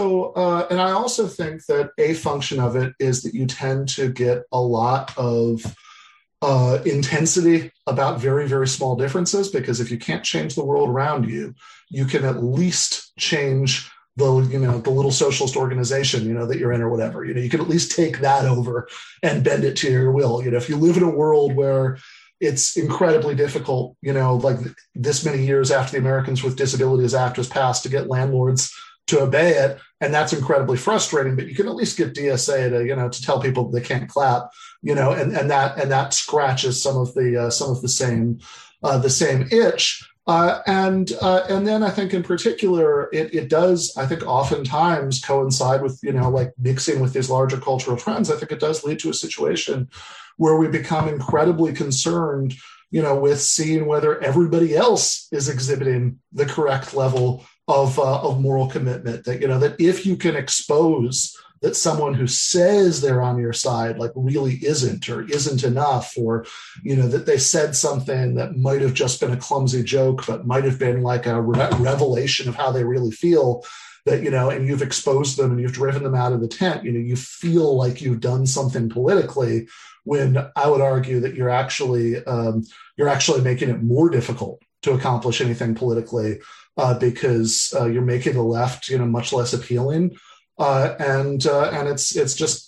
Speaker 7: also think that a function of it is that you tend to get a lot of intensity about very, very small differences, because if you can't change the world around you, you can at least change the little socialist organization, you know, that you're in or whatever. You know, you can at least take that over and bend it to your will. You know, if you live in a world where it's incredibly difficult, you know, like this many years after the Americans with Disabilities Act was passed, to get landlords to obey it, and that's incredibly frustrating. But you can at least get DSA to, you know, to tell people they can't clap, you know, and that scratches some of the same itch. And then I think in particular, it does, I think, oftentimes coincide with, like mixing with these larger cultural trends. I think it does lead to a situation where we become incredibly concerned, with seeing whether everybody else is exhibiting the correct level of moral commitment. That, that if you can expose that someone who says they're on your side, like really isn't or isn't enough, or, that they said something that might have just been a clumsy joke, but might have been like a revelation of how they really feel, that, and you've exposed them and you've driven them out of the tent, you feel like you've done something politically, when I would argue that you're actually making it more difficult to accomplish anything politically, because you're making the left, much less appealing. And because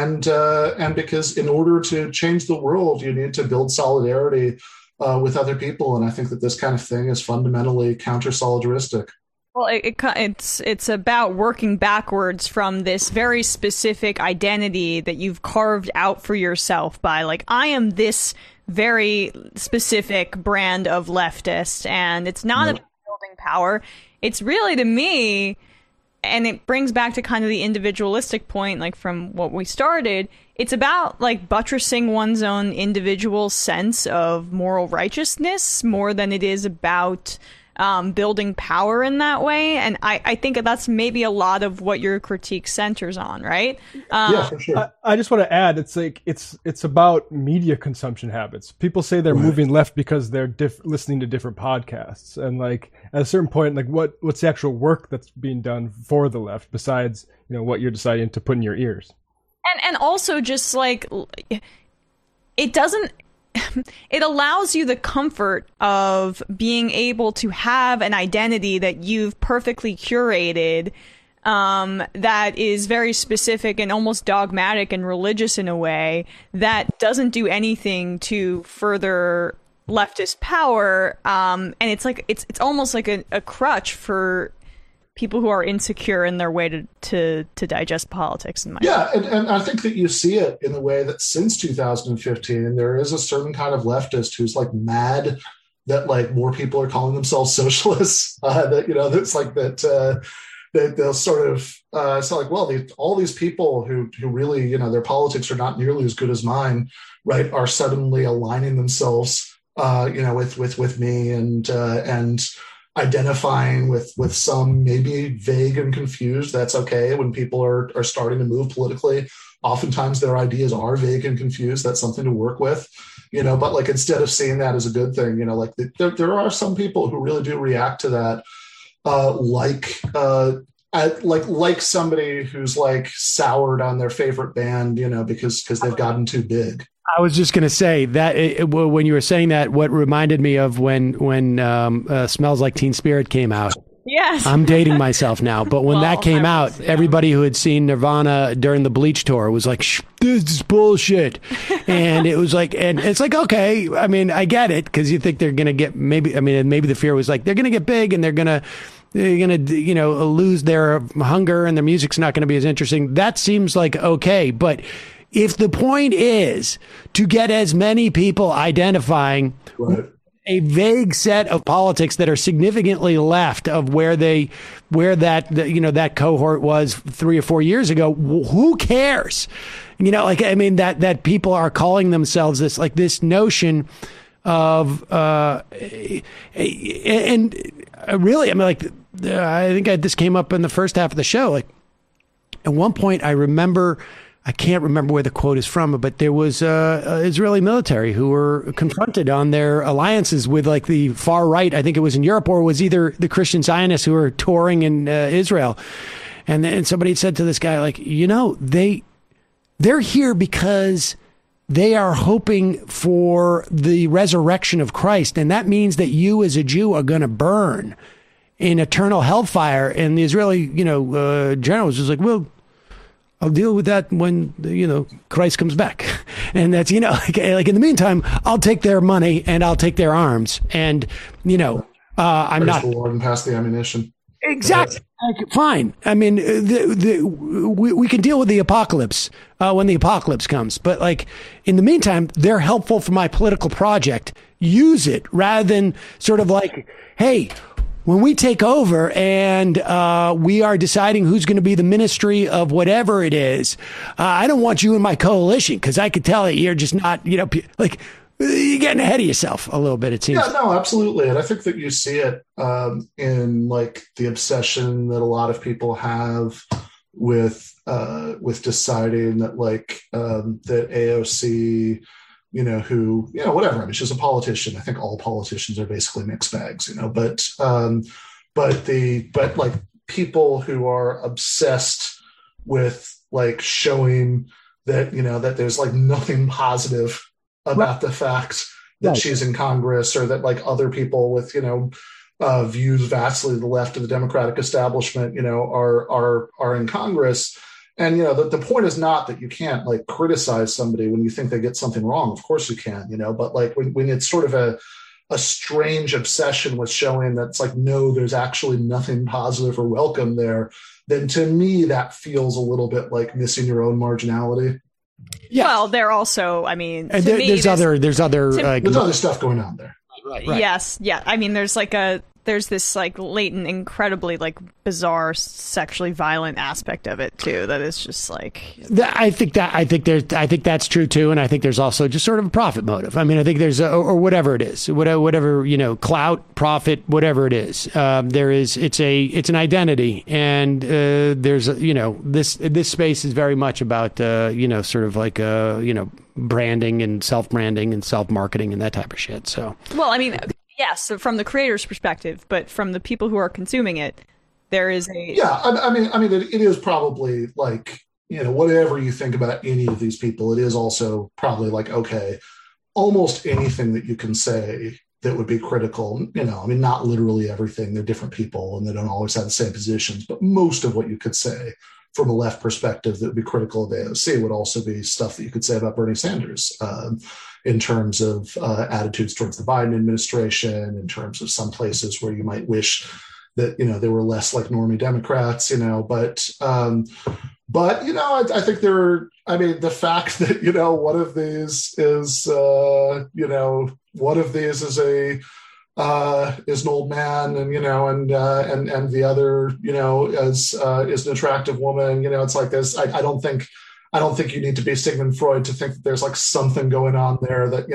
Speaker 7: in order to change the world, you need to build solidarity with other people. And I think that this kind of thing is fundamentally counter-solidaristic.
Speaker 3: Well, it's about working backwards from this very specific identity that you've carved out for yourself by, like, I am this very specific brand of leftist, and it's not about building power. It's really, to me, and it brings back to kind of the individualistic point, like from what we started, it's about like buttressing one's own individual sense of moral righteousness more than it is about building power in that way. And I think that's maybe a lot of what your critique centers on, right?
Speaker 7: Yeah, for sure.
Speaker 6: I just want to add, it's like it's about media consumption habits. People say they're moving left because they're listening to different podcasts, and like at a certain point, like what's the actual work that's being done for the left besides what you're deciding to put in your ears?
Speaker 3: And also just like it doesn't. It allows you the comfort of being able to have an identity that you've perfectly curated, that is very specific and almost dogmatic and religious in a way that doesn't do anything to further leftist power. And it's like it's almost like a crutch for people who are insecure in their way to digest politics. In my opinion.
Speaker 7: And I think that you see it in the way that since 2015, there is a certain kind of leftist who's like mad that like more people are calling themselves socialists. That's like that they'll sort of so like, well, all these people who really their politics are not nearly as good as mine, right, are suddenly aligning themselves with me and identifying with some maybe vague and confused. That's okay when people are starting to move politically. Oftentimes their ideas are vague and confused. That's something to work with, but like instead of seeing that as a good thing, like there are some people who really do react to that, like somebody who's like soured on their favorite band, because they've gotten too big.
Speaker 2: I was just going to say that when you were saying that, what reminded me of when Smells Like Teen Spirit came out.
Speaker 3: Yes.
Speaker 2: I'm dating myself now, but when that came out, everybody who had seen Nirvana during the Bleach tour was like, this is bullshit. And it was like, and it's like, okay, I mean, I get it, because you think they're going to get maybe the fear was like, they're going to get big and they're going to lose their hunger and their music's not going to be as interesting. That seems like okay, but if the point is to get as many people identifying a vague set of politics that are significantly left of where that cohort was 3 or 4 years ago, who cares? That people are calling themselves this notion of and really, I think this came up in the first half of the show. Like at one point, I can't remember where the quote is from, but there was Israeli military who were confronted on their alliances with like the far right. I think it was in Europe, or it was either the Christian Zionists who were touring in Israel. And then somebody said to this guy, like, they're here because they are hoping for the resurrection of Christ. And that means that you as a Jew are going to burn in eternal hellfire. And the Israeli, general was just like, well, I'll deal with that when, Christ comes back. And that's, like in the meantime, I'll take their money and I'll take their arms. And, I'm not.
Speaker 7: The Lord and pass the ammunition.
Speaker 2: Exactly. Fine. I mean, we can deal with the apocalypse when the apocalypse comes. But like in the meantime, they're helpful for my political project. Use it rather than sort of like, hey, when we take over and we are deciding who's going to be the ministry of whatever it is, I don't want you in my coalition because I could tell that you're just not, like you're getting ahead of yourself a little bit, it seems.
Speaker 7: Yeah, no, absolutely. And I think that you see it in like the obsession that a lot of people have with deciding that like that AOC, whatever. I mean, she's a politician. I think all politicians are basically mixed bags, but like people who are obsessed with like showing that, that there's like nothing positive about the fact that she's in Congress, or that like other people with, views vastly to the left of the Democratic establishment, are in Congress. And, the point is not that you can't like criticize somebody when you think they get something wrong. Of course you can, but like when it's sort of a strange obsession with showing that it's like, no, there's actually nothing positive or welcome there, then to me, that feels a little bit like missing your own marginality.
Speaker 3: Yeah. Well, they're also, I mean,
Speaker 2: and there's other
Speaker 7: stuff going on there.
Speaker 2: Right.
Speaker 3: Yes. Yeah. I mean, there's this like latent, incredibly like bizarre, sexually violent aspect of it too. That is just like.
Speaker 2: I think that's true too, and I think there's also just sort of a profit motive. I mean, I think there's or whatever it is, whatever clout, profit, whatever it is. It's an identity, and there's this space is very much about sort of like branding and self-branding and self-marketing and that type of shit. So.
Speaker 3: Well, I mean. Yes, from the creator's perspective, but from the people who are consuming it, there is a...
Speaker 7: Yeah, I mean, it is probably like, whatever you think about any of these people, it is also probably like, okay, almost anything that you can say that would be critical, I mean, not literally everything, they're different people and they don't always have the same positions, but most of what you could say from a left perspective that would be critical of AOC would also be stuff that you could say about Bernie Sanders. In terms of attitudes towards the Biden administration, in terms of some places where you might wish that, they were less like normie Democrats, but I think the fact that, one of these is, is an old man and, and the other, is an attractive woman, it's like this. I don't think you need to be Sigmund Freud to think that there's like something going on there that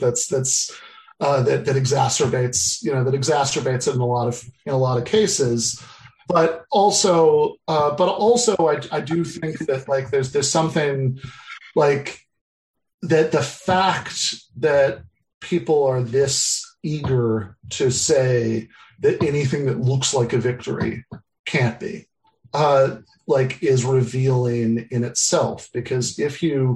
Speaker 7: that exacerbates it in a lot of cases. But also I do think that like there's something like that the fact that people are this eager to say that anything that looks like a victory can't be. Is revealing in itself, because if your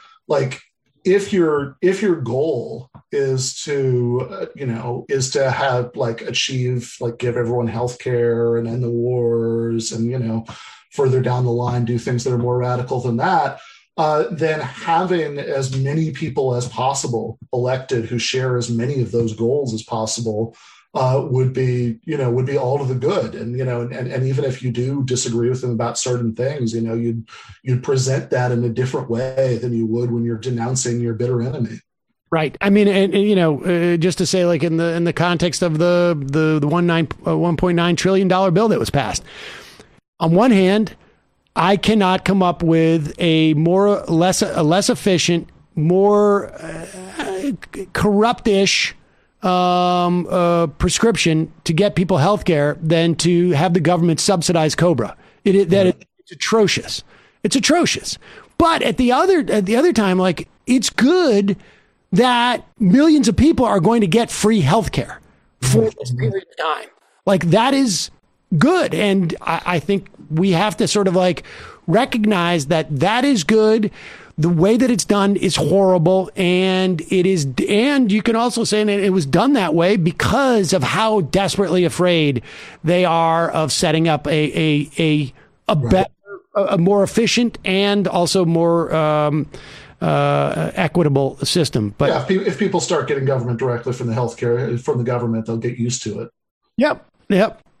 Speaker 7: goal is to have achieve give everyone healthcare and end the wars and further down the line do things that are more radical than that, then having as many people as possible elected who share as many of those goals as possible would be all to the good. And, and even if you do disagree with them about certain things, you'd present that in a different way than you would when you're denouncing your bitter enemy.
Speaker 2: Right. I mean, and just to say, like in the context of the $1.9 trillion bill that was passed, on one hand, I cannot come up with a less efficient, more corruptish prescription to get people health care than to have the government subsidize Cobra. It's atrocious. It's atrocious. But at the other time, like, it's good that millions of people are going to get free health care for this period of time. Like, that is good. And I think we have to sort of like recognize that is good. The way that it's done is horrible, and you can also say that it was done that way because of how desperately afraid they are of setting up a better, a more efficient, and also more equitable system. But
Speaker 7: yeah, if people start getting government directly from the healthcare from the government, they'll get used to it.
Speaker 2: Yep.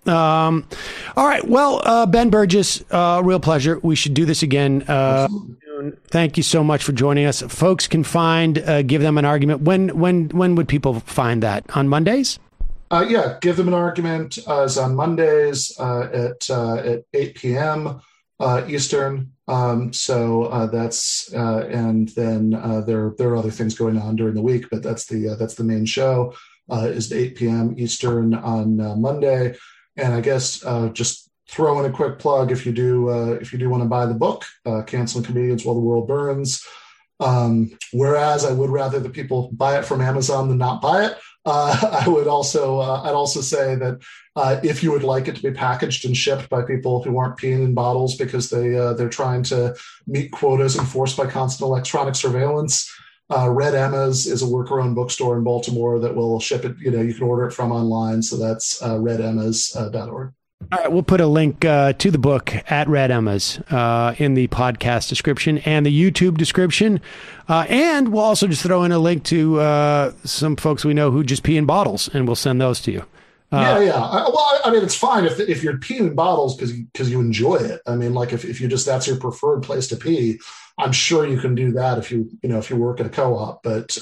Speaker 2: All right. Well, Ben Burgess, real pleasure. We should do this again. Thank you so much for joining us. Folks can find Give Them an Argument. When would people find that? On Mondays?
Speaker 7: Yeah, Give Them an Argument is on Mondays at 8 p.m. Eastern. So that's and then there are other things going on during the week, but that's the main show. Is at 8 p.m. Eastern on Monday. And I guess just throw in a quick plug if you do want to buy the book, Canceling Comedians While the World Burns. Whereas I would rather that people buy it from Amazon than not buy it. I'd also say that if you would like it to be packaged and shipped by people who aren't peeing in bottles because they're trying to meet quotas enforced by constant electronic surveillance, Red Emma's is a worker-owned bookstore in Baltimore that will ship it. You can order it from online. So that's redemmas.org.
Speaker 2: All right, we'll put a link to the book at Red Emma's in the podcast description and the YouTube description. And we'll also just throw in a link to some folks we know who just pee in bottles, and we'll send those to you.
Speaker 7: Well, I mean, it's fine if you're peeing in bottles because you enjoy it. I mean, like if you just, that's your preferred place to pee, I'm sure you can do that if you work at a co-op. But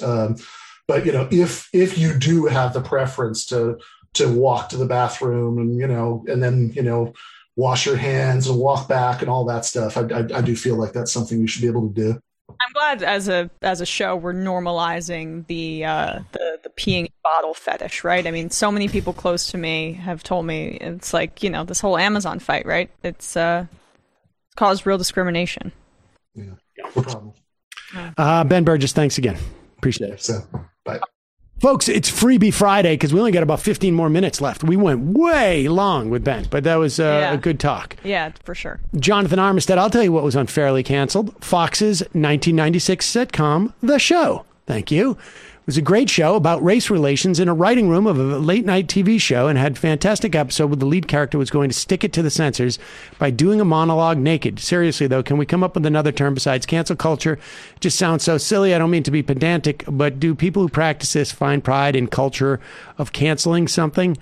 Speaker 7: if you do have the preference to walk to the bathroom and then wash your hands and walk back and all that stuff, I do feel like that's something you should be able to do.
Speaker 3: I'm glad as a show we're normalizing the peeing bottle fetish, right? I mean, so many people close to me have told me it's like, this whole Amazon fight, right? It's caused real discrimination.
Speaker 7: Yeah, no problem.
Speaker 2: Ben Burgess, thanks again. Appreciate it.
Speaker 7: So, bye.
Speaker 2: Folks, it's Freebie Friday because we only got about 15 more minutes left. We went way long with Ben, but that was a good talk.
Speaker 3: Yeah, for sure.
Speaker 2: Jonathan Armistead, I'll tell you what was unfairly canceled. Fox's 1996 sitcom, The Show. Thank you. It was a great show about race relations in a writing room of a late-night TV show, and had a fantastic episode where the lead character was going to stick it to the censors by doing a monologue naked. Seriously, though, can we come up with another term besides cancel culture? It just sounds so silly. I don't mean to be pedantic, but do people who practice this find pride in culture of canceling something?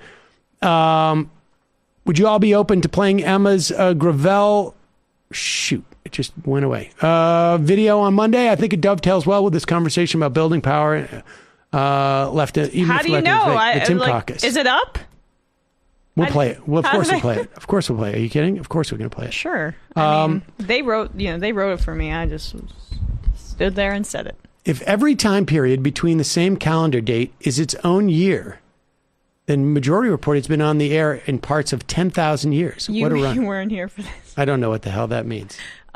Speaker 2: Would you all be open to playing Emma's Gravel? Shoot, it just went away. Video on Monday. I think it dovetails well with this conversation about building power. Left it. Even
Speaker 3: How do you know?
Speaker 2: The Tim Caucus.
Speaker 3: Is it up?
Speaker 2: We'll play it. Well, of course we'll play it. Of course we'll play it. Are you kidding? Of course we're going to play it.
Speaker 3: Sure. I mean, they wrote it for me. I just stood there and said it.
Speaker 2: If every time period between the same calendar date is its own year, then Majority Report has been on the air in parts of 10,000 years. What a run.
Speaker 3: You weren't here for this.
Speaker 2: I don't know what the hell that means.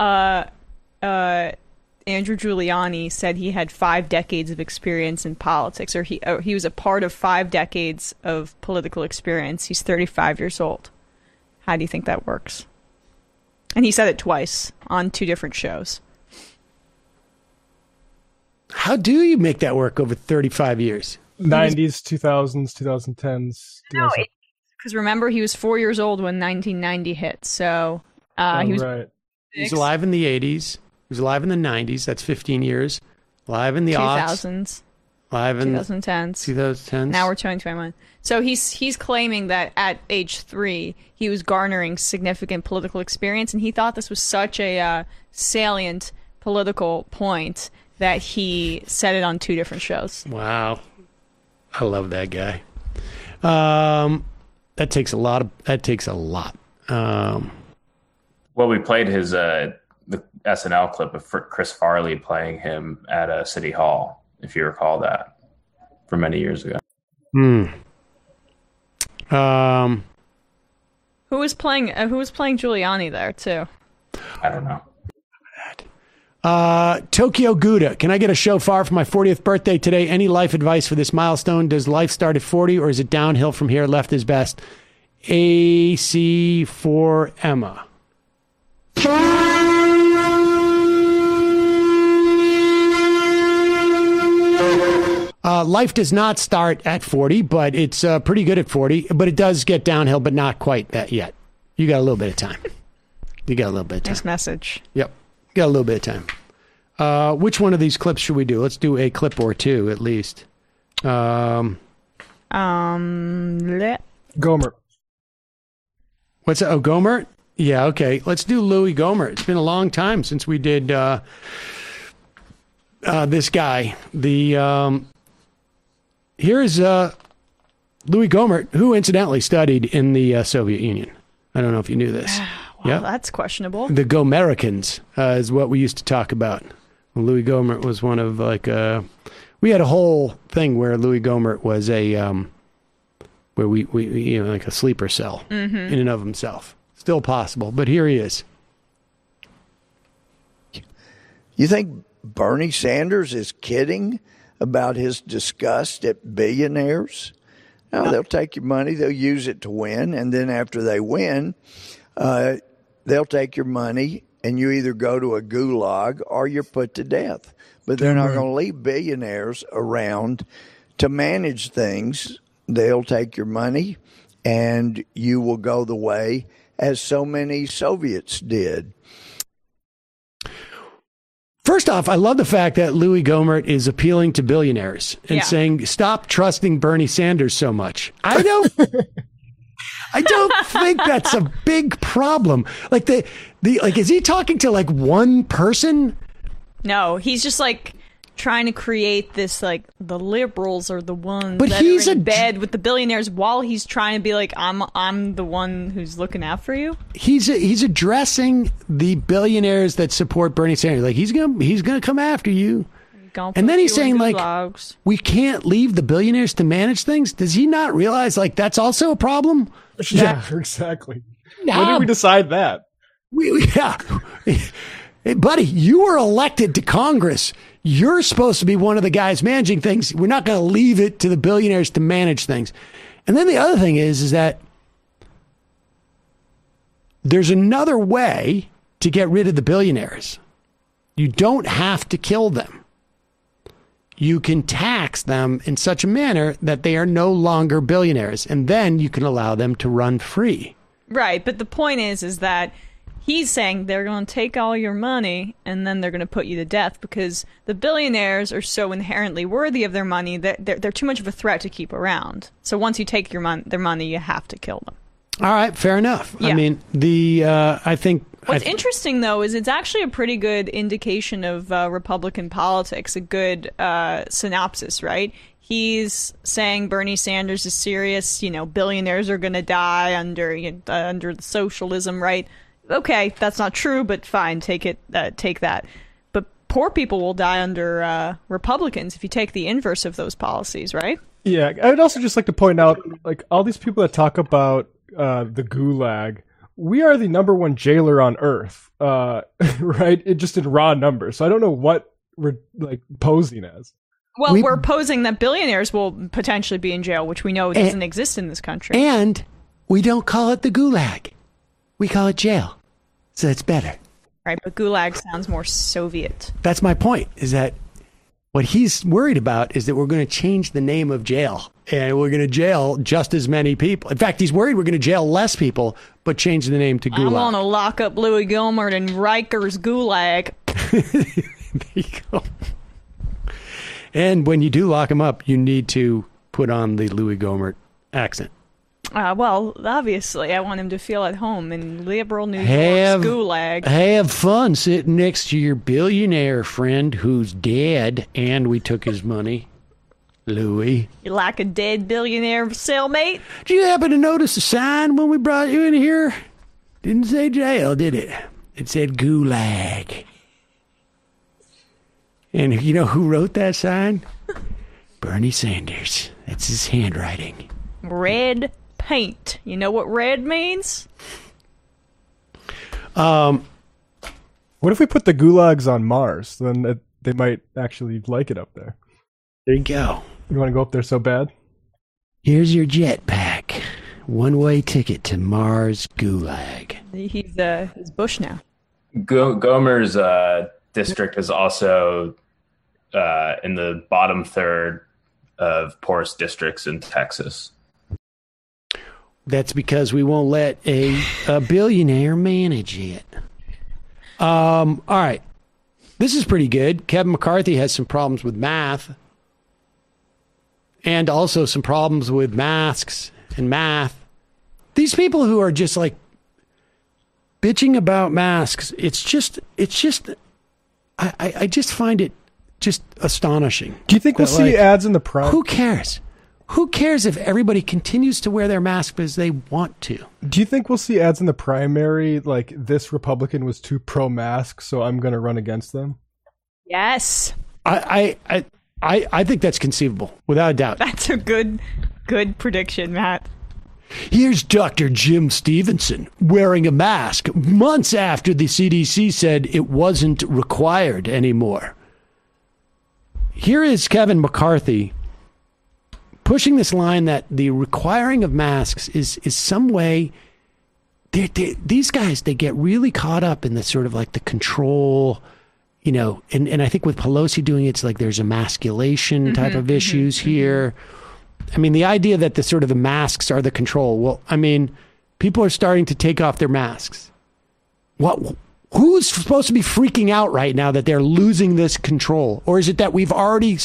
Speaker 3: Andrew Giuliani said he had 5 decades of experience in politics, or he was a part of 5 decades of political experience. He's 35 years old. How do you think that works? And he said it twice on 2 different shows.
Speaker 2: How do you make that work over 35 years?
Speaker 6: 90s, 2000s, 2010s.
Speaker 3: No, because remember, he was 4 years old when 1990 hit. So he was
Speaker 6: right.
Speaker 2: He was alive in the 80s. He was alive in the 90s. That's 15 years. Alive in the
Speaker 3: 2000s.
Speaker 2: Alive in
Speaker 3: 2010s.
Speaker 2: 2010s.
Speaker 3: Now we're 2021. So he's claiming that at age 3 he was garnering significant political experience, and he thought this was such a salient political point that he said it on 2 different shows.
Speaker 2: Wow. I love that guy. That takes a lot.
Speaker 8: Well, we played his the SNL clip of Chris Farley playing him at City Hall, if you recall that, from many years ago.
Speaker 3: Who was playing Giuliani there too?
Speaker 8: I don't know.
Speaker 2: Tokyo Gouda. Can I get a shofar for my 40th birthday today? Any life advice for this milestone? Does life start at 40 or is it downhill from here? Left is best. AC for Emma. Life does not start at 40, but it's pretty good at 40. But it does get downhill, but not quite that yet. You got a little bit of time.
Speaker 3: Nice message.
Speaker 2: Yep. Got a little bit of time. Which one of these clips should we do? Let's do a clip or 2 at least.
Speaker 6: Gomer.
Speaker 2: What's that? Oh, Gohmert? Yeah, okay. Let's do Louis Gohmert. It's been a long time since we did this guy. Here's Louis Gohmert, who incidentally studied in the Soviet Union. I don't know if you knew this.
Speaker 3: Well, that's questionable.
Speaker 2: The Gomericans is what we used to talk about. Louis Gohmert was one of we had a whole thing where Louis Gohmert was where we like a sleeper cell in and of himself. Still possible, but here he is.
Speaker 9: You think Bernie Sanders is kidding about his disgust at billionaires? No, they'll take your money, they'll use it to win, and then after they win, they'll take your money and you either go to a gulag or you're put to death. But they're not going to leave billionaires around to manage things. They'll take your money and you will go the way as so many Soviets did.
Speaker 2: First off, I love the fact that Louis Gohmert is appealing to billionaires and saying, stop trusting Bernie Sanders so much. I don't think that's a big problem. Like is he talking to like one person?
Speaker 3: No, he's just like trying to create this, like, the liberals are the ones
Speaker 2: but
Speaker 3: that
Speaker 2: he's
Speaker 3: are in bed with the billionaires while he's trying to be like, I'm the one who's looking out for you.
Speaker 2: He's addressing the billionaires that support Bernie Sanders. Like, he's gonna come after you. And then he's saying, like, we can't leave the billionaires to manage things. Does he not realize, like, that's also a problem?
Speaker 6: Yeah, exactly. When did we decide that?
Speaker 2: Hey, buddy, you were elected to Congress. You're supposed to be one of the guys managing things. We're not going to leave it to the billionaires to manage things. And then the other thing is that there's another way to get rid of the billionaires. You don't have to kill them. You can tax them in such a manner that they are no longer billionaires, and then you can allow them to run free.
Speaker 3: Right, but the point is that he's saying they're going to take all your money and then they're going to put you to death because the billionaires are so inherently worthy of their money that they're too much of a threat to keep around. So once you take their money, you have to kill them.
Speaker 2: All right, fair enough. Yeah. I mean, I think...
Speaker 3: What's interesting, though, is it's actually a pretty good indication of Republican politics, a good synopsis, right? He's saying Bernie Sanders is serious, billionaires are going to die under the socialism, right? Okay, that's not true, but fine, take that. But poor people will die under Republicans if you take the inverse of those policies, right?
Speaker 6: Yeah, I would also just like to point out, like, all these people that talk about the gulag, we are the number one jailer on earth, right? It just in raw numbers. So I don't know what we're like posing as.
Speaker 3: Well, we're posing that billionaires will potentially be in jail, which we know doesn't exist in this country.
Speaker 2: And we don't call it the gulag. We call it jail. So it's better.
Speaker 3: Right, but gulag sounds more Soviet.
Speaker 2: That's my point, is that what he's worried about is that we're going to change the name of jail. And we're going to jail just as many people. In fact, he's worried we're going to jail less people, but change the name to gulag.
Speaker 3: I want to lock up Louis Gohmert in Rikers Gulag.
Speaker 2: There you go. And when you do lock him up, you need to put on the Louis Gohmert accent.
Speaker 3: Well, obviously, I want him to feel at home in liberal New York's gulag.
Speaker 2: Have fun sitting next to your billionaire friend who's dead, and we took his money, Louis.
Speaker 3: You like a dead billionaire cellmate?
Speaker 2: Did you happen to notice a sign when we brought you in here? Didn't say jail, did it? It said gulag. And you know who wrote that sign? Bernie Sanders. That's his handwriting.
Speaker 3: Red paint. You know what red means?
Speaker 6: What if we put the gulags on Mars? Then they might actually like it up there.
Speaker 2: There you go.
Speaker 6: You want to go up there so bad?
Speaker 2: Here's your jetpack. One-way ticket to Mars Gulag.
Speaker 3: He's Bush now.
Speaker 8: Gohmert's district is also in the bottom third of poorest districts in Texas.
Speaker 2: That's because we won't let a billionaire manage it. All right. This is pretty good. Kevin McCarthy has some problems with math. And also some problems with masks and math. These people who are just like bitching about masks, I just find it just astonishing.
Speaker 6: Do you think we'll see ads in the prime?
Speaker 2: Who cares? Who cares if everybody continues to wear their mask because they want to?
Speaker 6: Do you think we'll see ads in the primary like this Republican was too pro-mask, so I'm going to run against them?
Speaker 3: Yes.
Speaker 2: I think that's conceivable, without a doubt.
Speaker 3: That's a good prediction, Matt.
Speaker 2: Here's Dr. Jim Stevenson wearing a mask months after the CDC said it wasn't required anymore. Here is Kevin McCarthy pushing this line that the requiring of masks is some way. These guys, they get really caught up in the sort of like the control, and I think with Pelosi doing it, it's like there's emasculation type of issues here. I mean, the idea that the masks are the control. Well, I mean, people are starting to take off their masks. Who's supposed to be freaking out right now that they're losing this control? Or is it that we've already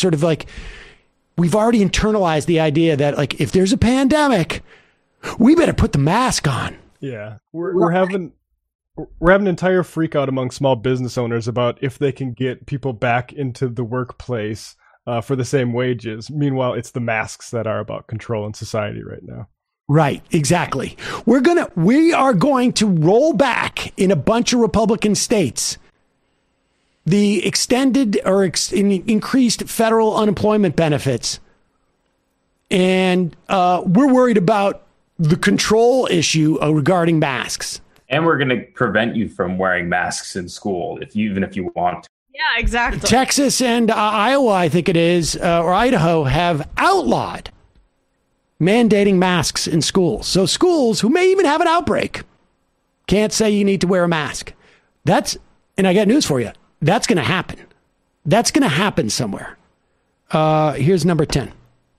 Speaker 2: internalized the idea that like, if there's a pandemic, we better put the mask on.
Speaker 6: Yeah. We're having an entire freak out among small business owners about if they can get people back into the workplace for the same wages. Meanwhile, it's the masks that are about control in society right now.
Speaker 2: Right, exactly. We are going to roll back in a bunch of Republican states the extended or increased federal unemployment benefits. And we're worried about the control issue regarding masks.
Speaker 8: And we're going to prevent you from wearing masks in school, even if you want to.
Speaker 3: Yeah, exactly.
Speaker 2: Texas and Iowa, I think it is, or Idaho, have outlawed mandating masks in schools. So schools who may even have an outbreak can't say you need to wear a mask. And I got news for you. That's going to happen. That's going to happen somewhere. Here's number 10.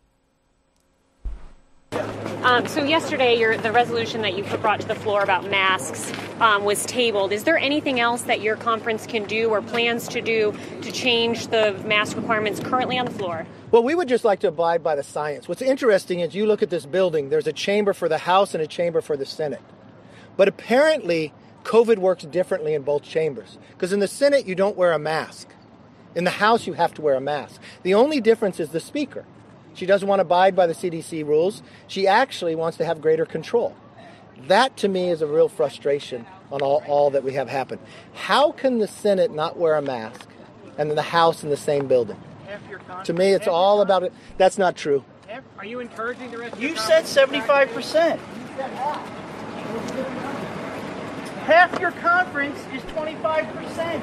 Speaker 10: So yesterday, the resolution that you brought to the floor about masks was tabled. Is there anything else that your conference can do or plans to do to change the mask requirements currently on the floor?
Speaker 11: Well, we would just like to abide by the science. What's interesting is you look at this building, there's a chamber for the House and a chamber for the Senate. But apparently, COVID works differently in both chambers. Because in the Senate, you don't wear a mask. In the House, you have to wear a mask. The only difference is the Speaker. She doesn't want to abide by the CDC rules. She actually wants to have greater control. That, to me, is a real frustration on all that we have happen. How can the Senate not wear a mask and then the House in the same building? To me, it's all about it. That's not true.
Speaker 12: Are you encouraging the rest of
Speaker 13: You said 75%. Half your conference is 25%.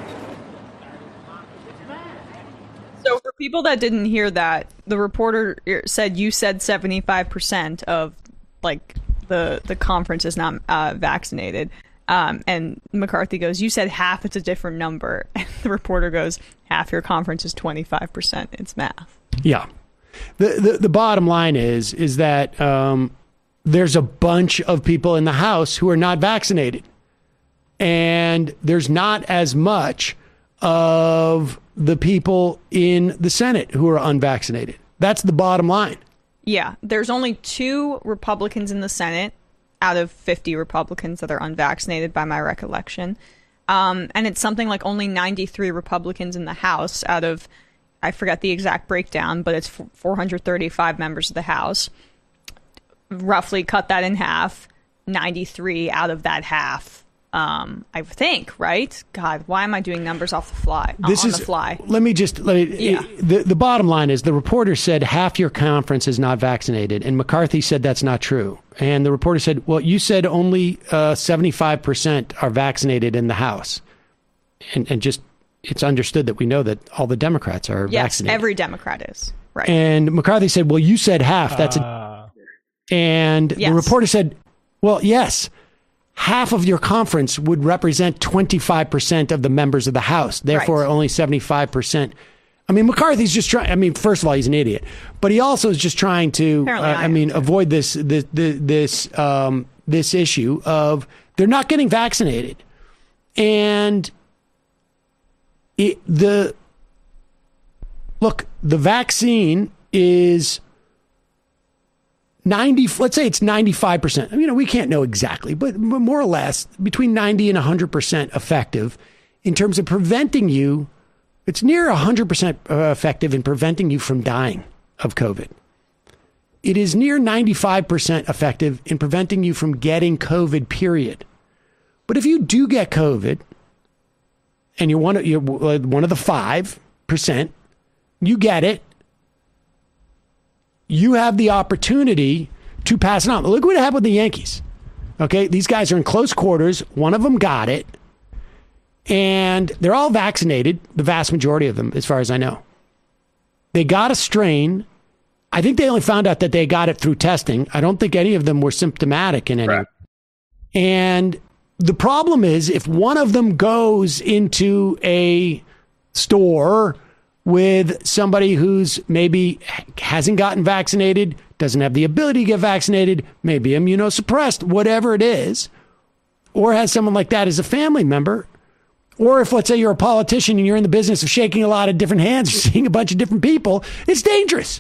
Speaker 3: So for people that didn't hear that, the reporter said you said 75% of like the conference is not vaccinated. And McCarthy goes, you said half, it's a different number. And the reporter goes, half your conference is 25%. It's math.
Speaker 2: Yeah. The bottom line is that there's a bunch of people in the House who are not vaccinated. And there's not as much of the people in the Senate who are unvaccinated. That's the bottom line.
Speaker 3: Yeah. There's only 2 Republicans in the Senate out of 50 Republicans that are unvaccinated by my recollection. And it's something like only 93 Republicans in the House out of, I forget the exact breakdown, but it's 435 members of the House. Roughly cut that in half, 93 out of that half. I think, right? God, why am I doing numbers off the fly? The fly.
Speaker 2: The bottom line is the reporter said half your conference is not vaccinated, and McCarthy said that's not true. And the reporter said, well, you said only 75% are vaccinated in the House. And just, it's understood that we know that all the Democrats are vaccinated.
Speaker 3: Yes, every Democrat is. Right.
Speaker 2: And McCarthy said, well, you said half. And the reporter said, well, yes. Half of your conference would represent 25% of the members of the House. Therefore, only 75%. I mean, McCarthy's just trying. I mean, first of all, he's an idiot, but he also is just trying to. Avoid this issue of they're not getting vaccinated, and the vaccine is let's say it's 95%. We can't know exactly, but more or less between 90 and 100% effective in terms of preventing you. It's near 100% effective in preventing you from dying of COVID. It is near 95% effective in preventing you from getting COVID, period. But if you do get COVID and you're one of the 5%, you get it, you have the opportunity to pass it on. Look what happened with the Yankees. Okay, these guys are in close quarters. One of them got it. And they're all vaccinated, the vast majority of them, as far as I know. They got a strain. I think they only found out that they got it through testing. I don't think any of them were symptomatic in any way. And the problem is, if one of them goes into a store with somebody who's maybe hasn't gotten vaccinated, doesn't have the ability to get vaccinated, maybe immunosuppressed, whatever it is, or has someone like that as a family member, or if, let's say, you're a politician and you're in the business of shaking a lot of different hands, you're seeing a bunch of different people, it's dangerous.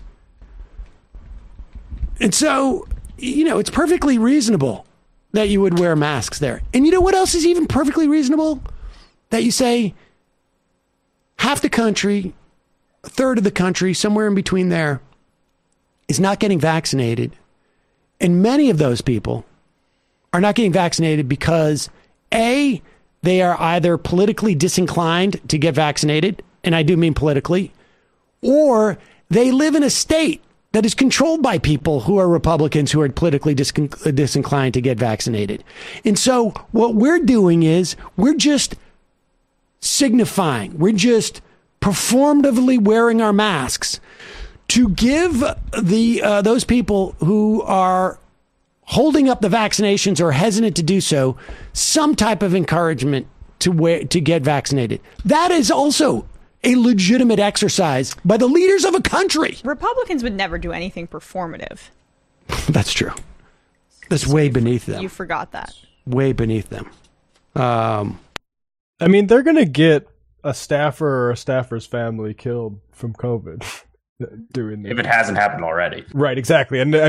Speaker 2: And so, it's perfectly reasonable that you would wear masks there. And you know what else is even perfectly reasonable? That you say half the country, a third of the country, somewhere in between there, is not getting vaccinated. And many of those people are not getting vaccinated because, A, they are either politically disinclined to get vaccinated, and I do mean politically, or they live in a state that is controlled by people who are Republicans who are politically disinclined to get vaccinated. And so what we're doing is we're just signifying, we're just performatively wearing our masks to give those people who are holding up the vaccinations or hesitant to do so some type of encouragement to get vaccinated. That is also a legitimate exercise by the leaders of a country.
Speaker 3: Republicans would never do anything performative.
Speaker 2: That's true. That's way beneath them.
Speaker 3: You forgot that.
Speaker 2: Way beneath them.
Speaker 6: They're going to get a staffer or a staffer's family killed from COVID doing this.
Speaker 8: If it hasn't happened already.
Speaker 6: Right, exactly. And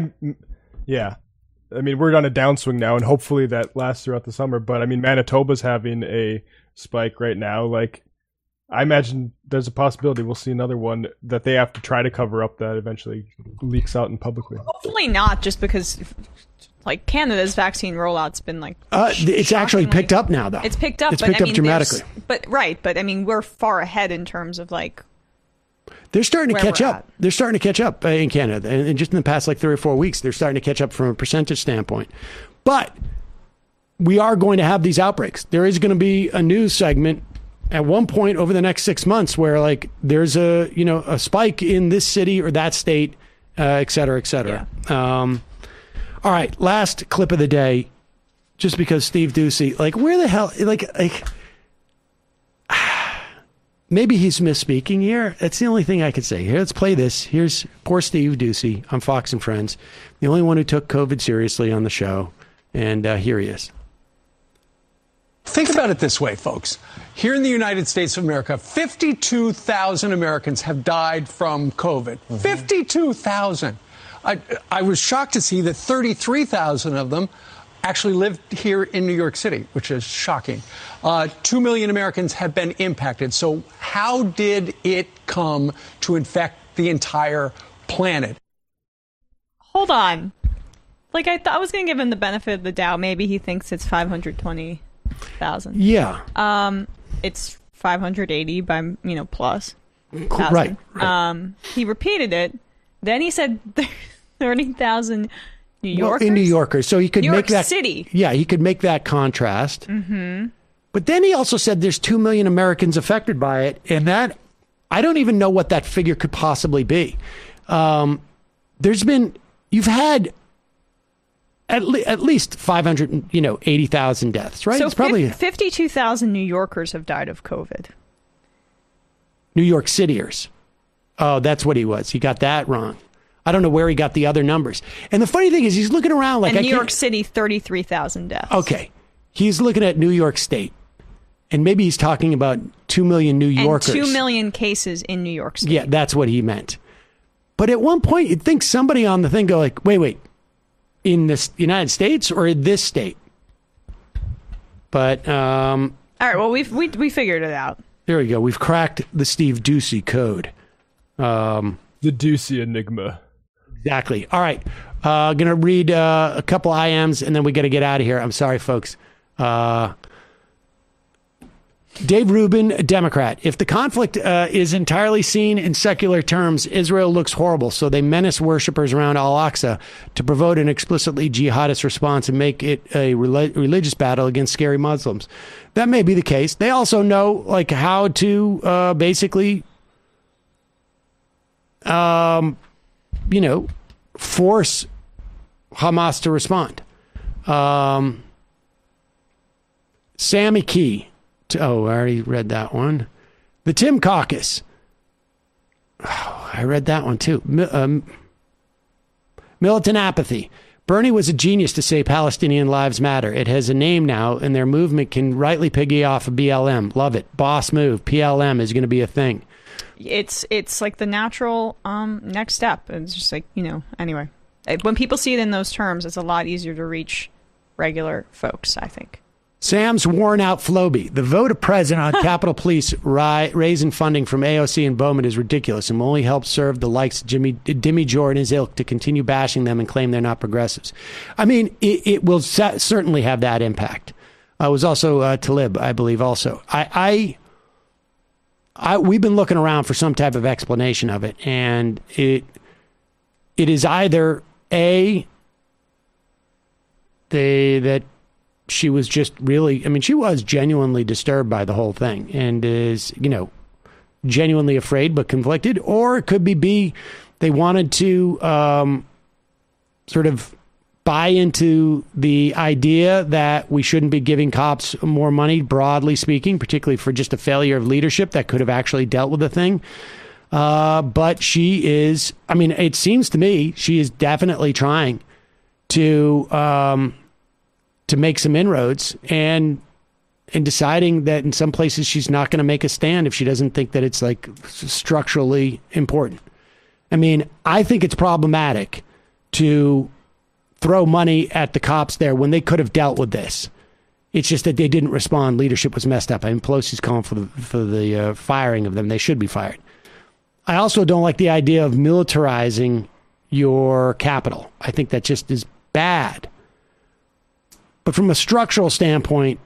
Speaker 6: we're on a downswing now, and hopefully that lasts throughout the summer. But Manitoba's having a spike right now. I imagine there's a possibility we'll see another one that they have to try to cover up that eventually leaks out in publicly.
Speaker 3: Hopefully not, just because Canada's vaccine rollout's been
Speaker 2: it's actually picked up now, though.
Speaker 3: It's picked up.
Speaker 2: It's picked up dramatically.
Speaker 3: But we're far ahead in terms of
Speaker 2: they're starting to catch up. They're starting to catch up in Canada, and just in the past 3 or 4 weeks, they're starting to catch up from a percentage standpoint. But we are going to have these outbreaks. There is going to be a news segment at one point over the next 6 months where there's a spike in this city or that state, et cetera, et cetera. Yeah. All right, last clip of the day, just because Steve Doocy, where the hell, maybe he's misspeaking here. That's the only thing I could say. Here, let's play this. Here's poor Steve Doocy on Fox and Friends, the only one who took COVID seriously on the show, and here he is.
Speaker 14: Think about it this way, folks. Here in the United States of America, 52,000 Americans have died from COVID. 52,000. I was shocked to see that 33,000 of them actually lived here in New York City, which is shocking. 2 million Americans have been impacted. So how did it come to infect the entire planet?
Speaker 3: Hold on. I was going to give him the benefit of the doubt. Maybe he thinks it's 520,000.
Speaker 2: Yeah.
Speaker 3: It's 580 by, plus.
Speaker 2: Right.
Speaker 3: He repeated it. Then he said 30,000 New Yorkers.
Speaker 2: Well, in New Yorkers. So he could make that
Speaker 3: City.
Speaker 2: Yeah, he could make that contrast.
Speaker 3: Mm-hmm.
Speaker 2: But then he also said there's 2 million Americans affected by it, and that I don't even know what that figure could possibly be. You've had at least 580,000 deaths, right?
Speaker 3: So
Speaker 2: it's probably
Speaker 3: 52,000 New Yorkers have died of COVID.
Speaker 2: New York Cityers. Oh, that's what he was. He got that wrong. I don't know where he got the other numbers. And the funny thing is, he's looking around
Speaker 3: New York City, 33,000 deaths.
Speaker 2: Okay. He's looking at New York State. And maybe he's talking about 2 million New Yorkers.
Speaker 3: And 2 million cases in New York State.
Speaker 2: Yeah, that's what he meant. But at one point, you'd think somebody on the thing go like, wait, in this United States or in this state? But
Speaker 3: all right, well, we figured it out.
Speaker 2: There we go. We've cracked the Steve Doocy code.
Speaker 6: The Doocy Enigma.
Speaker 2: Exactly. All right. Going to read a couple IMs, and then we got to get out of here. I'm sorry, folks. Dave Rubin, Democrat. If the conflict is entirely seen in secular terms, Israel looks horrible, so they menace worshippers around Al-Aqsa to provoke an explicitly jihadist response and make it a religious battle against scary Muslims. That may be the case. They also know like how to basically, force Hamas to respond. Sammy Key. I already read that one. The Tim Caucus. Oh, I read that one too. Militant apathy. Bernie was a genius to say Palestinian lives matter. It has a name now, and their movement can rightly piggy off of BLM. Love it. Boss move. PLM is going to be a thing.
Speaker 3: It's like the natural next step. It's just like, anyway. When people see it in those terms, it's a lot easier to reach regular folks, I think.
Speaker 2: Sam's worn out Floby. The vote of president on Capitol Police raising funding from AOC and Bowman is ridiculous and will only help serve the likes of Dimmy Jordan and his ilk to continue bashing them and claim they're not progressives. I mean, it will certainly have that impact. It was also Talib, I believe, also. We've been looking around for some type of explanation of it, and it is either that she was just really, she was genuinely disturbed by the whole thing and is, genuinely afraid but conflicted. Or it could be B, they wanted to sort of buy into the idea that we shouldn't be giving cops more money, broadly speaking, particularly for just a failure of leadership that could have actually dealt with the thing. But she is, it seems to me, she is definitely trying to make some inroads and deciding that in some places she's not going to make a stand if she doesn't think that it's like structurally important. I think it's problematic to throw money at the cops there when they could have dealt with this. It's just that they didn't respond. Leadership was messed up. Pelosi's calling for the firing of them. They should be fired. I also don't like the idea of militarizing your capital. I think that just is bad. But from a structural standpoint,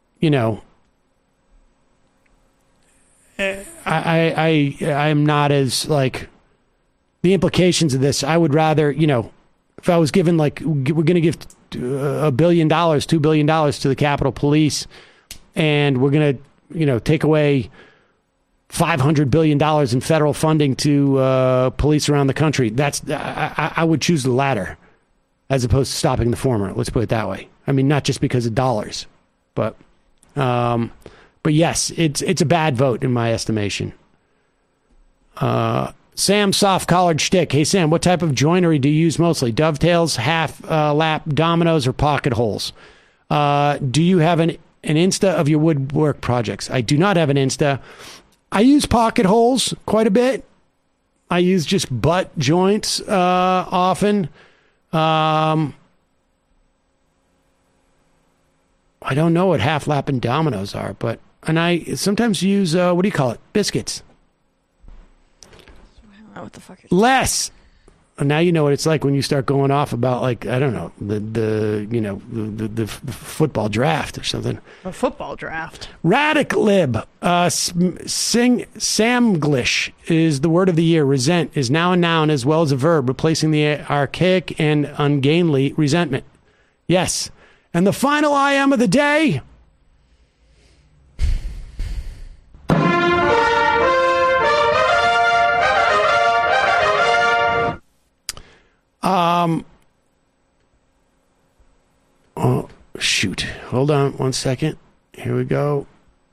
Speaker 2: I'm not as like the implications of this. I would rather, if I was given like we're going to give $1 billion, $2 billion to the Capitol Police, and we're going to, take away $500 billion in federal funding to police around the country. I would choose the latter as opposed to stopping the former. Let's put it that way. Not just because of dollars, but yes, it's a bad vote in my estimation. Sam soft collared shtick. Hey Sam, what type of joinery do you use mostly? Dovetails, half lap dominoes, or pocket holes? Do you have an Insta of your woodwork projects? I do not have an Insta. I use pocket holes quite a bit. I use just butt joints often. I don't know what half lap and dominoes are, and I sometimes use, what do you call it? Biscuits.
Speaker 3: I don't know what the fuck is
Speaker 2: less. Now you know what it's like when you start going off about, like, I don't know, the football draft or something.
Speaker 3: A football draft.
Speaker 2: Radic-lib. Samglish is the word of the year. Resent is now a noun as well as a verb, replacing the archaic and ungainly resentment. Yes. And the final I am of the day. Oh, shoot. Hold on one second. Here we go.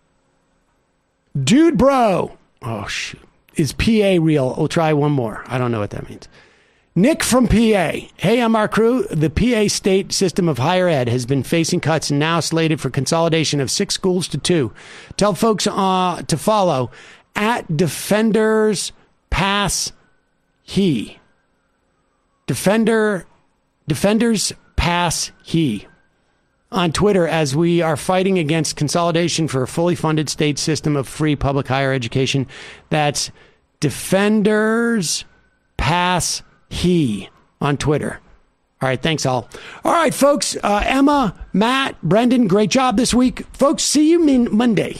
Speaker 2: Dude, bro. Oh, shoot. Is PA real? We'll try one more. I don't know what that means. Nick from PA. Hey, I'm our crew. The PA state system of higher ed has been facing cuts and now slated for consolidation of 6 schools to 2. Tell folks to follow at Defenders Pass he. Defenders pass he. On Twitter, as we are fighting against consolidation for a fully funded state system of free public higher education. That's Defenders pass he on Twitter. All right, thanks all. All right, folks, Emma, Matt, Brendan, great job this week. Folks, see you Monday.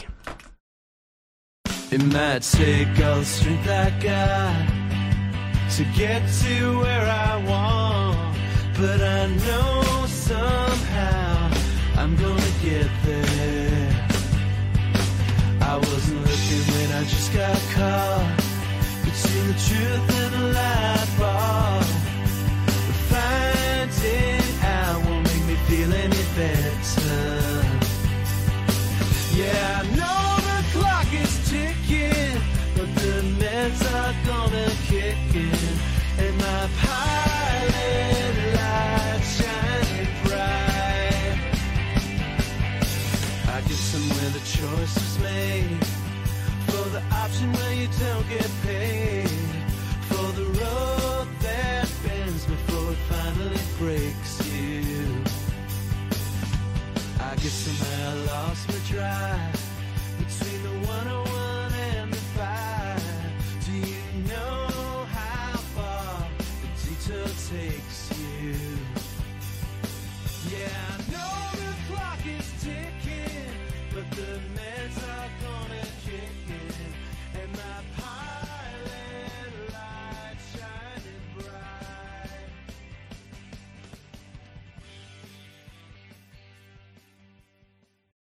Speaker 15: It might take all the strength I got to get to where I want, but I know somehow I'm gonna get there. I wasn't looking when I just got caught between the truth